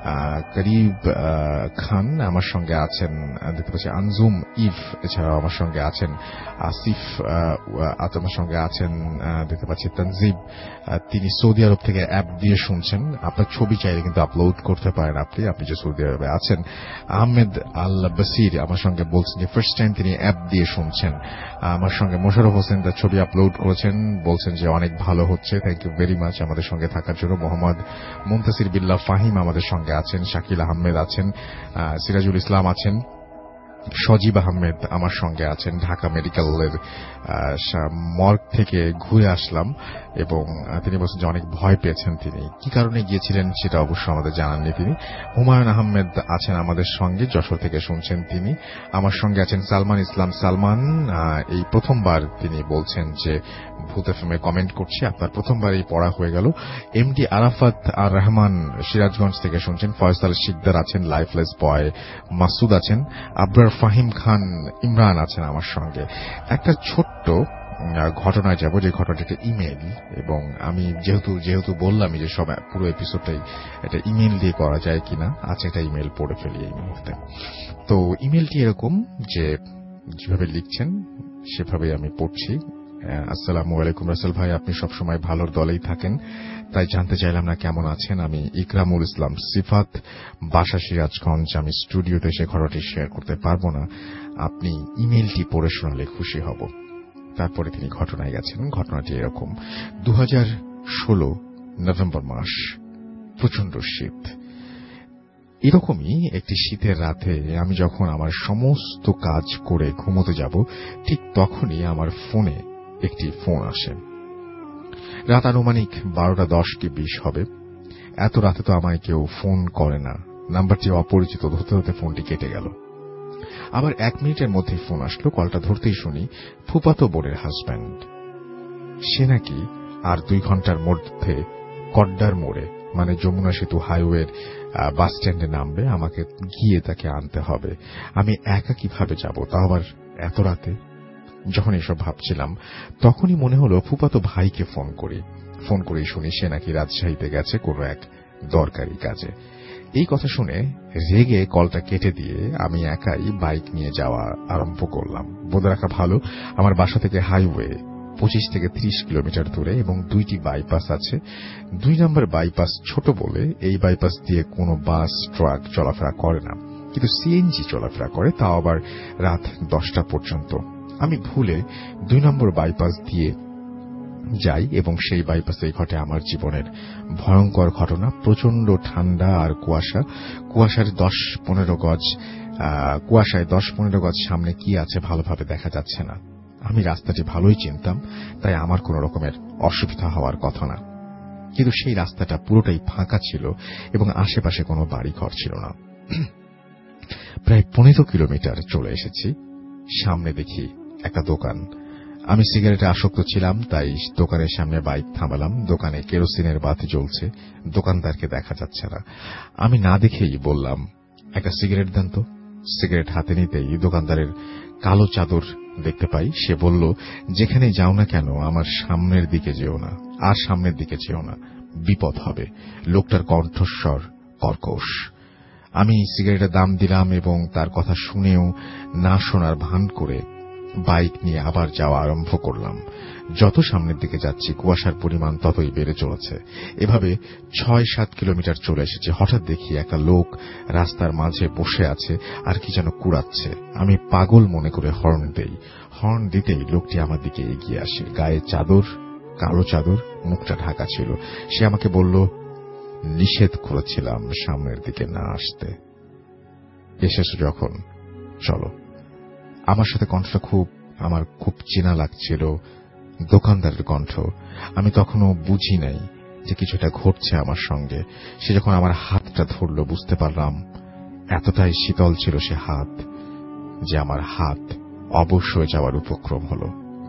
করিব খান, আমার সঙ্গে আছেন দেখতে পাচ্ছি আনজুম ইফ, এছাড়াও আমার সঙ্গে আছেন আসিফ, আমার সঙ্গে আছেন দেখতে পাচ্ছি তানজিব। তিনি সৌদি আরব থেকে অ্যাপ দিয়ে শুনছেন। আপনার ছবি চাইলে কিন্তু আপলোড করতে পারেন আপনি আপনি যে সৌদি আরবে আছেন। আহমেদ আল বাসির আমার সঙ্গে বলছেন যে ফার্স্ট টাইম তিনি অ্যাপ দিয়ে শুনছেন। আমার সঙ্গে মোশাররফ হোসেন তার ছবি আপলোড করেছেন, বলছেন যে অনেক ভালো হচ্ছে, থ্যাংক ইউ ভেরি মাচ আমাদের সঙ্গে থাকার জন্য। মোহাম্মদ মুনতাসির বিল্লাহ ফাহিম আমাদের সঙ্গে আছেন। শাকিল আহমেদ আছেন, সিরাজুল ইসলাম আছেন, সজীব আহমেদ আমার সঙ্গে আছেন। ঢাকা মেডিকেলের মর্গ থেকে ঘুরে আসলাম এবং তিনি বলছেন যে অনেক ভয় পেয়েছেন। তিনি কি কারণে গিয়েছিলেন সেটা অবশ্য আমাদের জানাননি তিনি। হুমায়ুন আহমেদ আছেন আমাদের সঙ্গে, যশোর থেকে শুনছেন তিনি। আমার সঙ্গে আছেন সালমান ইসলাম সালমান, এই প্রথমবার তিনি বলছেন যে ভূত এফএমে কমেন্ট করছি, আপনার প্রথমবার এই পড়া হয়ে গেল। এমডি আরাফাত আর রহমান সিরাজগঞ্জ থেকে শুনছেন। ফয়সাল শিকদার আছেন, লাইফলেস বয় মাসুদ আছেন, আবরার ফাহিম খান ইমরান আছেন আমার সঙ্গে। একটা ছোট্ট ঘটনায় যাব, যে ঘটনাটা ইমেইল, এবং আমি যেহেতু যেহেতু বললামই যে সব পুরো এপিসোডটাই এটা ইমেইল দিয়ে করা যায় কিনা, আচ্ছা একটা ইমেইল পড়ে ফেলি এই মুহূর্তে। তো ইমেইলটি এরকম যে যেভাবে লিখছেন সেভাবে আমি পড়ছি। আসসালামু আলাইকুম রাসেল ভাই, আপনি সবসময় ভালোর দলেই থাকেন, তাই জানতে চাইলাম না কেমন আছেন। আমি ইকরামুল ইসলাম সিফাত, বাসা সিরাজগঞ্জ। আমি স্টুডিওতে এসে ঘটনাটি শেয়ার করতে পারবো না, আপনি ইমেইলটি পড়ে শোনালে খুশি হব। তারপরে তিনি ঘটনায় গেছেন। ঘটনাটি এরকম, দু হাজার ষোলো নভেম্বর মাস, প্রচন্ড শীত। এরকমই একটি শীতের রাতে আমি যখন আমার সমস্ত কাজ করে ঘুমোতে যাব, ঠিক তখনই আমার ফোনে একটি ফোন আসে। রাত আনুমানিক বারোটা দশ কি বিশ হবে। এত রাতে তো আমায় কেউ ফোন করে না। নাম্বারটি অপরিচিত, ধরতে ধরতে ফোনটি কেটে গেল। আবার এক মিনিটের মধ্যে ফোন আসলো। কলটা ধরতেই শুনি ফুফাতো বোনের হাজব্যান্ড। সে নাকি আর দুই ঘন্টার মধ্যে কড্ডার মোড়ে মানে যমুনা সেতু হাইওয়ের বাস স্ট্যান্ডে নামবে, আমাকে গিয়ে তাকে আনতে হবে। আমি একা কিভাবে যাব, তাও আবার এত রাতে? যখন এসব ভাবছিলাম তখনই মনে হলো ফুফাতো ভাইকে ফোন করি। ফোন করেই শুনি সে নাকি রাজশাহীতে গেছে কোনো এক দরকারি কাজে। এই কথা শুনে রেগে কলটা কেটে দিয়ে আমি একাই বাইক নিয়ে যাওয়া আরম্ভ করলাম। বলে রাখা ভালো, আমার বাসা থেকে হাইওয়ে পঁচিশ থেকে ত্রিশ কিলোমিটার দূরে এবং দুইটি বাইপাস আছে। দুই নম্বর বাইপাস ছোট বলে এই বাইপাস দিয়ে কোনো বাস ট্রাক চলাফেরা করে না, কিন্তু সিএনজি চলাফেরা করে, তাও আবার রাত দশটা পর্যন্ত। আমি ভুলে দুই নম্বর বাইপাস দিয়ে যাই এবং সেই বাইপাসে ঘটে আমার জীবনের ভয়ঙ্কর ঘটনা। প্রচন্ড ঠান্ডা আর কুয়াশা, কুয়াশার দশ পনেরো গজ কুয়াশায় দশ পনেরো গজ সামনে কি আছে ভালোভাবে দেখা যাচ্ছে না। আমি রাস্তাটি ভালোই চিনতাম, তাই আমার কোন রকমের অসুবিধা হওয়ার কথা না, কিন্তু সেই রাস্তাটা পুরোটাই ফাঁকা ছিল এবং আশেপাশে কোনো বাড়ি ঘর ছিল না। প্রায় পনেরো কিলোমিটার চলে এসেছি, সামনে দেখি একটা দোকান। আমি সিগারেটে আসক্ত ছিলাম, তাই দোকানের সামনে বাইক থামালাম। দোকানে কেরোসিনের বাতি জ্বলছে, দোকানদারকে দেখা যাচ্ছে না। আমি না দেখেই বললাম, একটা সিগারেট দেন তো। সিগারেট হাতে নিতেই দোকানদারের কালো চাদর দেখতে পাই। সে বলল, যেখানে যাও না কেন আমার সামনের দিকে যেও না, আর সামনের দিকে যেও না, বিপদ হবে। লোকটার কণ্ঠস্বর কর্কশ। আমি সিগারেটের দাম দিলাম এবং তার কথা শুনেও না শোনার ভান করে বাইক নিয়ে আবার যাওয়া আরম্ভ করলাম। যত সামনের দিকে যাচ্ছি কুয়াশার পরিমাণ ততই বেড়ে চলেছে। এভাবে ছয় সাত কিলোমিটার চলে এসেছে। হঠাৎ দেখি একটা লোক রাস্তার মাঝে বসে আছে আর কি যেন কুড়াচ্ছে। আমি পাগল মনে করে হর্ন দেই। হর্ন দিতেই লোকটি আমার দিকে এগিয়ে আসে। গায়ে চাদর, কালো চাদর, মুখটা ঢাকা ছিল। সে আমাকে বলল, নিষেধ করেছিলাম সামনের দিকে না আসতে, এসেছ যখন চলো। আমার সাথে কণ্ঠটা খুব আমার খুব চেনা লাগছিল, দোকানদারের কণ্ঠ। আমি তখনও বুঝি নাই যে কিছুটা ঘটছে আমার সঙ্গে। সে যখন আমার হাতটা ধরল বুঝতে পারলাম এতটাই শীতল ছিল সে হাত যে আমার হাত অবশ হয়ে যাওয়ার উপক্রম হল।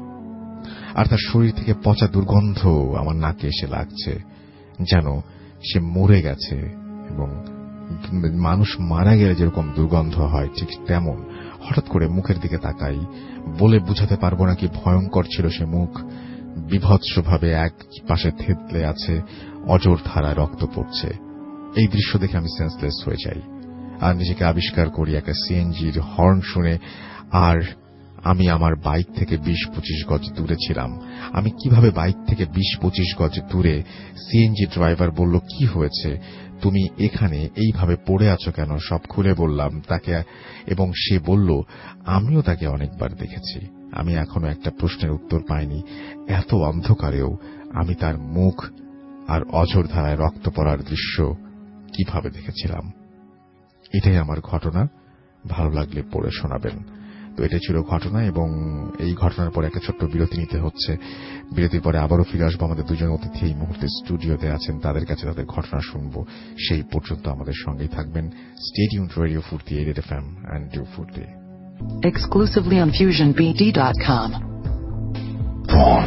আর তার শরীর থেকে পচা দুর্গন্ধ আমার নাকে এসে লাগছে, যেন সে মরে গেছে। এবং মানুষ মারা গেলে যেরকম দুর্গন্ধ হয় ঠিক তেমন। হঠাৎ করে মুখের দিকে তাকাই, বলে বুঝাতে পারবো না কি ভয়ঙ্কর ছিল সে মুখ। বিভৎসভাবে এক পাশে থেতলে আছে, অজর ধারায় রক্ত পড়ছে। এই দৃশ্য দেখে আমি সেন্সলেস হয়ে যাই আর নিজেকে আবিষ্কার করি একটা সিএনজির হর্ন শুনে। আর আমি আমার বাইক থেকে বিশ পঁচিশ গজ দূরে ছিলাম। আমি কিভাবে বাইক থেকে বিশ পঁচিশ গজ দূরে? সিএনজি ড্রাইভার বলল, কি হয়েছে, তুমি এখানে এইভাবে পড়ে আছো কেন? সব খুলে বললাম তাকে এবং সে বলল, আমিও তাকে অনেকবার দেখেছি। আমি এখনো একটা প্রশ্নের উত্তর পাইনি, এত অন্ধকারেও আমি তার মুখ আর অঝোর ধারায় রক্ত পড়ার দৃশ্য কিভাবে দেখেছিলাম। এটাই আমার ঘটনা। ভালো লাগলে পড়ে শোনাবেন। তো এটা ছিল ঘটনা এবং এই ঘটনার পরে একটা ছোট্ট বিরতি নিতে হচ্ছে। বিরতির পরে আবারও ফিরে আসবো। আমাদের দুজন অতিথি এই মুহূর্তে স্টুডিওতে আছেন, তাদের কাছে তাদের ঘটনা শুনবো। সেই পর্যন্ত আমাদের সঙ্গেই থাকবেন। Stay tuned radio Foorti eight F M and do Foorti. Exclusively on fusion b d dot com. Prawn.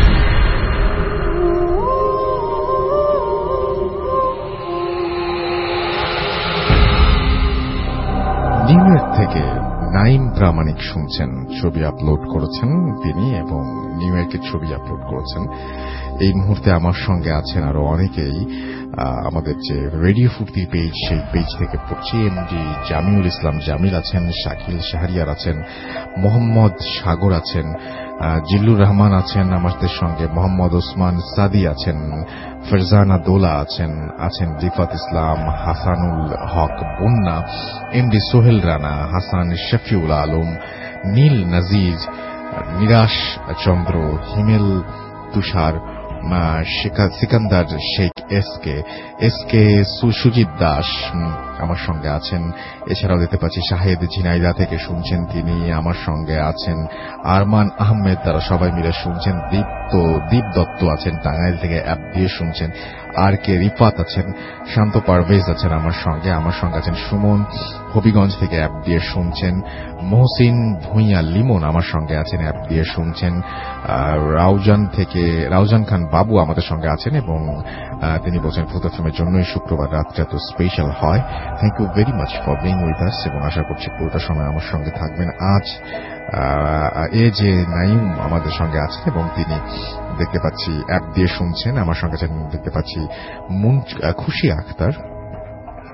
New York থেকে নাইম প্রামাণিক শুনছেন, ছবি আপলোড করেছেন তিনি এবং নিউ ইয়র্কের ছবি আপলোড করেছেন। এই মুহূর্তে আমার সঙ্গে আছেন আরো অনেকেই। আমাদের যে রেডিও ফুর্তি পেজ, সেই পেজ থেকে পড়ছি। এমডি জামিউল ইসলাম জামিল আছেন, শাকিল শাহরিয়ার আছেন, মোহাম্মদ সাগর আছেন, জিল্লুর রহমান আছেন আমাদের সঙ্গে, মোহাম্মদ ওসমান সাদি আছেন, ফরজানা দোলা আছেন, আছেন রিফাত ইসলাম, Hasanul Haque Bonna, MD Sohel Rana, Hasan Shafiul Alam, Neel Nazir, Nirash Chandra, Himel Tushar, Sikandar Sheikh, SK SK Sujit Das আমার সঙ্গে আছেন। এছাড়াও দেখতে পাচ্ছি শাহেদ ঝিনাইদা থেকে শুনছেন তিনি আমার সঙ্গে আছেন, আরমান আহমেদ, তারা সবাই মিলে শুনছেন। দীপ্ত দীপ দত্ত আছেন টাঙ্গাইল থেকে অ্যাপ দিয়ে শুনছেন। আর কে রিফাত আছেন, শান্ত পারভেজ আছেন আমার সঙ্গে আমার সঙ্গে আছেন সুমন হবিগঞ্জ থেকে অ্যাপ দিয়ে শুনছেন। মহসিন ভুঁইয়া লিমন আমার সঙ্গে আছেন, অ্যাপ দিয়ে শুনছেন। রাউজান থেকে রাউজান খান বাবু আমাদের সঙ্গে আছেন এবং তিনি বলছেন ফুতাফ্রমের জন্যই শুক্রবার রাতটা তো স্পেশাল হয়। Thank you very much for being with us এবং আশা করছি পুরোটা সময় আমার সঙ্গে থাকবেন। আজ এ যে নাইম আমাদের সঙ্গে আছেন এবং তিনি দেখতে পাচ্ছি অ্যাপ দিয়ে শুনছেন আমার সঙ্গে আছেন। দেখতে পাচ্ছি খুশি আক্তার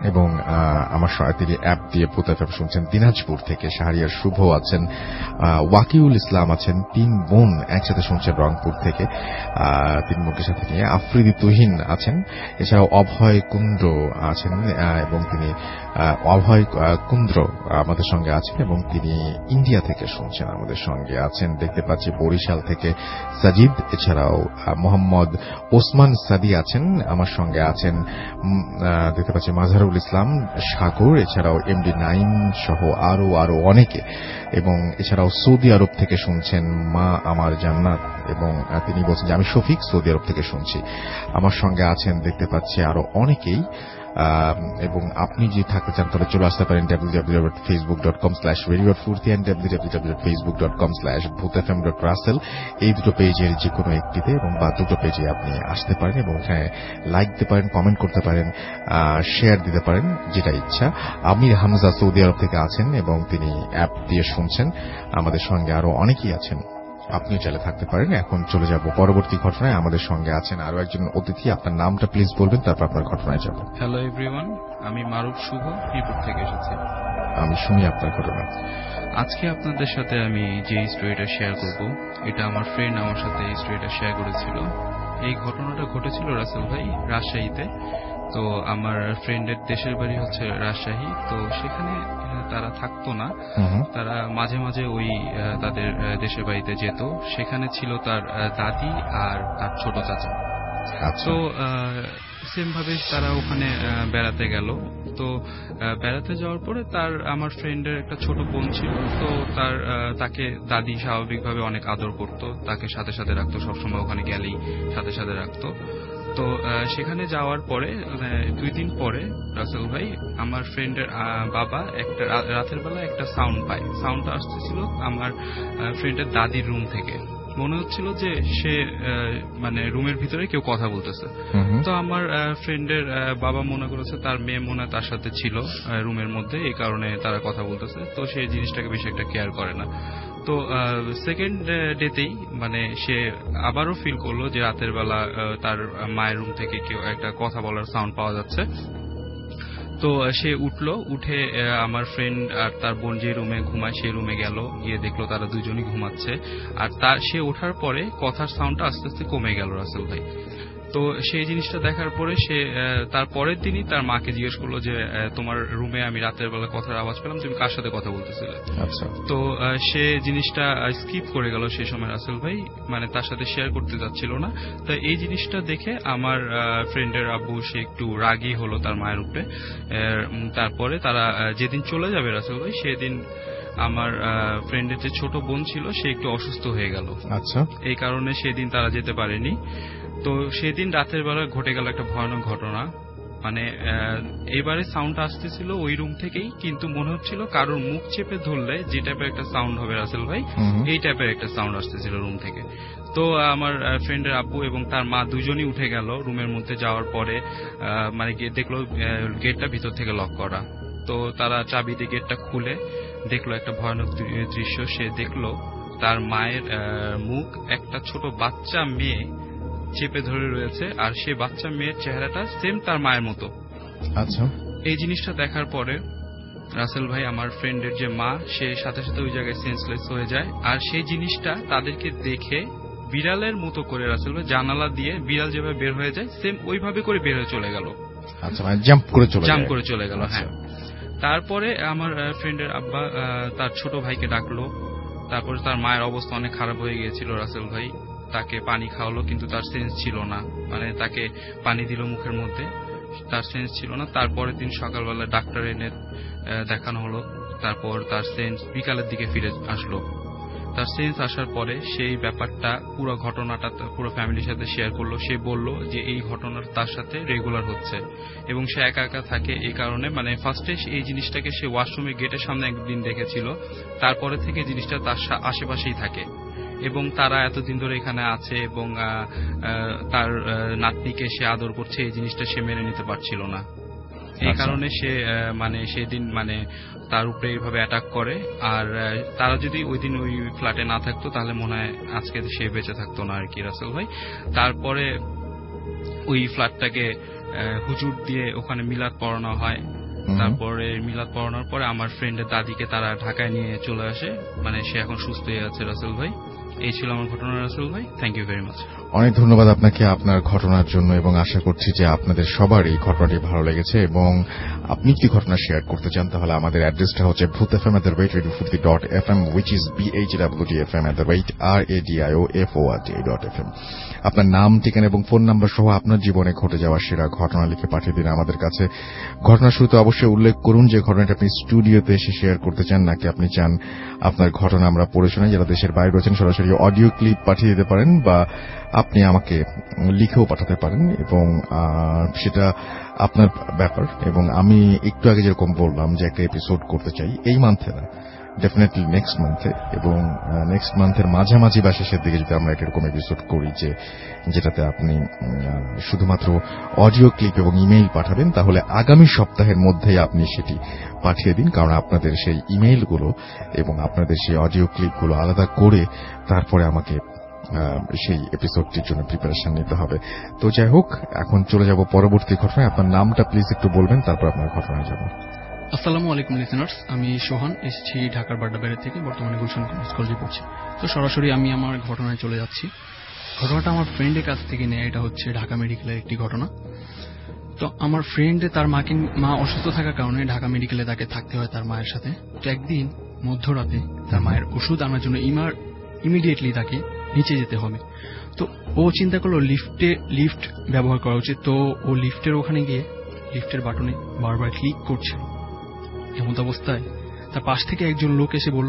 এবং আমার তিনি অ্যাপ দিয়ে ভূত এফএম শুনছেন দিনাজপুর থেকে। শাহরিয়ার শুভ আছেন, ওয়াকিউল ইসলাম আছেন, তিন বোন একসাথে শুনছেন রংপুর থেকে তিন বোনকে সাথে নিয়ে। আফ্রিদি তুহিন আছেন, এছাড়াও অভয় কুন্দ্র আছেন এবং তিনি অভয় কুন্দ্র আমাদের সঙ্গে আছেন এবং তিনি ইন্ডিয়া থেকে শুনছেন আমাদের সঙ্গে আছেন। দেখতে পাচ্ছি বরিশাল থেকে সাজিদ, এছাড়াও মোহাম্মদ ওসমান সাদি আছেন আমার সঙ্গে আছেন। দেখতে পাচ্ছি মাজারুল ইসলাম সাগর, এছাড়াও এমডি নাইন সহ আরো আরো অনেকে, এবং এছাড়াও সৌদি আরব থেকে শুনছেন মা আমার জান্নাত, এবং তিনি বলছেন যে আমি শফিক সৌদি আরব থেকে শুনছি। আমার সঙ্গে আছেন দেখতে পাচ্ছি আরো অনেকেই। এবং আপনি যদি থাকতে চান তাহলে চলে আসতে পারেন W W W dot Facebook dot com slash radio dot Foorti and W W W dot Facebook dot com slash Bhoot FM dot Russell, এই দুটো পেজের যে কোনো একটিতে এবং বা দুটো পেজে আপনি আসতে পারেন এবং এখানে লাইক দিতে পারেন, কমেন্ট করতে পারেন, শেয়ার দিতে পারেন, যেটা ইচ্ছা। আমির হামজা সৌদি আরব থেকে আছেন এবং তিনি অ্যাপ দিয়ে শুনছেন। আমাদের সঙ্গে আরো অনেকেই আছেন, আপনিও চাইলে থাকতে পারেন। এখন চলে যাব পরবর্তী ঘটনায়। আমাদের সঙ্গে আছেন আরো একজন অতিথি। আপনার নামটা প্লিজ বলবেন, তারপর আপনার ঘটনায় যাব। হ্যালো এভরিওয়ান, আমি মারুফ শুভ মিরপুর থেকে এসেছি। আমি শুনি আপনার ঘটনা। আজকে আপনাদের সাথে আমি যে স্টোরিটা শেয়ার করব, এটা আমার ফ্রেন্ড আমার সাথে এই স্টোরিটা শেয়ার করেছিল। এই ঘটনাটা ঘটেছিল রাসেল ভাই রাজশাহীতে। তো আমার ফ্রেন্ডের দেশের বাড়ি হচ্ছে রাজশাহী, তো সেখানে তারা থাকতো না, তারা মাঝে মাঝে ওই তাদের দেশের বাড়িতে যেত। সেখানে ছিল তার দাদি আর তার ছোট চাচা। তো সেম ভাবে তারা ওখানে বেড়াতে গেল। তো বেড়াতে যাওয়ার পরে তার আমার ফ্রেন্ডের একটা ছোট বোন ছিল, তো তার তাকে দাদি স্বাভাবিকভাবে অনেক আদর করত, তাকে সাথে সাথে রাখতো, সবসময় ওখানে গেলেই সাথে সাথে রাখতো। তো সেখানে যাওয়ার পরে দুই দিন পরে রাসেল ভাই আমার ফ্রেন্ডের বাবা একটা রাতের বেলা একটা সাউন্ড পায়। সাউন্ডটা আসতেছিল আমার ফ্রেন্ডের দাদির রুম থেকে। মনে হচ্ছিল যে সে মানে রুমের ভিতরে কেউ কথা বলতেছে। তো আমার ফ্রেন্ডের বাবা মনে করেছে তার মেয়ে মনে তার সাথে ছিল রুমের মধ্যে, এই কারণে তারা কথা বলতেছে। তো সেই জিনিসটাকে বেশি একটা কেয়ার করে না। তো সেকেন্ড ডেতেই মানে সে আবারও ফিল করলো যে রাতের বেলা তার মায়ের রুম থেকে কেউ একটা কথা বলার সাউন্ড পাওয়া যাচ্ছে। তো সে উঠলো, উঠে আমার ফ্রেন্ড আর তার বোন যে রুমে ঘুমায় সেই রুমে গেল, গিয়ে দেখলো তারা দুজনই ঘুমাচ্ছে। আর তার সে ওঠার পরে কথার সাউন্ডটা আস্তে আস্তে কমে গেল রাসেল ভাই। তো সেই জিনিসটা দেখার পরে সে তার পরের দিনই তার মাকে জিজ্ঞেস করলো যে তোমার রুমে আমি রাতের বেলা কথার আওয়াজ পেলাম, তুমি কার সাথে কথা বলতেছিলে? আচ্ছা। তো সে জিনিসটা স্কিপ করে গেল সেই সময় রাসেল ভাই, মানে তার সাথে শেয়ার করতে যাচ্ছিল না। তো এই জিনিসটা দেখে আমার ফ্রেন্ডের আব্বু সে একটু রাগী হলো তার মায়ের উপরে। তারপরে তারা যেদিন চলে যাবে রাসেল ভাই, সেদিন আমার ফ্রেন্ডের যে ছোট বোন ছিল সে একটু অসুস্থ হয়ে গেল। আচ্ছা। এই কারণে সেদিন তারা যেতে পারেনি। তো সেদিন রাতের বেলা ঘটে গেল একটা ভয়ানক ঘটনা। মানে এবারে সাউন্ড আসতেছিল ওই রুম থেকেই, কিন্তু মনে হচ্ছিল কারোর মুখ চেপে ধরলে যে টাইপের একটা সাউন্ড হবে রাসেল ভাই, এই টাইপের একটা সাউন্ড আসতেছিল রুম থেকে। তো আমার ফ্রেন্ডের আব্বু এবং তার মা দুজনই উঠে গেল রুমের মধ্যে। যাওয়ার পরে মানে দেখলো গেটটা ভিতর থেকে লক করা। তো তারা চাবি দিয়ে গেটটা খুলে দেখলো একটা ভয়ানক দৃশ্য। সে দেখলো তার মায়ের মুখ একটা ছোট বাচ্চা মেয়ে চেপে ধরে রয়েছে, আর সেই বাচ্চা মেয়ের চেহারাটা সেম তার মায়ের মতো। আচ্ছা। এই জিনিসটা দেখার পরে রাসেল ভাই আমার ফ্রেন্ডের যে মা, সে সাথে সাথে ওই জায়গায় সেন্সলেস হয়ে যায়। আর সেই জিনিসটা তাদেরকে দেখে বিড়ালের মতো করে রাসেল ভাই জানালা দিয়ে বিড়াল যেভাবে বের হয়ে যায় সেম ওইভাবে করে বের হয়ে চলে গেল। আচ্ছা, মানে জাম্প করে চলে জাম্প করে চলে গেল। হ্যাঁ। তারপরে আমার ফ্রেন্ডের আব্বা তার ছোট ভাইকে ডাকলো। তারপরে তার মায়ের অবস্থা অনেক খারাপ হয়ে গিয়েছিল রাসেল ভাই। তাকে পানি খাওয়ালো, কিন্তু তার সেন্স ছিল না, মানে তাকে পানি দিল মুখের মধ্যে, তার সেন্স ছিল না। তারপরের দিন সকালবেলা ডাক্তার এনে দেখানো হলো। তারপর তার সেন্স বিকালের দিকে ফিরে আসলো। তার সেন্স আসার পরে সেই ব্যাপারটা পুরো ঘটনাটা পুরো ফ্যামিলির সাথে শেয়ার করলো। সে বলল যে এই ঘটনাটা তার সাথে রেগুলার হচ্ছে এবং সে একা একা থাকে। এই কারণে মানে ফার্স্টে এই জিনিসটাকে সে ওয়াশরুমের গেটের সামনে একদিন দেখেছিল, তারপরে থেকে জিনিসটা তার আশেপাশেই থাকে এবং তারা এতদিন ধরে এখানে আছে এবং তার নাতনিকে সে আদর করছে। এই জিনিসটা সে মেনে নিতে পারছিল না। এই কারণে সে মানে সেদিন মানে তার উপরে এইভাবে অ্যাটাক করে। আর তারা যদি ওই দিন ওই ফ্ল্যাটে না থাকতো তাহলে মনে হয় আজকে সে বেঁচে থাকতো না আর কি রাসেল ভাই। তারপরে ওই ফ্ল্যাটটাকে হুজুর দিয়ে ওখানে মিলাদ পড়ানো হয়। তারপরে মিলাদ পড়ানোর পরে আমার ফ্রেন্ডের দাদিকে তারা ঢাকায় নিয়ে চলে আসে, মানে সে এখন সুস্থ হয়ে আছে। রাসেল ভাই, এই ছিল আমার ঘটনা। রাসেল ভাই, থ্যাংক ইউ ভেরি মাচ। অনেক ধন্যবাদ আপনাকে আপনার ঘটনার জন্য, এবং আশা করছি যে আপনাদের সবার এই ঘটনাটি ভালো লেগেছে। এবং আপনি কি ঘটনা শেয়ার করতে চান তাহলে আমাদের অ্যাড্রেসটা হচ্ছে Bhoot F M at the rate radio Foorti dot F M, which is B H W D F M at the rate R A D I O F O R T dot F M. আপনার নাম, ঠিকানা এবং ফোন নাম্বার সহ আপনার জীবনে ঘটে যাওয়া সেরা ঘটনা লিখে পাঠিয়ে দিন আমাদের কাছে। ঘটনার শুরুতে অবশ্যই উল্লেখ করুন যে ঘটনাটা আপনি স্টুডিওতে এসে শেয়ার করতে চান, নাকি আপনি চান আপনার ঘটনা আমরা পড়ে শোনাই। যারা দেশের বাইরে রয়েছেন সরাসরি অডিও ক্লিপ পাঠিয়ে দিতে পারেন, বা আপনি আমাকে লিখেও পাঠাতে পারেন, এবং সেটা আপনার ব্যাপার। এবং আমি একটু আগে যেরকম বললাম যে একটা এপিসোড করতে চাই এই মান্থে না, ডেফিনেটলি নেক্সট মান্থে, এবং নেক্সট মান্থের মাঝামাঝি বা শেষের দিকে যদি আমরা এরকম এপিসোড করি যে যেটাতে আপনি শুধুমাত্র অডিও ক্লিপ এবং ইমেইল পাঠাবেন, তাহলে আগামী সপ্তাহের মধ্যেই আপনি সেটি পাঠিয়ে দিন। কারণ আপনাদের সেই ইমেইলগুলো এবং আপনাদের সেই অডিও ক্লিপগুলো আলাদা করে তারপরে আমাকে সেই এপিসোডটির জন্য প্রিপারেশন নিতে হবে। তো যাই হোক, এখন চলে যাব পরবর্তী ঘটনায়। আপনার নামটা প্লিজ একটু বলবেন, তারপর আপনার ঘটনায় যাব। আসসালামু আলাইকুম লিসেনার্স, আমি সোহান, এসেছি ঢাকার বাড্ডাবাড়ি থেকে, বর্তমানে গুলশান কলেজে পড়ছি। তো সরাসরি আমি আমার ঘটনায় চলে যাচ্ছি। ঘটনাটা আমার ফ্রেন্ডের কাছ থেকে নেয়। এটা হচ্ছে ঢাকা মেডিকেলের একটি ঘটনা। তো আমার ফ্রেন্ড তার মাকে মা অসুস্থ থাকার কারণে ঢাকা মেডিকেলে তাকে থাকতে হয় তার মায়ের সাথে। তো একদিন মধ্যরাতে তার মায়ের ওষুধ আনার জন্য ইমার ইমিডিয়েটলি তাকে নিচে যেতে হবে। তো ও চিন্তা করলো লিফটে লিফট ব্যবহার করা উচিত। তো ও লিফটের ওখানে গিয়ে লিফটের বাটনে বারবার ক্লিক করছিল। এমন অবস্থায় তার পাশ থেকে একজন লোক এসে বলল,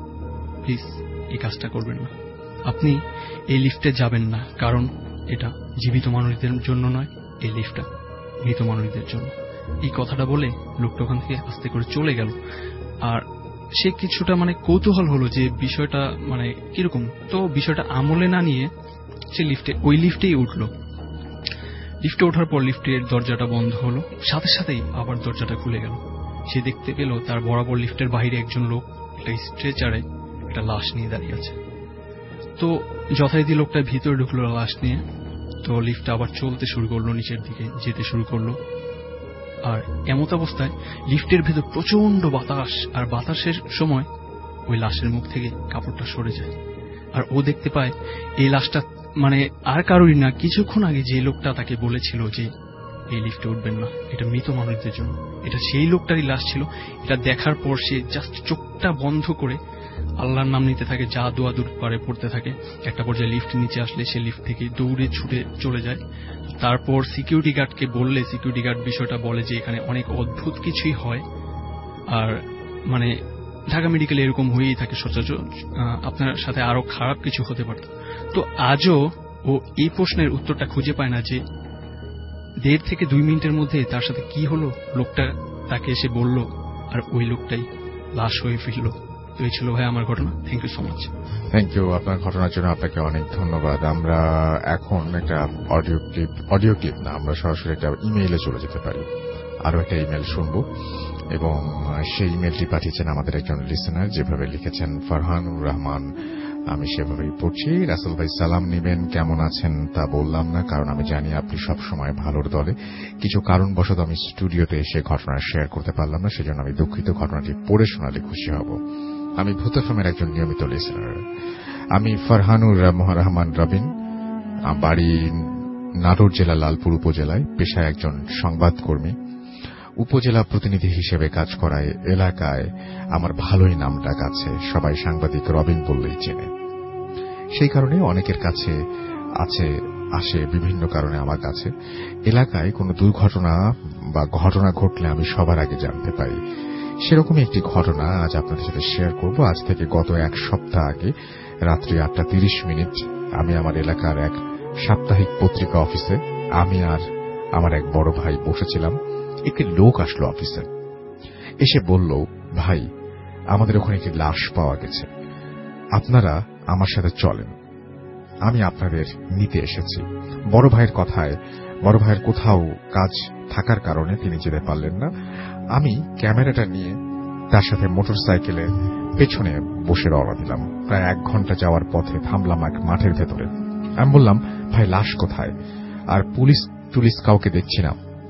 প্লিজ এই কাজটা করবেন না, আপনি এই লিফটে যাবেন না, কারণ এটা জীবিত মানুষদের জন্য নয়, এই লিফটটা মৃত মানুষদের জন্য। এই কথাটা বলে লোকটা ওখান থেকে আস্তে করে চলে গেল। আর সে কিছুটা মানে কৌতূহল হলো যে বিষয়টা মানে কিরকম। তো বিষয়টা আমলে না নিয়ে সে লিফটে ওই লিফটেই উঠলো। লিফটে ওঠার পর লিফটের দরজাটা বন্ধ হলো, সাথে সাথেই আবার দরজাটা খুলে গেল। সে দেখতে পেল তার বরাবর লিফটের বাইরে একজন লোক একটা স্ট্রেচারে একটা লাশ নিয়ে দাঁড়িয়ে আছে। তো যথারীতি লোকটা ভিতরে ঢুকলো লাশ নিয়ে। তো লিফটটা আবার চলতে শুরু করলো, নিচের দিকে যেতে শুরু করলো। আর এমত অবস্থায় লিফটের ভেতর প্রচন্ড বাতাস, আর বাতাসের সময় ওই লাশের মুখ থেকে কাপড়টা সরে যায়। আর ও দেখতে পায় এই লাশটা মানে আর কারোরই না, কিছুক্ষণ আগে যে লোকটা তাকে বলেছিল যে এই লিফটে উঠবেন না, এটা মৃত মানুষদের জন্য, এটা সেই লোকটারই লাশ ছিল। এটা দেখার পর সে জাস্ট চোখটা বন্ধ করে আল্লাহর নাম নিতে থাকে, যা দোয়া দূর পারে পড়তে থাকে। একটা পর্যায়ে লিফট নিচে আসলে সে লিফট থেকে দৌড়ে ছুটে চলে যায়। তারপর সিকিউরিটি গার্ডকে বললে সিকিউরিটি গার্ড বিষয়টা বলে যে এখানে অনেক অদ্ভুত কিছুই হয়, আর মানে ঢাকা মেডিকেলে এরকম হয়েই থাকে সচরাচর, আপনার সাথে আরো খারাপ কিছু হতে পারত। তো আজও ও এই প্রশ্নের উত্তরটা খুঁজে পায় না যে দেড় থেকে দুই মিনিটের মধ্যে তার সাথে কি হলো। লোকটা তাকে এসে বলল, আর ওই লোকটাই লাশ হয়ে ফিরল। তো এই ছিল ভাই আমার ঘটনা। Thank you so much. Thank you আপনার ঘটনার জন্য, আপনাকে অনেক ধন্যবাদ। আমরা এখন একটা অডিও ক্লিপ অডিও ক্লিপ না আমরা সরাসরি একটা ইমেইলে চলে যেতে পারি। আরো একটা ইমেইল শুনবো, এবং সেই ইমেইলটি পাঠিয়েছেন আমাদের একজন লিসেনার, যেভাবে লিখেছেন ফারহানুর রহমান। আমি সেভাবেই পড়ছি। রাসেল ভাই সালাম নিবেন, কেমন আছেন তা বললাম না, কারণ আমি জানি আপনি সব সময় ভালোর দলে। কিছু কারণবশত আমি স্টুডিওতে এসে ঘটনা শেয়ার করতে পারলাম না, সেজন্য আমি দুঃখিত। ঘটনাটি পড়ে শোনালে খুশি হব। আমি ভূত এফএমের একজন নিয়মিত লিসেনার। আমি ফারহানুর রহমান রবিন, বাড়ি নাটোর জেলা লালপুর উপজেলায়, পেশায় একজন সংবাদকর্মী। উপজেলা প্রতিনিধি হিসেবে কাজ করায় এলাকায় আমার ভালোই নাম ডাক আছে, সবাই সাংবাদিক রবিন বললেই চেনে। সেই কারণে অনেকের কাছে আছে আসে বিভিন্ন কারণে আমার কাছে। এলাকায় কোনো দুর্ঘটনা বা ঘটনা ঘটলে আমি সবার আগে জানতে পারি। সেরকমই একটি ঘটনা আজ আপনাদের সাথে শেয়ার করব। আজ থেকে গত এক সপ্তাহ আগে রাত্রি আটটা তিরিশ মিনিট আমি আমার এলাকার এক সাপ্তাহিক পত্রিকা অফিসে, আমি আর আমার এক বড় ভাই বসেছিলাম। একটি লোক আসলো অফিসে, এসে বলল, ভাই আমাদের ওখানে একটি লাশ পাওয়া গেছে, আপনারা আমার সাথে চলেন, আমি আপনাদের নিতে এসেছি। বড় ভাইয়ের কথায় বড় ভাইয়ের কোথাও কাজ থাকার কারণে তিনি যেতে পারলেন না। আমি ক্যামেরাটা নিয়ে তার সাথে মোটর সাইকেলে পেছনে বসে রওনা দিলাম। প্রায় এক ঘন্টা যাওয়ার পথে থামলাম এক মাঠের ভেতরে। আমি বললাম, ভাই লাশ কোথায়? আর পুলিশ টুলিশ কাউকে দেখছি না।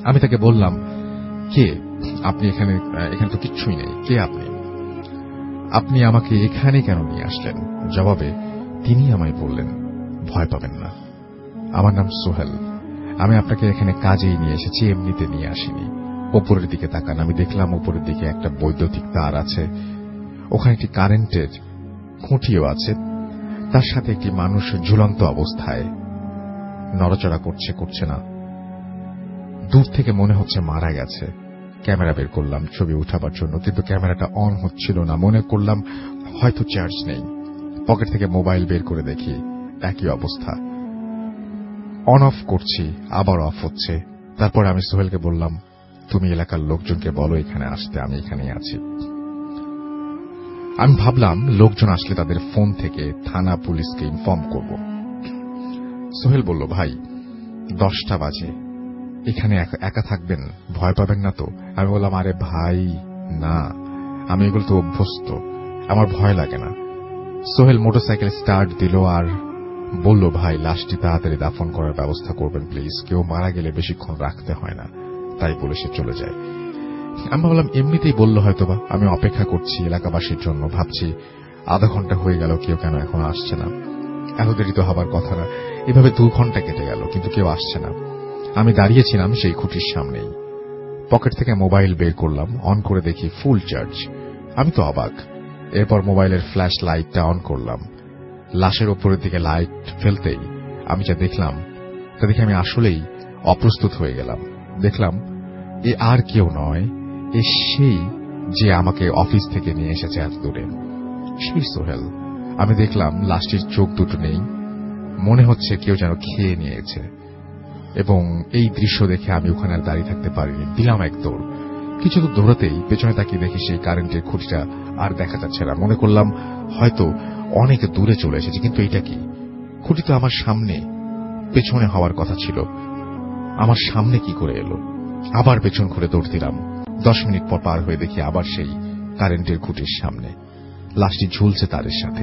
আমি তাকে বললাম, কে আপনি? এখানে এখানে তো কিচ্ছুই নেই। কে আপনি? আপনি আমাকে এখানে কেন নিয়ে আসলেন? জবাবে তিনি আমায় বললেন, ভয় পাবেন না, আমার নাম সোহেল। আমি আপনাকে এখানে কাজেই নিয়ে এসেছি, এমনিতে নিয়ে আসিনি। ওপরের দিকে তাকান। আমি দেখলাম উপরের দিকে একটা বৈদ্যুতিক তার আছে, ওখানে একটি কারেন্টের খুঁটিও আছে, তার সাথে একটি মানুষ ঝুলন্ত অবস্থায় নড়াচড়া করছে করছে না, দূর থেকে মনে হচ্ছে মারা গেছে। ক্যামেরা বের করলাম ছবি উঠাবার জন্য, কিন্তু ক্যামেরাটা অন হচ্ছিল না। মনে করলাম হয়তো চার্জ নেই। পকেট থেকে মোবাইল বের করে দেখি একই অবস্থা। অন অফ করছি, আবার অফ হচ্ছে। তারপর আমি সোহেলকে বললাম, তুমি এলাকার লোকজনকে বলো এখানে আসতে, আমি এখানেই আছি। আমি ভাবলাম লোকজন আসলে তাদের ফোন থেকে থানা পুলিশকে ইনফর্ম করব। সোহেল বলল, ভাই দশটা বাজে, এখানে একা থাকবেন, ভয় পাবেন না তো? আমি বললাম, আরে ভাই না, আমি এগুলো তো অভ্যস্ত, আমার ভয় লাগে না। সোহেল মোটরসাইকেল স্টার্ট দিল আর বলল, ভাই লাশটি তাড়াতাড়ি দাফন করার ব্যবস্থা করবেন প্লিজ, কেউ মারা গেলে বেশিক্ষণ রাখতে হয় না। তাই বলে সে চলে যায়। আমি ভাবলাম এমনিতেই বলল হয়তোবা, আমি অপেক্ষা করছি এলাকাবাসীর জন্য। ভাবছি আধা ঘন্টা হয়ে গেল, কেউ কেন এখনো আসছে না? এত দেরি তো হবার কথা না। এভাবে দু ঘন্টা কেটে গেল, কিন্তু কেউ আসছে না। আমি দাঁড়িয়েছিলাম সেই খুঁটির সামনেই। পকেট থেকে মোবাইল বের করলাম, অন করে দেখি ফুল চার্জ। আমি তো অবাক। এরপর মোবাইলের ফ্ল্যাশ লাইটটা অন করলাম। লাশের ওপরের দিকে লাইট ফেলতেই আমি যা দেখলাম তা দেখে আমি আসলেই অপ্রস্তুত হয়ে গেলাম। দেখলাম এ আর কেউ নয়, এ সেই যে আমাকে অফিস থেকে নিয়ে এসেছে এত দূরে, সেই সোহেল। আমি দেখলাম লাশটির চোখ দুটো নেই, মনে হচ্ছে কেউ যেন খেয়ে নিয়েছে। এবং এই দৃশ্য দেখে আমি ওখানে আর দাঁড়িয়ে থাকতে পারিনি, দিলাম এক দৌড়। কিছু তো দৌড়াতেই পেছনে তাকিয়ে দেখি সেই কারেন্টের খুঁটিটা আর দেখা যাচ্ছে না। মনে করলাম হয়তো অনেক দূরে চলে এসেছে, কিন্তু এটা কি? খুঁটি তো আমার সামনে, পেছনে হওয়ার কথা ছিল, আমার সামনে কি করে এলো? আবার পেছন ঘুরে দৌড় দিলাম। দশ মিনিট পর পার হয়ে দেখি আবার সেই কারেন্টের খুঁটির সামনে লাশটি ঝুলছে তারের সাথে।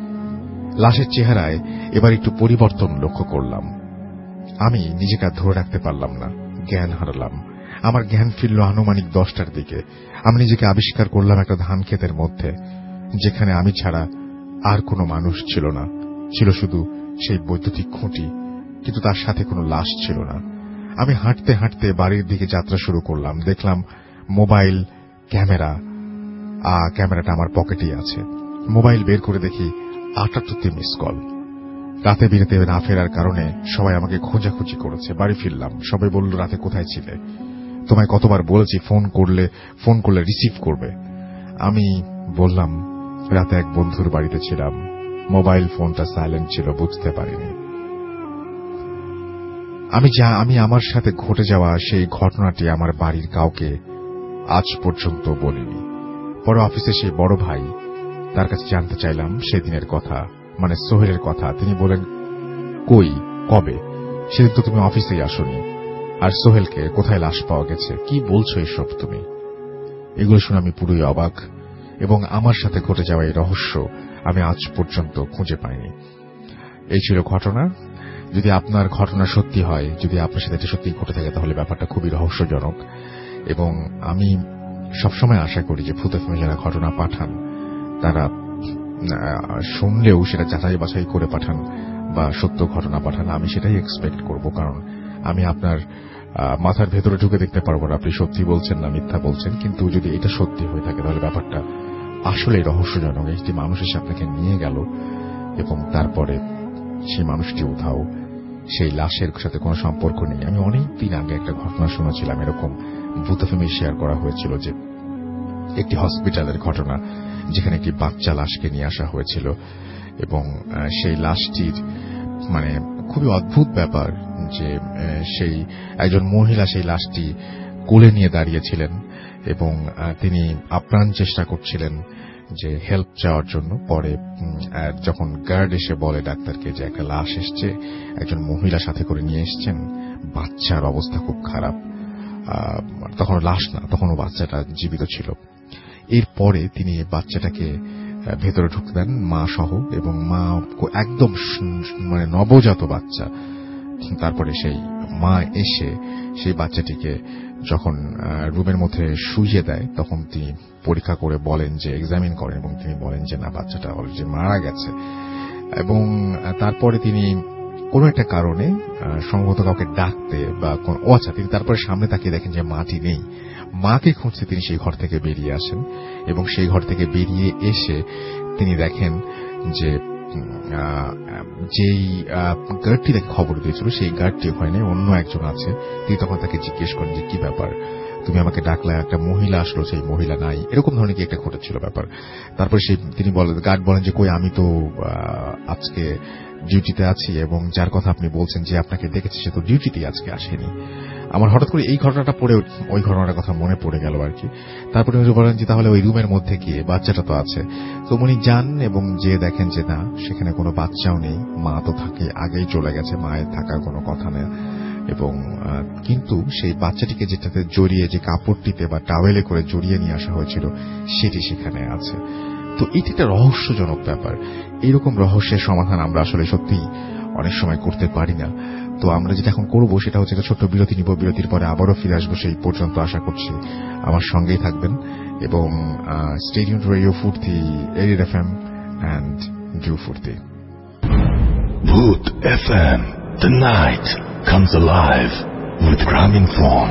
লাশের চেহারায় এবার একটু পরিবর্তন লক্ষ্য করলাম। আমি নিজেকে ধরে রাখতে পারলাম না, জ্ঞান হারালাম। আমার জ্ঞান ফিরল আনুমানিক দশটার দিকে। আমি নিজেকে আবিষ্কার করলাম একটা ধান ক্ষেতের মধ্যে, যেখানে আমি ছাড়া আর কোনো মানুষ ছিল না। ছিল শুধু সেই বৈদ্যুতিক খুঁটি, কিন্তু তার সাথে কোনো লাশ ছিল না। আমি হাঁটতে হাঁটতে বাড়ির দিকে যাত্রা শুরু করলাম। দেখলাম মোবাইল ক্যামেরা, আ ক্যামেরাটা আমার পকেটেই আছে। মোবাইল বের করে দেখি আটাত্তরটি মিস কল। রাতে বিরেতে না ফেরার কারণে সবাই আমাকে খোঁজাখুঁজি করেছে। বাড়ি ফিরলাম, সবাই বলল, রাতে কোথায় ছিলে? তোমায় কতবার বলেছি ফোন করলে ফোন করলে রিসিভ করবে। আমি বললাম, রাতে এক বন্ধুর বাড়িতে ছিলাম, মোবাইল ফোনটা সাইলেন্ট ছিল, বুঝতে পারিনি। আমি যা আমি আমার সাথে ঘটে যাওয়া সেই ঘটনাটি আমার বাড়ির কাউকে আজ পর্যন্ত বলিনি। পরে অফিসে সেই বড় ভাই, তার কাছে জানতে চাইলাম সেদিনের কথা, মানে সোহেলের কথা। তিনি বলেন, কই, কবে? সেদিন তো তুমি অফিসেই আসোনি। আর সোহেলকে কোথায় লাশ পাওয়া গেছে? কি বলছো এসব তুমি? এগুলো শুনে আমি পুরোই অবাক, এবং আমার সাথে ঘটে যাওয়া এই রহস্য আমি আজ পর্যন্ত খুঁজে পাইনি। এই ছিল ঘটনা। যদি আপনার ঘটনা সত্যি হয়, যদি আপনার সাথে এটা সত্যি ঘটে থাকে, তাহলে ব্যাপারটা খুবই রহস্যজনক। এবং আমি সবসময় আশা করি যে ভূত এফএম যারা ঘটনা পাঠান, তারা শুনলেও সেটা যাচাই বাছাই করে পাঠান বা সত্য ঘটনা পাঠান। আমি সেটাই এক্সপেক্ট করব, কারণ আমি আপনার মাথার ভেতরে ঢুকে দেখতে পারবো না আপনি সত্যি বলছেন না মিথ্যা বলছেন। কিন্তু যদি এটা সত্যি হয়ে থাকে, তাহলে ব্যাপারটা আসলে রহস্যজনক। একটি মানুষ এসে আপনাকে নিয়ে গেল এবং তারপরে সেই মানুষটি উধাও, সেই লাশের সাথে কোনো সম্পর্ক নেই। আমি অনেক দিন আগে একটা ঘটনা শুনেছিলাম, এরকম ভূত এফএমে শেয়ার করা হয়েছিল, যে একটি হসপিটালের ঘটনা, যেখানে একটি বাচ্চা লাশকে নিয়ে আসা হয়েছিল এবং সেই লাশটির মানে খুবই অদ্ভুত ব্যাপার যে সেই একজন মহিলা সেই লাশটি কোলে নিয়ে দাঁড়িয়েছিলেন এবং তিনি আপ্রাণ চেষ্টা করছিলেন যে হেল্প চাওয়ার জন্য। পরে যখন গার্ড এসে বলে ডাক্তারকে যে একটা লাশ এসছে, একজন মহিলা সাথে করে নিয়ে এসছেন, বাচ্চার অবস্থা খুব খারাপ, তখন লাশ না, তখনও বাচ্চাটা জীবিত ছিল। এরপরে তিনি বাচ্চাটাকে ভেতরে ঢুকতে দেন মা সহ, এবং মা একদম মানে নবজাত বাচ্চা। তারপরে সেই মা এসে সেই বাচ্চাটিকে যখন রুমের মধ্যে শুইয়ে দেয় তখন তিনি পরীক্ষা করে বলেন যে এক্সামিন করেন এবং তিনি বলেন যে না, বাচ্চাটা অলরেডি মারা গেছে। এবং তারপরে তিনি কোনো একটা কারণে সম্ভবত কাউকে ডাকতে বা ও আচ্ছা তিনি তারপরে সামনে তাকিয়ে দেখেন যে মাটি নেই। মাকে খুঁজতে তিনি সেই ঘর থেকে বেরিয়ে আসেন এবং সেই ঘর থেকে বেরিয়ে এসে তিনি দেখেন যে যেই গার্ডটি তাকে খবর দিয়েছিল সেই গার্ডটি ওখানে অন্য একজন আছে। তিনি তখন তাকে জিজ্ঞেস করেন যে কি ব্যাপার, তুমি আমাকে ডাকলে, একটা মহিলা আসলো, সেই মহিলা নাই, এরকম ধরনের কি একটা ঘটেছিল ব্যাপার। তারপর সেই তিনি বলেন, গার্ড বলেন যে কই, আমি তো আজকে ডিউটিতে আছি এবং যার কথা আপনি বলছেন যে আপনাকে ডেকেছে সে তো ডিউটিতেই আজকে আসেনি। আমার হঠাৎ করে এই ঘটনাটা পড়ে ওই ঘটনাটার কথা মনে পড়ে গেল আর কি। তারপরে উনি বলেন যে তাহলে ওই রুমের মধ্যে গিয়ে, বাচ্চাটা তো আছে, তো উনি যান এবং যে দেখেন যে না, সেখানে কোনো বাচ্চাও নেই, মা তো থাকে আগেই চলে গেছে, মায়ের থাকার কোনো কথা নেই। এবং কিন্তু সেই বাচ্চাটিকে যেটাতে জড়িয়ে, যে কাপড়টিতে বা টাওয়েলে করে জড়িয়ে নিয়ে আসা হয়েছিল সেটি সেখানে আছে। তো এটি একটা রহস্যজনক ব্যাপার। এইরকম রহস্যের সমাধান আমরা আসলে সত্যি অনেক সময় করতে পারি না। তো আমরা যেটা এখন করবো সেটা হচ্ছে একটা ছোট্ট বিরতি নিব, বিরতির পরে আবারও ফিরে আসবো। সেই পর্যন্ত আশা করছি আমার সঙ্গেই থাকবেন এবং stay tuned to radio Foorti, এরিড FM and do Foorti. Booth F M, the night comes alive with Graminphone.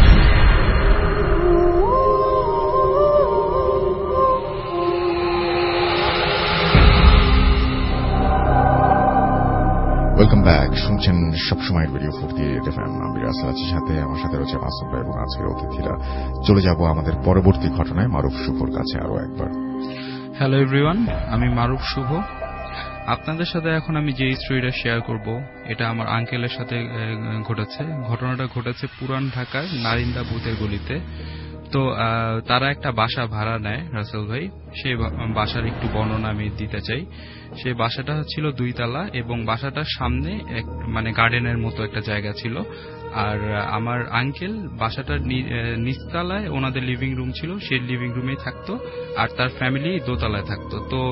Welcome back. শুনছেন সবসময় রেডিও ফুর্তি এফএম। আমি রাসেল আছি সাথে, আমার সাথে রয়েছে মাসুম ভাই এবং আজকের অতিথিরা। চলে যাব আমাদের পরবর্তী ঘটনায়, মারুফ শুভর কাছে আরো একবার। হ্যালো এভরিওয়ান, আমি মারুফ শুভ। আপনাদের সাথে এখন আমি যে স্টোরিটা শেয়ার করব এটা আমার আঙ্কেলের সাথে ঘটেছে। ঘটনাটা ঘটেছে পুরান ঢাকার নারিন্দা বুথের গলিতে। তো তারা একটা বাসা ভাড়া নেয় রাসেল ভাই। সেই বাসার একটু বর্ণনা আমি দিতে চাই। সেই বাসাটা ছিল দুই তালা এবং বাসাটার সামনে এক মানে গার্ডেনের মতো একটা জায়গা ছিল। আর আমার আঙ্কেল বাসাটার নিচতলায় ওনাদের লিভিং রুম ছিল, সেই লিভিং রুমেই থাকতো, আর তার ফ্যামিলি দোতলায় থাকতো। তো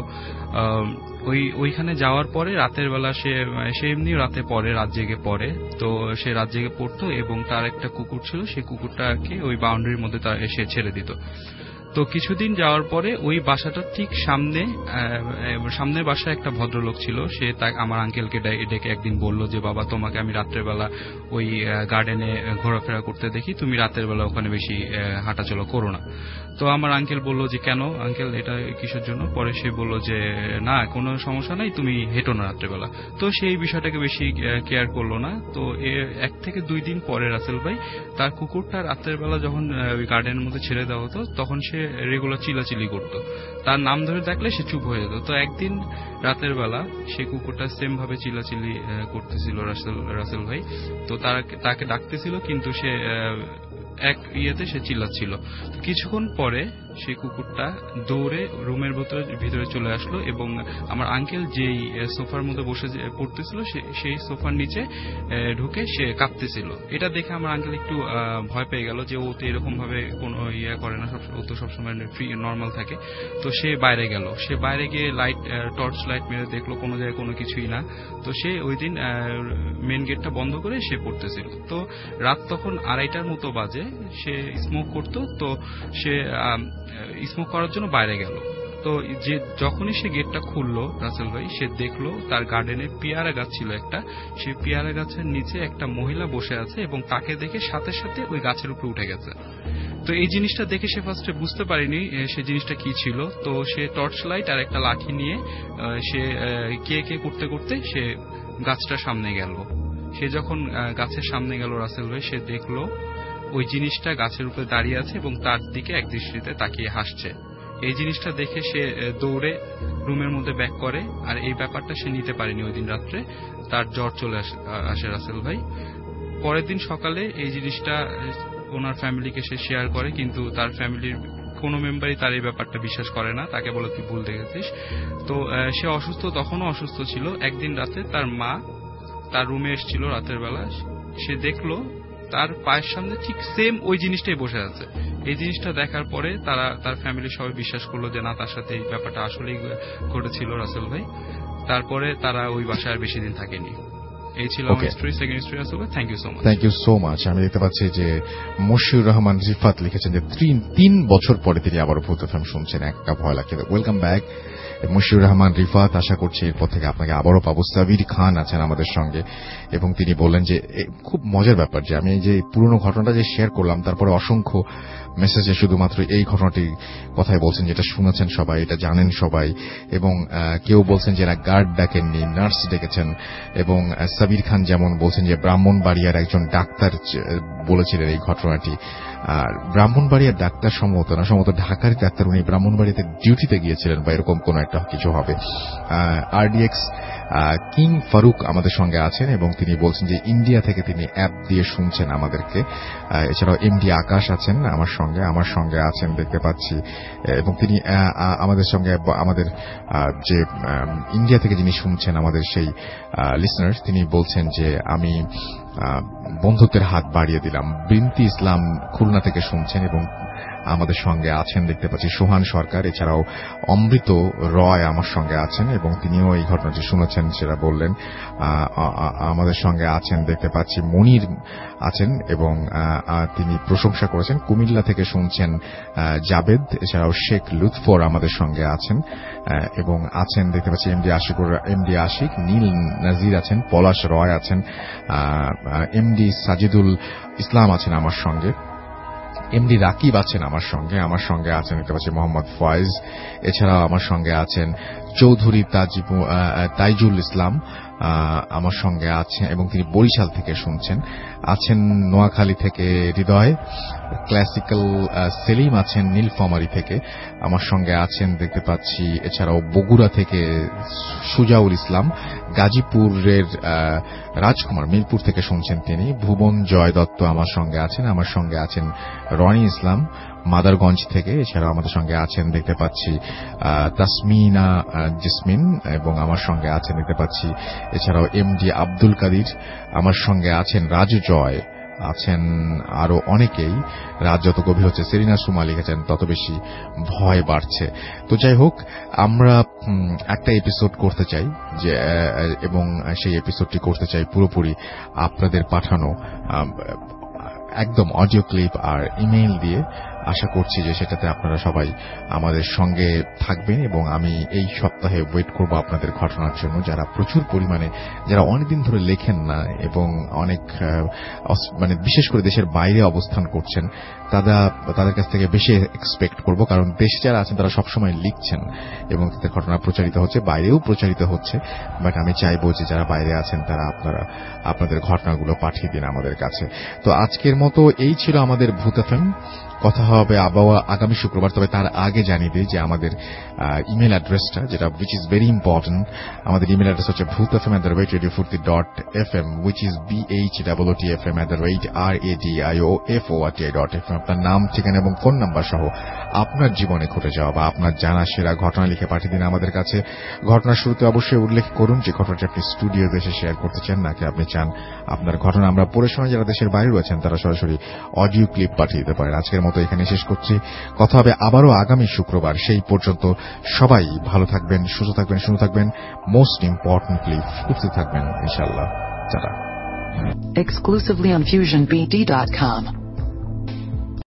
ওই ওইখানে যাওয়ার পরে রাতের বেলা সে সে এমনি রাতে পড়ে, রাত জেগে পড়ে। তো সে রাত জেগে পড়তো এবং তার একটা কুকুর ছিল, সেই কুকুরটাকে ওই বাউন্ডারির মধ্যে সে ছেড়ে দিত। তো কিছুদিন যাওয়ার পরে ওই বাসাটার ঠিক সামনে সামনের বাসায় একটা ভদ্রলোক ছিল। সে আমার আঙ্কেলকে ডেকে একদিন বলল যে বাবা, তোমাকে আমি রাত্রের বেলা ওই গার্ডেনে ঘোরাফেরা করতে দেখি, তুমি রাতের বেলা ওখানে বেশি হাঁটাচলা করো না। তো আমার আঙ্কেল বলল যে কেন আঙ্কেল, এটা কিসের জন্য? পরে সে বলল যে না, কোনো সমস্যা নাই, তুমি হেঁটো না রাত্রেবেলা। তো সেই বিষয়টাকে বেশি কেয়ার করলো না। তো এক থেকে দুই দিন পরে রাসেল ভাই তার কুকুরটা রাত্রের বেলা যখন ওই গার্ডেনের মধ্যে ছেড়ে দেওয়া হতো তখন সে রেগুলার চিলাচিলি করতো। তার নাম ধরে ডাকলে সে চুপ হয়ে যেত। তো একদিন রাতের বেলা সে কুকুরটা সেম ভাবে চিলাচিলি করতেছিল রাসেল রাসেল ভাই। তো তাকে ডাকতেছিল কিন্তু সে এক ইয়েতে সে চিল্লাচ্ছিল। কিছুক্ষণ পরে সেই কুকুরটা দৌড়ে রুমের ভিতরে ভিতরে চলে আসলো এবং আমার আঙ্কেল যেই সোফার মধ্যে বসে পড়তেছিল সেই সোফার নিচে ঢুকে সে কাঁপতেছিল। এটা দেখে আমার আঙ্কেল একটু ভয় পেয়ে গেল যে ও তো এরকম ভাবে কোনো ইয়ে করে না, ও তো সবসময় নর্মাল থাকে। তো সে বাইরে গেল। সে বাইরে গিয়ে লাইট টর্চ লাইট মেরে দেখলো কোনো জায়গায় কোনো কিছুই না। তো সে ওই দিন মেন গেটটা বন্ধ করে সে পড়তেছিল। তো রাত তখন আড়াইটার মতো বাজে। সে স্মোক করতো। তো সে স্মোক করার জন্য বাইরে গেল। তো যে যখনই সে গেটটা খুললো রাসেল ভাই, সে দেখলো তার গার্ডেনে পেয়ারা গাছ ছিল একটা। সেই পেয়ারা গাছের নিচে একটা মহিলা বসে আছে এবং তাকে দেখে সাথে সাথে ওই গাছের উপরে উঠে গেছে। তো এই জিনিসটা দেখে সে ফার্স্টে বুঝতে পারেনি সে জিনিসটা কি ছিল। তো সে টর্চ লাইট আর একটা লাঠি নিয়ে সে কে কে করতে করতে সে গাছটার সামনে গেল। সে যখন গাছের সামনে গেল রাসেল ভাই, সে দেখলো ওই জিনিসটা গাছের উপরে দাঁড়িয়ে আছে এবং তার দিকে এক দৃষ্টিতে তাকিয়ে হাসছে। এই জিনিসটা দেখে সে দৌড়ে রুমের মধ্যে ব্যাক করে। আর এই ব্যাপারটা সে নিতে পারেনি ওই দিন রাত্রে, তার জ্বর চলে আসে রাসেল ভাই। পরের দিন সকালে এই জিনিসটা ওনার ফ্যামিলিকে সে শেয়ার করে, কিন্তু তার ফ্যামিলির কোনো মেম্বারই তার এই ব্যাপারটা বিশ্বাস করে না। তাকে বলে তুই ভুল দেখেছিস। তো সে অসুস্থ, তখনও অসুস্থ ছিল। একদিন রাতে তার মা তার রুমে এসেছিল রাতের বেলা। সে দেখলো তার পায়ের সামনে ঠিক সেম ওই জিনিসটাই বসে আছে। এই জিনিসটা দেখার পরে তারা তার ফ্যামিলি সবাই বিশ্বাস করলো যে না, তার সাথে এই ব্যাপারটা আসলেই ঘটেছিল রাসেল ভাই। তারপরে তারা ওই বাসায় আর বেশি দিন থাকেনি। এই ছিল আমার স্টোরি, সেকেন্ড স্টোরি আসলে। Thank you so much. Thank you so much. আমি দেখতে পাচ্ছি যে মশিউর রহমান রিফাত লিখেছেন যে তিন বছর পরে তিনি আবার ভূত এফএম শুনছেন, একটা ভয় লাগছে। Welcome back Moshiur Rahman Rifat. আশা করছি এরপর থেকে আপনাকে আবারও পাবো। সাবির খান আছেন আমাদের সঙ্গে এবং তিনি বললেন যে খুব মজার ব্যাপার যে আমি এই যে পুরনো ঘটনাটা যে শেয়ার করলাম তারপরে অসংখ্য মেসেজে শুধুমাত্র এই ঘটনাটির কথাই বলছেন, যেটা শুনেছেন সবাই, এটা জানেন সবাই। এবং কেউ বলছেন যে এরা গার্ড ডাকেননি, নার্স ডেকেছেন। এবং সাবির খান যেমন বলছেন যে ব্রাহ্মণবাড়িয়ার একজন ডাক্তার বলেছিলেন এই ঘটনাটি। আর ব্রাহ্মণবাড়িয়ার ডাক্তার সম্ভবত না, সম্ভবত ঢাকার ডাক্তার, উনি ব্রাহ্মণবাড়িতে ডিউটিতে গিয়েছিলেন বা এরকম কোন একটা কিছু হবে। আরডিএক্স কিং ফারুক আমাদের সঙ্গে আছেন এবং তিনি বলছেন যে ইন্ডিয়া থেকে তিনি অ্যাপ দিয়ে শুনছেন আমাদেরকে। এছাড়াও এমডি আকাশ আছেন আমার সঙ্গে, আমার সঙ্গে আছেন দেখতে পাচ্ছি। এবং তিনি আমাদের সঙ্গে আমাদের যে ইন্ডিয়া থেকে যিনি শুনছেন আমাদের সেই লিসনার, তিনি বলছেন যে আমি বন্ধুত্বের হাত বাড়িয়ে দিলাম। বিনতি ইসলাম খুলনা থেকে শুনছেন এবং আমাদের সঙ্গে আছেন দেখতে পাচ্ছি সোহান সরকার। এছাড়াও অমৃত রয় আমার সঙ্গে আছেন এবং তিনিও এই ঘটনাটি শুনেছেন সেটা বললেন। আমাদের সঙ্গে আছেন দেখতে পাচ্ছি মনির আছেন এবং তিনি প্রশংসা করেছেন। কুমিল্লা থেকে শুনছেন জাবেদ। এছাড়াও শেখ লুৎফর আমাদের সঙ্গে আছেন এবং আছেন দেখতে পাচ্ছি এমডি আশিকুর, এমডি আশিক, নীল নাজির আছেন, পলাশ রয় আছেন, এমডি সাজিদুল ইসলাম আছেন আমার সঙ্গে, এমডি রাকিব আছেন আমার সঙ্গে, আমার সঙ্গে আছেন দেখতে পাচ্ছি মোহাম্মদ ফয়েজ। এছাড়াও আমার সঙ্গে আছেন চৌধুরী তাইজুল ইসলাম আমার সঙ্গে আছেন এবং তিনি বরিশাল থেকে শুনছেন। আছেন নোয়াখালী থেকে হৃদয়, ক্লাসিক্যাল সেলিম আছেন নীলফামারী থেকে আমার সঙ্গে আছেন দেখতে পাচ্ছি। এছাড়াও বগুড়া থেকে সুজাউল ইসলাম, গাজীপুরের রাজকুমার মিরপুর থেকে শুনছেন তিনি। ভুবন জয় দত্ত আমার সঙ্গে আছেন, আমার সঙ্গে আছেন রনি ইসলাম মাদারগঞ্জ থেকে। এছাড়াও আমাদের সঙ্গে আছেন দেখতে পাচ্ছি তাসমিনা জিসমিন এবং আমার সঙ্গে আছেন দেখতে পাচ্ছি এছাড়াও এমডি আব্দুল কাদির, আমার সঙ্গে আছেন রাজু জয়, আছেন আরো অনেকেই। রাত যত গভীর হচ্ছে সেরিনা সুমা লিখেছেন তত বেশি ভয় বাড়ছে। তো যাই হোক, আমরা একটা এপিসোড করতে চাই যে এবং সেই এপিসোডটি করতে চাই পুরোপুরি আপনাদের পাঠানো একদম অডিও ক্লিপ আর ইমেইল দিয়ে। আশা করছি যে সেটাতে আপনারা সবাই আমাদের সঙ্গে থাকবেন এবং আমি এই সপ্তাহে ওয়েট করব আপনাদের ঘটনার জন্য, যারা প্রচুর পরিমাণে, যারা অনেকদিন ধরে লেখেন না এবং অনেক মানে বিশেষ করে দেশের বাইরে অবস্থান করছেন, তারা তাদের কাছ থেকে বেশি এক্সপেক্ট করব, কারণ দেশে যারা আছেন তারা সবসময় লিখছেন এবং তাদের ঘটনা প্রচারিত হচ্ছে, বাইরেও প্রচারিত হচ্ছে। বাট আমি চাইবো যে যারা বাইরে আছেন তারা আপনারা আপনাদের ঘটনাগুলো পাঠিয়ে দিন আমাদের কাছে। তো আজকের মতো এই ছিল আমাদের ভূত এফএম। কথা হবে আবহাওয়া আগামী শুক্রবার। তবে তার আগে জানিয়ে দিই যে আমাদের ইমেল অ্যাড্রেসটা, যেটা উইচ ইজ ভেরি ইম্পর্টেন্ট, আমাদের ইমেল অ্যাড্রেস হচ্ছে Bhoot FM at the rate radio Foorti dot F M, which is B H double T F M at the rate R A D I O F O R T I dot F M. আপনার নাম, ঠিকানা এবং ফোন নাম্বার সহ আপনার জীবনে ঘটে যাওয়া বা আপনার জানা সেরা ঘটনা লিখে পাঠিয়ে দিন আমাদের কাছে। ঘটনার শুরুতে অবশ্যই উল্লেখ করুন যে ঘটনাটি আপনি স্টুডিওতে এসে শেয়ার করতে চান, নাকি আপনি চান আপনার ঘটনা আমরা পড়ে শোনাই। যারা দেশের বাইরে রয়েছেন তারা সরাসরি অডিও ক্লিপ পাঠিয়ে দিতে পারেন। আজকের মতো এখানে শেষ করছি। কথা হবে আবারও আগামী শুক্রবার। সেই পর্যন্ত সবাই ভালো থাকবেন, সুস্থ থাকবেন, শুনে থাকবেন, মোস্ট ইম্পর্টেন্টলি ফুর্তি থাকবেন ইনশাআল্লাহ। Tata. Exclusively on fusion b d dot com.